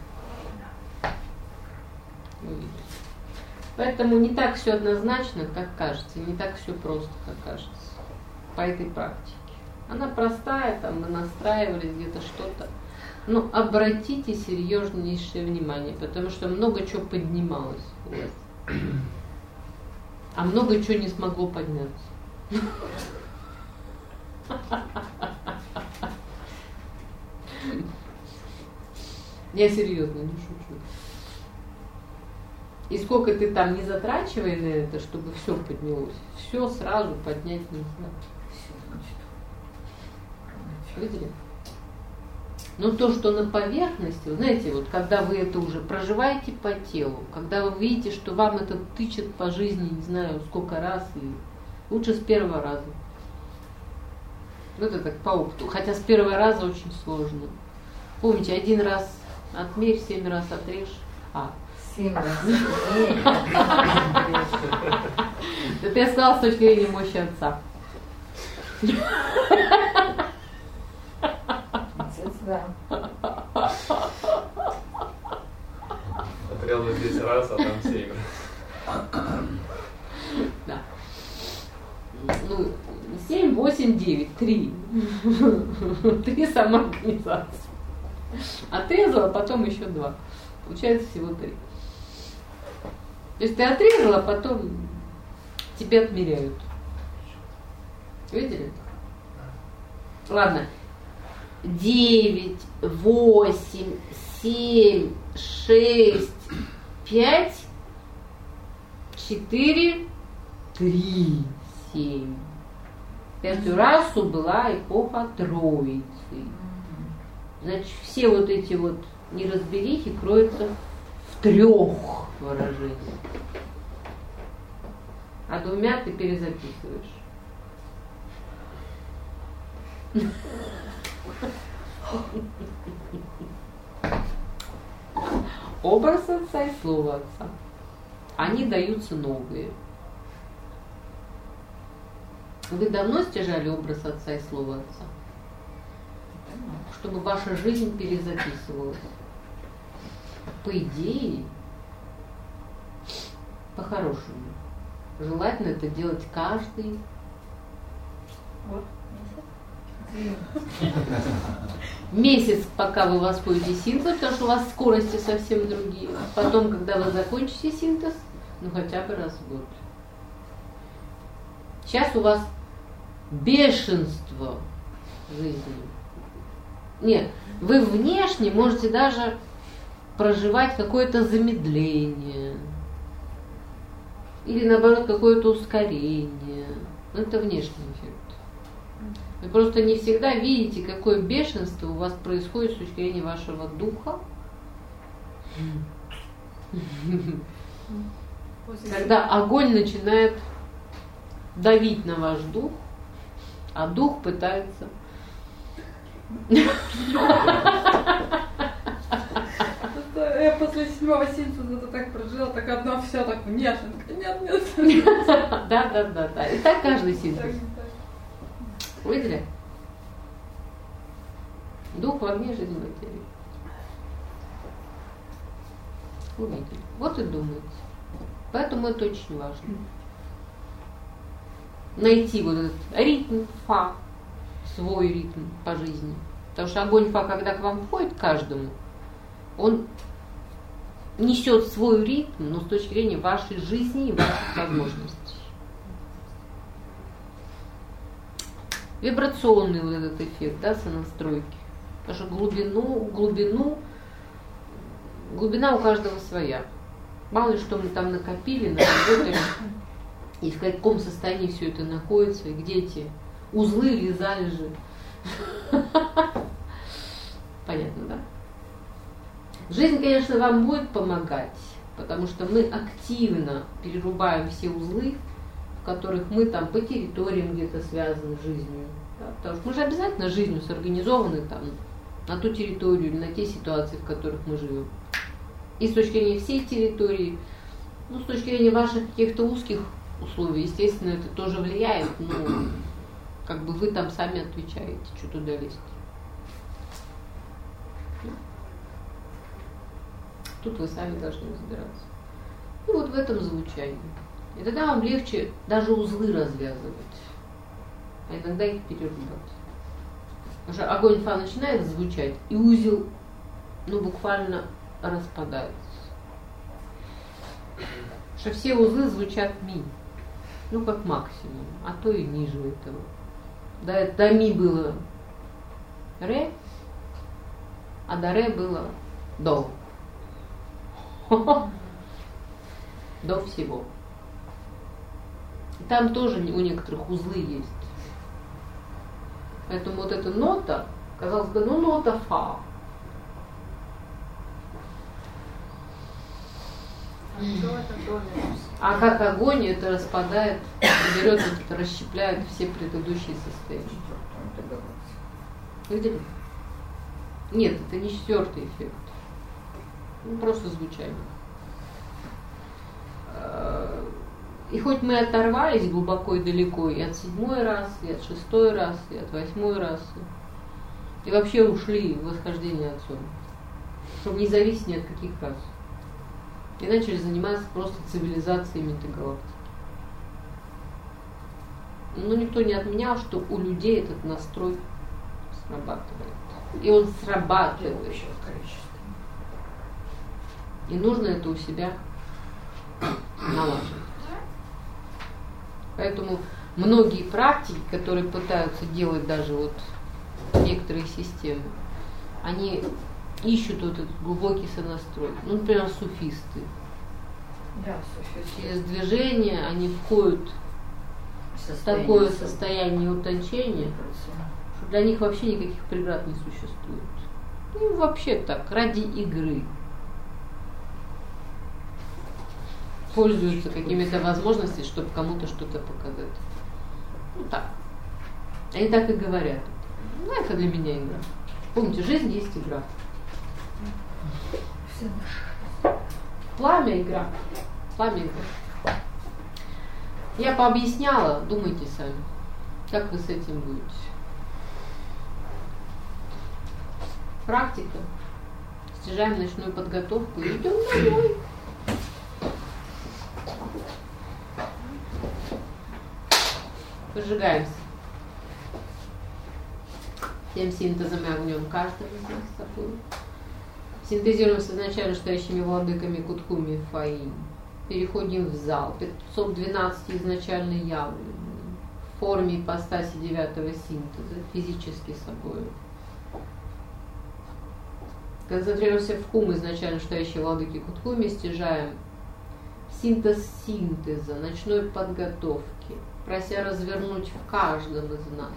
Видели. Поэтому не так все однозначно, как кажется, не так все просто, как кажется, по этой практике. Она простая, там мы настраивались где-то что-то. Но обратите серьезнейшее внимание, потому что много чего поднималось у вас. А много чего не смогло подняться. Я серьезно, не шучу. И сколько ты там не затрачивай на это, чтобы все поднялось, все сразу поднять нельзя. Видели? Но то, что на поверхности, знаете, вот когда вы это уже проживаете по телу, когда вы видите, что вам это тычет по жизни, не знаю, сколько раз, и лучше с первого раза. Ну, это так по опыту. Хотя с первого раза очень сложно. Помните, один раз отмерь, семь раз отрежь. А. Семь раз. Это я сказала с точки зрения мощи отца. Да. Отрезал десять раз, а там семь. Да. Ну, семь, восемь, девять, три. Три самоорганизации. Отрезала, потом еще два. Получается всего три. То есть ты отрезала, потом тебе отмеряют. Видели? Ладно. Девять, восемь, семь, шесть, пять, четыре, три, семь. Пятую расу была эпоха Троицы. Значит, все вот эти вот неразберихи кроются в трех выражениях. А двумя ты перезаписываешь. Образ отца и слово отца. Они даются новые. Вы давно стяжали образ отца и слово отца? Чтобы ваша жизнь перезаписывалась. По идее, по-хорошему, желательно это делать каждый Вот, месяц. Месяц, пока вы восходите синтез, потому что у вас скорости совсем другие. Потом, когда вы закончите синтез, ну хотя бы раз в год. Сейчас у вас бешенство жизни. Нет, вы внешне можете даже проживать какое-то замедление. Или наоборот какое-то ускорение. Это внешний эффект. Вы просто не всегда видите, какое бешенство у вас происходит с точки зрения вашего духа. Когда огонь начинает давить на ваш дух, а дух пытается... Я после седьмого синтеза так прожила, так одно все так внешенько. Нет, нет. Да, да, да, да. И так каждый синтез. Увидели? Дух в огне, жизнь в материи. Увидели. Вот и думайте. Поэтому это очень важно. Найти вот этот ритм фа, свой ритм по жизни. Потому что огонь фа, когда к вам входит, каждому, он несет свой ритм, но с точки зрения вашей жизни и ваших возможностей. Вибрационный вот этот эффект, да, сонастройки. Потому что глубину, глубину, глубина у каждого своя. Мало ли что мы там накопили, наработали, и в каком состоянии все это находится, и где эти узлы или залежи. Понятно, да? Жизнь, конечно, вам будет помогать, потому что мы активно перерубаем все узлы, в которых мы там по территориям где-то связаны с жизнью. Да? Потому что мы же обязательно жизнью сорганизованы там на ту территорию, на те ситуации, в которых мы живем. И с точки зрения всей территории, ну, с точки зрения ваших каких-то узких условий, естественно, это тоже влияет, но как бы вы там сами отвечаете, что туда лезть. Тут вы сами должны разбираться. И вот в этом звучании. И тогда вам легче даже узлы развязывать, а иногда их перерубать. Потому что огонь фа начинает звучать, и узел, ну, буквально распадается. Потому что все узлы звучат ми. Ну, как максимум, а то и ниже этого. До, до ми было ре, а до ре было до. До всего. Там тоже у некоторых узлы есть. Поэтому вот эта нота, казалось бы, ну нота фа. А как огонь это распадает, берет, это расщепляет все предыдущие состояния. Видели? Нет, это не четвертый эффект. Ну, просто звучание. И хоть мы оторвались глубоко и далеко и от седьмой раз, и от шестой раз, и от восьмой раз, и вообще ушли в восхождение Отцом, чтобы не зависеть ни от каких рас. И начали заниматься просто цивилизацией метагалактики. Но никто не отменял, что у людей этот настрой срабатывает. И он срабатывает. И нужно это у себя налаживать. Поэтому многие практики, которые пытаются делать даже вот некоторые системы, они ищут вот этот глубокий сонастрой. Ну, например, суфисты. Да, суфисты. Через движение они входят в такое состояние утончения, что для них вообще никаких преград не существует. Ну, вообще так, ради игры. Пользуются какими-то возможностями, чтобы кому-то что-то показать. Ну так. Они так и говорят. Ну, это для меня игра. Помните, жизнь есть игра. Пламя игра. Пламя игра. Я пообъясняла, думайте сами, как вы с этим будете. Практика. Снижаем ночную подготовку и идем домой. Выжигаемся. тем синтезом и огнем каждого из нас с собой. Синтезируем с изначально стоящими владыками Кутхуми Фаи. Переходим в зал. пятьсот двенадцать изначально явлены в форме ипостаси девятого синтеза, физически собой. Концентрируемся в кум изначально стоящей владыки Кутхуми, стяжаем синтез синтеза, ночной подготовки, прося развернуть в каждом из нас.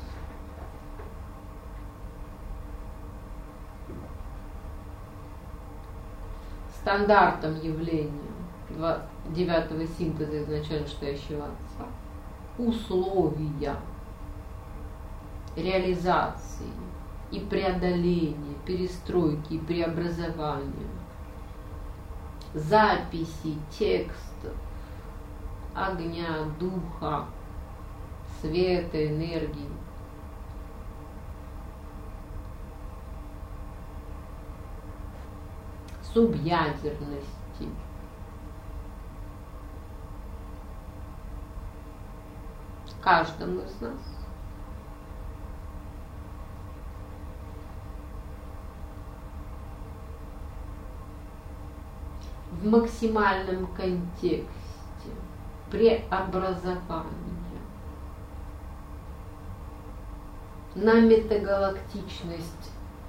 Стандартом явления девятого синтеза изначально стоящего Отца, условия реализации и преодоления, перестройки и преобразования, записи текстов, огня, духа, света, энергии. Субъядерности. Каждому из нас. В максимальном контексте преобразования на метагалактичность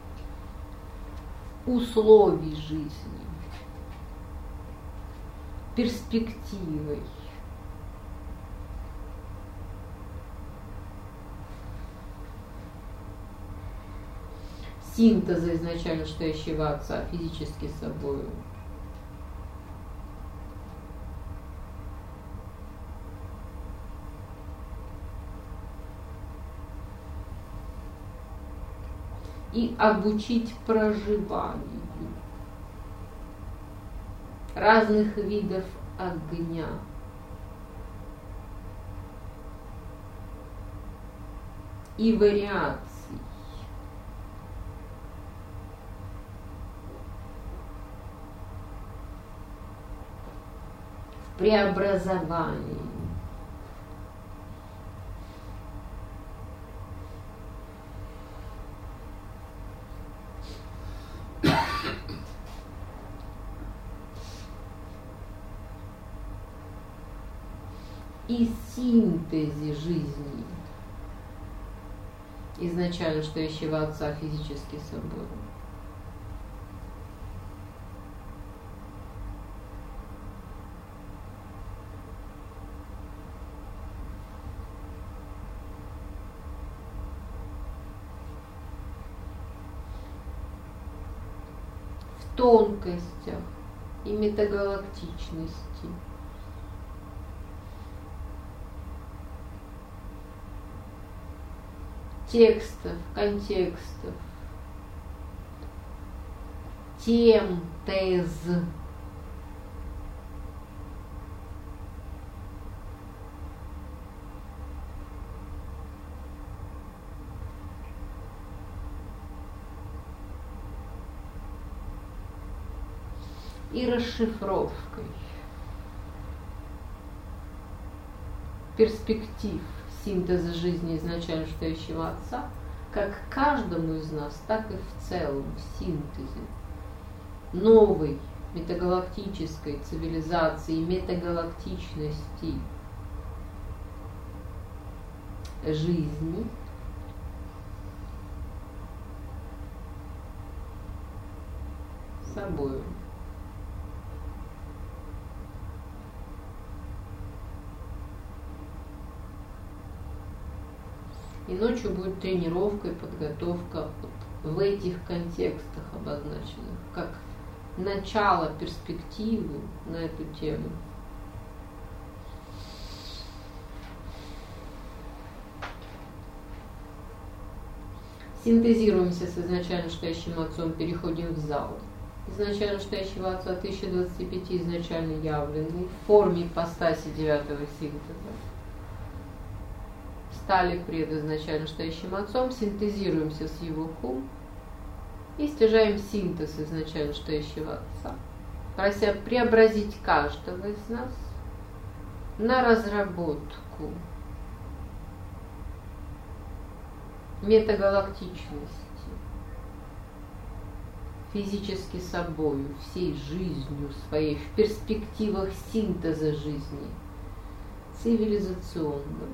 условий жизни, перспективой, синтеза изначально стоящего Отца физически собою. И обучить проживанию разных видов огня. И вариаций. В преобразовании. И синтезе жизни изначально стоящего Отца физически собой. В тонкостях и метагалактичности. Текстов, контекстов, тем, тез, и расшифровкой перспектив синтеза жизни изначально стоящего Отца, как каждому из нас, так и в целом в синтезе новой метагалактической цивилизации, метагалактичности жизни, собою. И ночью будет тренировка и подготовка вот в этих контекстах обозначенных, как начало перспективы на эту тему. Синтезируемся с изначально стоящим Отцом, переходим в зал. Изначально стоящего Отца тысяча двадцать пять изначально явленный в форме ипостаси девятого синтеза. Стали пред изначально стоящим Отцом, синтезируемся с его хум и стяжаем синтез изначально стоящего Отца, прося преобразить каждого из нас на разработку метагалактичности, физически собою, всей жизнью своей, в перспективах синтеза жизни, цивилизационным.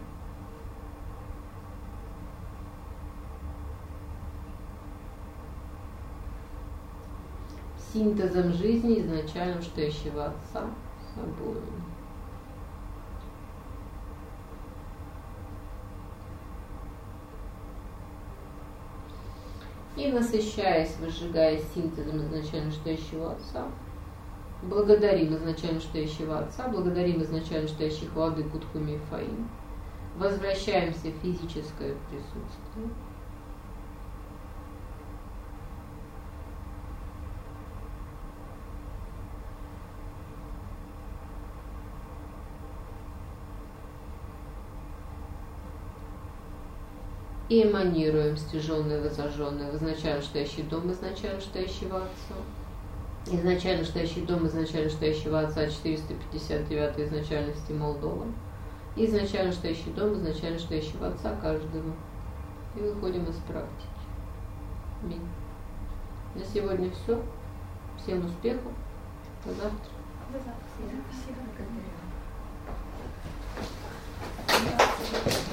Синтезом жизни изначально стоящего Отца собою. И насыщаясь, выжигая синтезом изначально стоящего Отца, благодарим изначально стоящего Отца, благодарим изначально стоящих владык Утхуми и Фаим, возвращаемся в физическое присутствие. И эманируем стяженное, возраженное в изначально стоящий дом изначально стоящего Отца. Изначально стоящий дом изначально стоящего Отца четыреста пятьдесят девятой изначальности Молдова. И изначально стоящий дом изначально стоящего Отца каждого. И выходим из практики. Аминь. На сегодня все. Всем успехов. До завтра. До завтра. Спасибо. Спасибо.